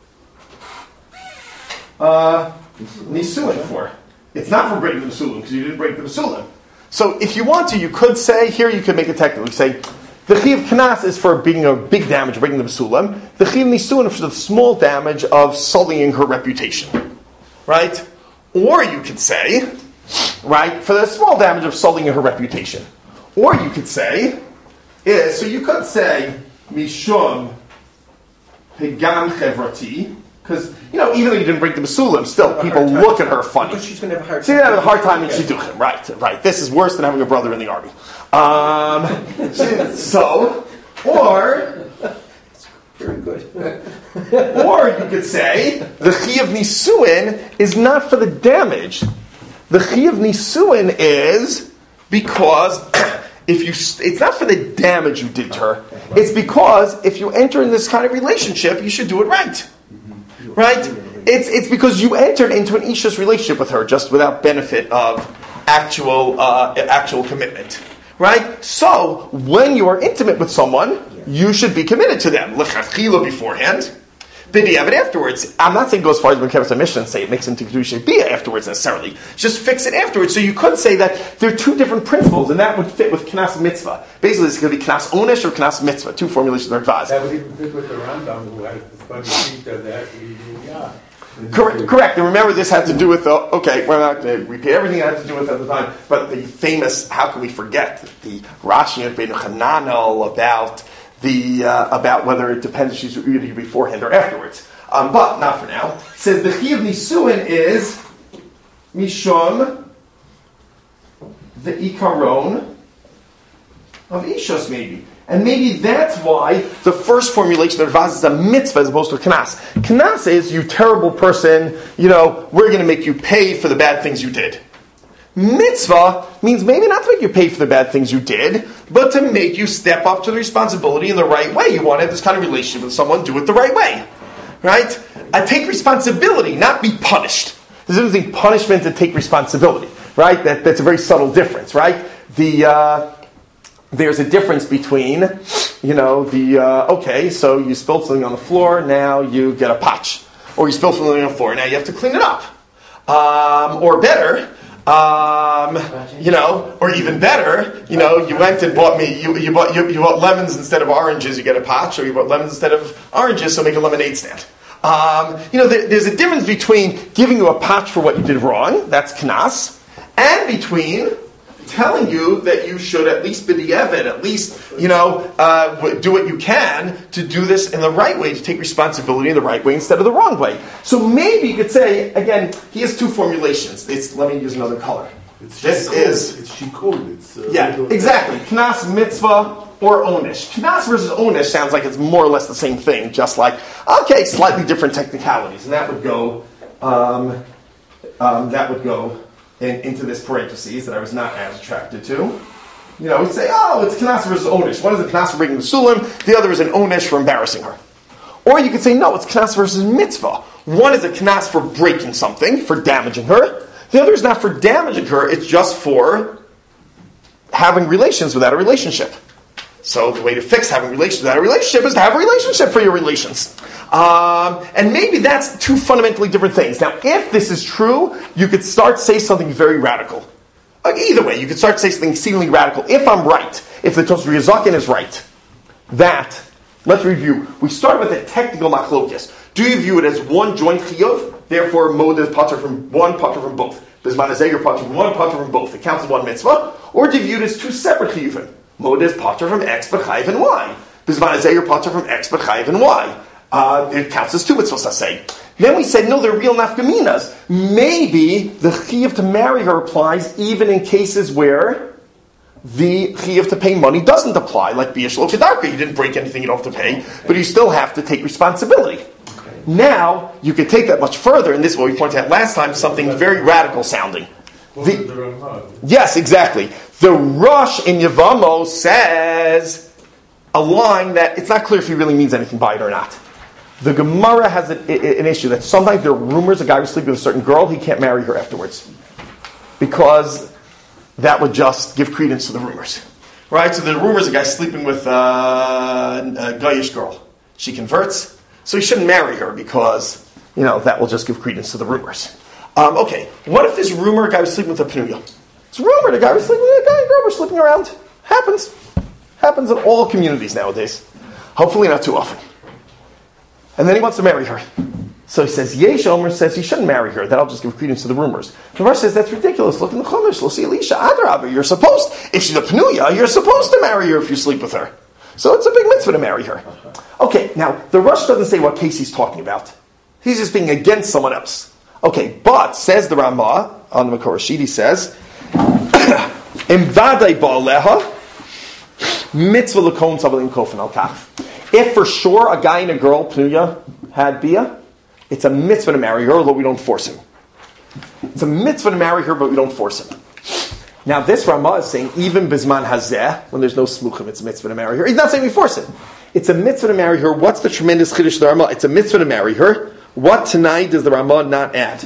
Uh, nisuin for? It's not for breaking the basulim because you didn't break the basulim. So if you want to, you could say here. You could make a technical. You say the chiyuv knas is for being a big damage, breaking the basulim. The chiyuv nisuin is for the small damage of sullying her reputation, right? Or you could say, right, for the small damage of sullying her reputation. Or you could say, is, so you could say, Mishum Pegam Chevrati, because, you know, even though you didn't break the Basulim, still, people look at her funny. But she's going to have a hard time. She's going to have a hard time in Shidduchim, right, right. This is worse than having a brother in the army. Um, so, or... Very good. Or you could say, the Chi of Nisuin is not for the damage. The Chi of Nisuin is because if you, it's not for the damage you did to her. It's because if you enter in this kind of relationship, you should do it right. Right? It's it's because you entered into an Isha's relationship with her just without benefit of actual uh, actual commitment. Right? So, when you are intimate with someone, you should be committed to them. L'chachila beforehand. B'diavad afterwards. I'm not saying go as far as Mekevas Mishnah and say it makes into Kedusha Bia afterwards necessarily. Just fix it afterwards. So you could say that there are two different principles, and that would fit with Knas Mitzvah. Basically, it's going to be Knas Onish or Knas Mitzvah. Two formulations of Vaz. That would even fit with the Rambam, who has this funny feature that has to be Yah. Correct, correct. And remember, this had to do with the, okay, we're not going to repeat everything it had to do with at the time, but the famous, how can we forget, the Rashi and Beinu Chananel about the, uh, about whether it depends if she's read beforehand or afterwards. Um, but, not for now. It says the Chi of Nisuin is Mishum, the Ikaron of Ishos, maybe. And maybe that's why the first formulation of Vaz is a mitzvah as opposed to a knas. Knas is, you terrible person, you know, we're going to make you pay for the bad things you did. Mitzvah means maybe not to make you pay for the bad things you did, but to make you step up to the responsibility in the right way. You want to have this kind of relationship with someone, do it the right way. Right? I take responsibility, not be punished. There's a difference between punishment and take responsibility. Right? That, that's a very subtle difference, right? The... Uh, There's a difference between, you know, the, uh, okay, so you spilled something on the floor, now you get a patch. Or you spilled something on the floor, now you have to clean it up. Um, or better, um, you know, or even better, you know, you went and bought me, you, you, bought, you, you bought lemons instead of oranges, you get a patch, or you bought lemons instead of oranges, so make a lemonade stand. Um, you know, there, there's a difference between giving you a patch for what you did wrong, that's knas, and between telling you that you should at least be the evid, at least, you know, uh, do what you can to do this in the right way, to take responsibility in the right way instead of the wrong way. So maybe you could say, again, he has two formulations. It's, let me use another color. It's This shikun. is- It's shikun. It's uh, Yeah, regular- exactly. Knas, mitzvah, or onish. Knas versus onish sounds like it's more or less the same thing, just like, okay, slightly different technicalities. And that would go, um, um, that would go in, into this parentheses that I was not as attracted to. You know, we'd say, oh, it's knas versus onish. One is a knas for breaking the sulim, the other is an onish for embarrassing her. Or you could say, no, it's knas versus mitzvah. One is a knas for breaking something, for damaging her. The other is not for damaging her, it's just for having relations without a relationship. So the way to fix having relations without a relationship is to have a relationship for your relations. Um, and maybe that's two fundamentally different things. Now, if this is true, you could start to say something very radical. Uh, either way, you could start to say something exceedingly radical. If I'm right, if the Tosfos Rizakin is right, that, let's review. We started with a technical machlokes. Do you view it as one joint chiyuv? Therefore, mod is pater from one, pater from both. Bisman azeh, pater from one, pater from both. It counts as one mitzvah. Or do you view it as two separate chiyuvim? Mod is pater from X, but chayiv and Y. Bisman azeh, pater from X, but chayiv and Y. Uh, it counts as two mitzvahs, I say. Then we said, no, they're real nafkaminas. Maybe the chiyuv to marry her applies even in cases where the chiyuv to pay money doesn't apply, like biyashlo kedarka. You didn't break anything, you don't have to pay, but you still have to take responsibility. Now, you could take that much further, and this is what we pointed out last time, something very radical sounding. The, yes, exactly. The Rosh in Yevamo says a line that it's not clear if he really means anything by it or not. The Gemara has a, a, an issue that sometimes there are rumors a guy was sleeping with a certain girl, he can't marry her afterwards. Because that would just give credence to the rumors. Right? So the rumors a guy's sleeping with uh, a Goyish girl. She converts, so he shouldn't marry her because, you know, that will just give credence to the rumors. Um, okay, what if this rumor a guy was sleeping with a Penuya? It's rumored a guy was sleeping with a guy and girl were sleeping around. Happens. Happens in all communities nowadays. Hopefully not too often. And then he wants to marry her. So he says, Yesh Omer says he shouldn't marry her. That'll just give credence to the rumors. The verse says, that's ridiculous. Look in the Chumash. We'll see Elisha. Adrabah, you're supposed, if she's a Penuya, you're supposed to marry her if you sleep with her. So it's a big mitzvah to marry her. Okay, now, the Rosh doesn't say what case he's talking about. He's just being against someone else. Okay, but, says the Ramah, on the Makor Rashid, he says, Imvadei ba'aleha, mitzvah l'kon tzavah l'imkofen al kaf. If for sure a guy and a girl, Penuya, had bia, it's a mitzvah to marry her, although we don't force him. It's a mitzvah to marry her, but we don't force him. Now this Ramah is saying, even bisman hazeh, when there's no smuchim, it's a mitzvah to marry her. He's not saying we force him. It's a mitzvah to marry her. What's the tremendous chiddush of the Ramah? It's a mitzvah to marry her. What tonight does the Ramah not add?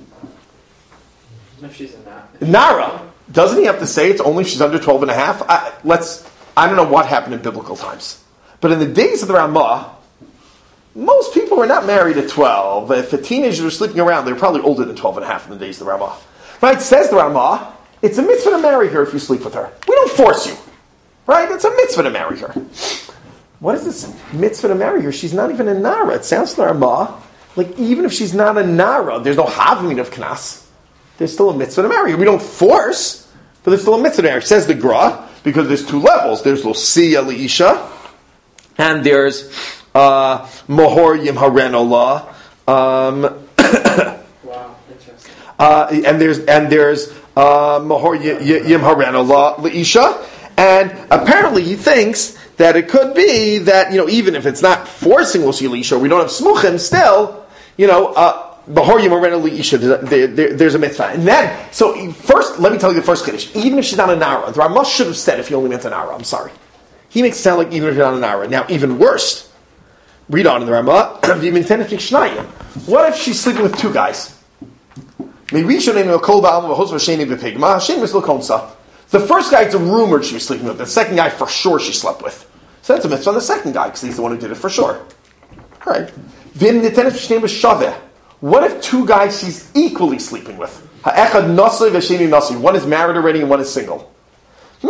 If she's a nara. Nara. Doesn't he have to say it's only if she's under twelve and a half? I, let's, I don't know what happened in biblical times. But in the days of the Ramah, most people were not married at twelve. If a teenager was sleeping around, they were probably older than twelve and a half in the days of the Ramah. Right? Says the Ramah, it's a mitzvah to marry her if you sleep with her. We don't force you. Right? It's a mitzvah to marry her. What is this mitzvah to marry her? She's not even a Nara. It sounds to the Ramah like even if she's not a Nara, there's no Havmin of Knas. There's still a mitzvah to marry her. We don't force, but there's still a mitzvah to marry her. Says the Gra, because there's two levels. There's Lucia Leisha, and there's uh, Mohor Yim Haren Olah. Um, Wow, interesting. uh, and there's and there's uh, Mohor Yim Haren Olah Leisha, and apparently he thinks that it could be that, you know, even if it's not forcing Lucia Leisha, we don't have smuchim, still, you know, uh, Bahor Yimorena Leisha, there's a mitzvah. And then, so first, let me tell you the first Kiddush. Even if she's not a Nara, the Ramah should have said if he only meant a Nara, I'm sorry. He makes it sound like even if she's not a Nara. Now, even worse, read on in the Ramah, what if she's sleeping with two guys? The first guy, it's a rumored she was sleeping with. The second guy, for sure, she slept with. So that's a mitzvah on the second guy, because he's the one who did it for sure. All right. What if two guys she's equally sleeping with? One is married already and one is single. Then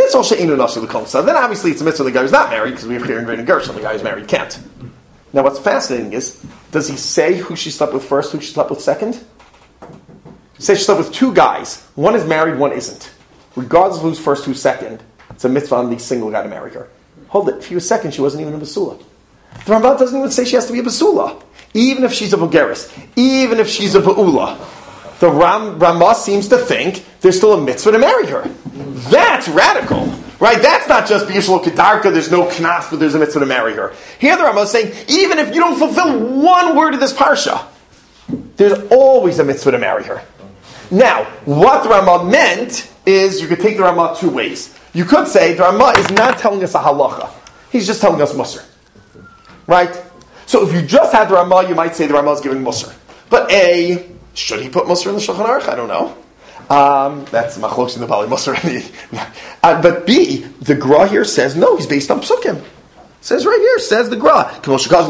obviously it's a mitzvah the guy who's not married, because we have here in Great and Gershon, the guy who's married can't. Now what's fascinating is, does he say who she slept with first, who she slept with second? He says she slept with two guys. One is married, one isn't. Regardless of who's first, who's second, it's a mitzvah on the single guy to marry her. Hold it, if he was second, she wasn't even a basula. The Rambam doesn't even say she has to be a basula. Even if she's a Bulgaris, even if she's a ba'ula, the Ram, Ramah seems to think there's still a mitzvah to marry her. That's radical, right? That's not just B'yishlo Kedarka, there's no knas, but there's a mitzvah to marry her. Here the Ramah is saying, even if you don't fulfill one word of this parsha, there's always a mitzvah to marry her. Now, what the Ramah meant is you could take the Ramah two ways. You could say the Ramah is not telling us a halacha. He's just telling us musar. Right? So if you just had the Ramah, you might say the Ramah is giving musar. But A, should he put musar in the Shulchan Aruch? I don't know. Um, that's machlokes in the Bali musar. uh, but B, the Gra here says no, he's based on psukim. Says right here, says the Gra.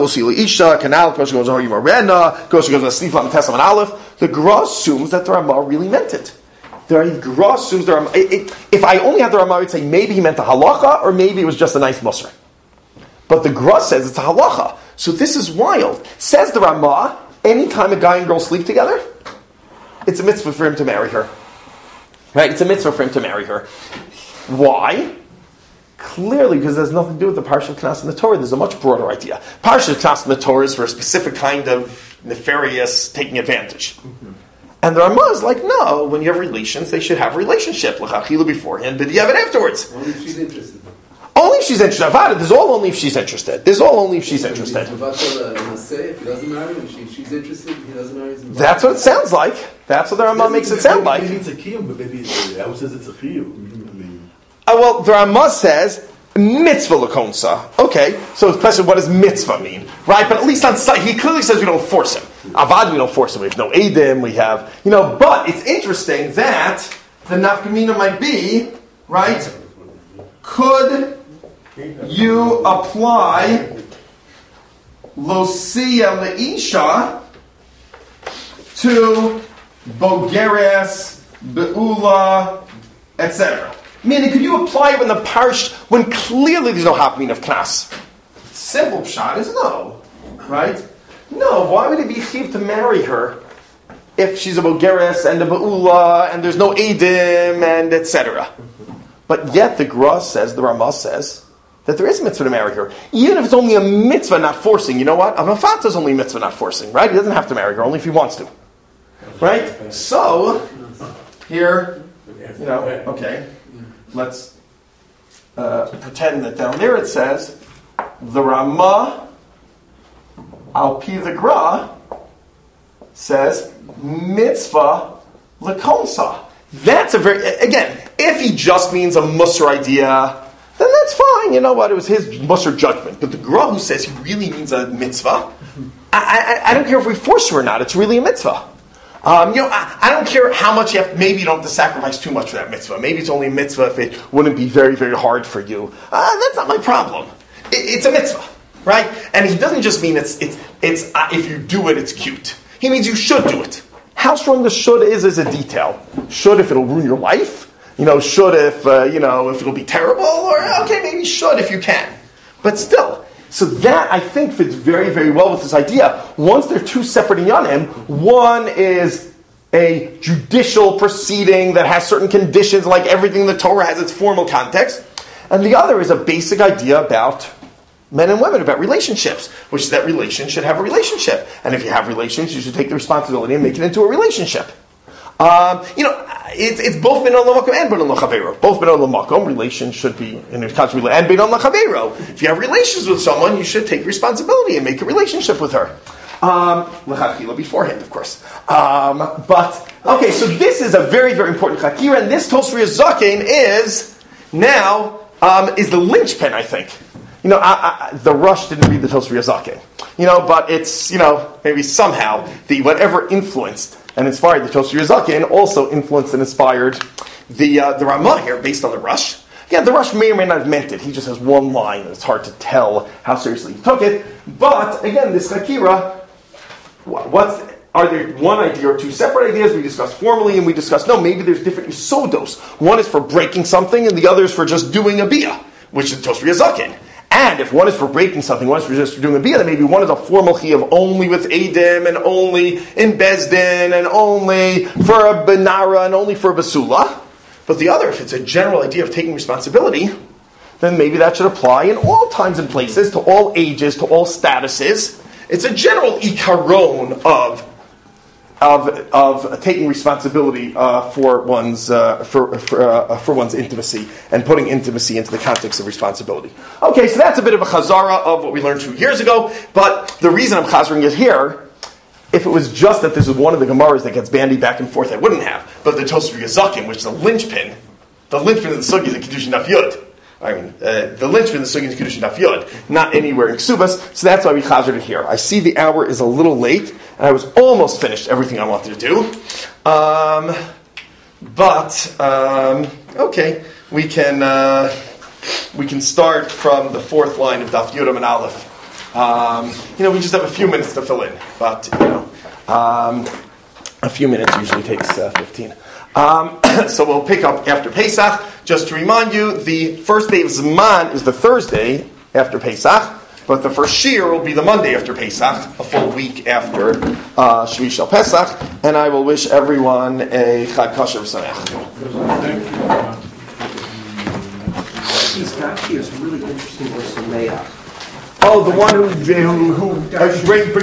The Gra assumes that the Ramah really meant it. The Gra assumes the Ramah. It, it, if I only had the Ramah, I would say maybe he meant a halacha, or maybe it was just a nice musar. But the Gra says it's a halacha. So this is wild. Says the Ramah, anytime a guy and girl sleep together, it's a mitzvah for him to marry her. Right? It's a mitzvah for him to marry her. Why? Clearly, because it has nothing to do with the Parsha of Knas in the Torah. There's a much broader idea. Parsha of Knas in the Torah is for a specific kind of nefarious taking advantage. Mm-hmm. And the Ramah is like, no, when you have relations, they should have a relationship. L'chachila beforehand, but you have it afterwards. Only if she's interested. Only if she's interested. There's all only if she's interested. There's all only if she's interested. If he doesn't marry, if she, she's interested, he doesn't marry. That's what it sounds like. That's what the Ramah makes it sound like. Maybe it's a kiyum, but maybe the Rebbe says it's a kiyum. Uh, well, the Ramah says mitzvah lakonsa. Okay, so the question, what does mitzvah mean? Right, but at least on site, he clearly says we don't force him. Avad, we don't force him. We have no edim. We have, you know. But it's interesting that the nafkamina might be right. Could you apply Losia Leisha to Bogeres, Beula, et cetera? Meaning, could you apply it in the parish when clearly there's no happening of knas? Simple pshat is no, right? No, why would it be chiv to marry her if she's a Bogeres and a Beula and there's no edim and et cetera? But yet the Gra says, the Ramah says, that there is a mitzvah to marry her. Even if it's only a mitzvah, not forcing. You know what? A mafata is only a mitzvah, not forcing, right? He doesn't have to marry her, only if he wants to. Right? So, here, you know, okay, let's uh, pretend that down there it says, the Ramah, al pi the Gra, says, mitzvah lekonsa. That's a very, again, if he just means a musar idea, then that's fine. You know what? It was his musar judgment. But the Gra who says he really means a mitzvah, I, I, I don't care if we force her or not. It's really a mitzvah. Um, you know, I, I don't care how much you have. Maybe you don't have to sacrifice too much for that mitzvah. Maybe it's only a mitzvah if it wouldn't be very, very hard for you. Uh, that's not my problem. It, it's a mitzvah, right? And he doesn't just mean it's it's it's uh, if you do it, it's cute. He means you should do it. How strong the should is is a detail. Should if it'll ruin your life. You know, should if, uh, you know, if it'll be terrible, or okay, maybe should if you can. But still, so that, I think, fits very, very well with this idea. Once they're two separate inyanim, one is a judicial proceeding that has certain conditions, like everything in the Torah has its formal context, and the other is a basic idea about men and women, about relationships, which is that relations should have a relationship. And if you have relations, you should take the responsibility and make it into a relationship. Um, you know, it's, it's both ben olam makom and ben olam chavero. Both ben olam makom, relations should be in a constant relation, and ben olam chavero. If you have relations with someone, you should take responsibility and make a relationship with her. Um, l'chachila beforehand, of course. Um, but okay, so this is a very, very important chakira, and this Tosri Zaken is now um, is the linchpin, I think. You know, I, I, the Rush didn't read the Tosri Zaken. You know, but it's, you know, maybe somehow the whatever influenced and inspired the Tosri Zaken also influenced and inspired the uh, the Ramah here, based on the Rush. Yeah, the Rush may or may not have meant it. He just has one line, and it's hard to tell how seriously he took it. But again, this Chakira, what's are there one idea or two separate ideas we discussed formally, and we discussed no, maybe there's different isodos. One is for breaking something, and the other is for just doing a bia, which is Tosri Zaken. And if one is for breaking something, one is for just for doing a bia, then maybe one is a formal chiyuv only with edim and only in bezdin and only for a benara and only for a basula. But the other, if it's a general idea of taking responsibility, then maybe that should apply in all times and places, to all ages, to all statuses. It's a general ikaron of of of taking responsibility uh, for one's uh, for for, uh, for one's intimacy and putting intimacy into the context of responsibility. Okay, so that's a bit of a chazara of what we learned two years ago. But the reason I'm chazering it here, if it was just that this is one of the gemaras that gets bandied back and forth, I wouldn't have. But the Tosfot Yazakim, which is the linchpin, the linchpin of the sugi is the Kiddushin Daf Yud. I mean, uh, the linchpin of the sugi is Kiddushin Daf Yud, not anywhere in Ksubas. So that's why we chazered it here. I see the hour is a little late, and I was almost finished everything I wanted to do. Um, but um, okay, we can uh, we can start from the fourth line of Daf Yud and Aleph. Um, you know, we just have a few minutes to fill in, but you know, um, a few minutes usually takes uh, fifteen. Um, so we'll pick up after Pesach. Just to remind you, the first day of Zman is the Thursday after Pesach, but the first Shir will be the Monday after Pesach, a full week after uh, Shvi Shel Pesach. And I will wish everyone a Chag Kosher V'Sameach. He's got here is really interesting with Sameach. Oh, the one who who, who uh, bring. bring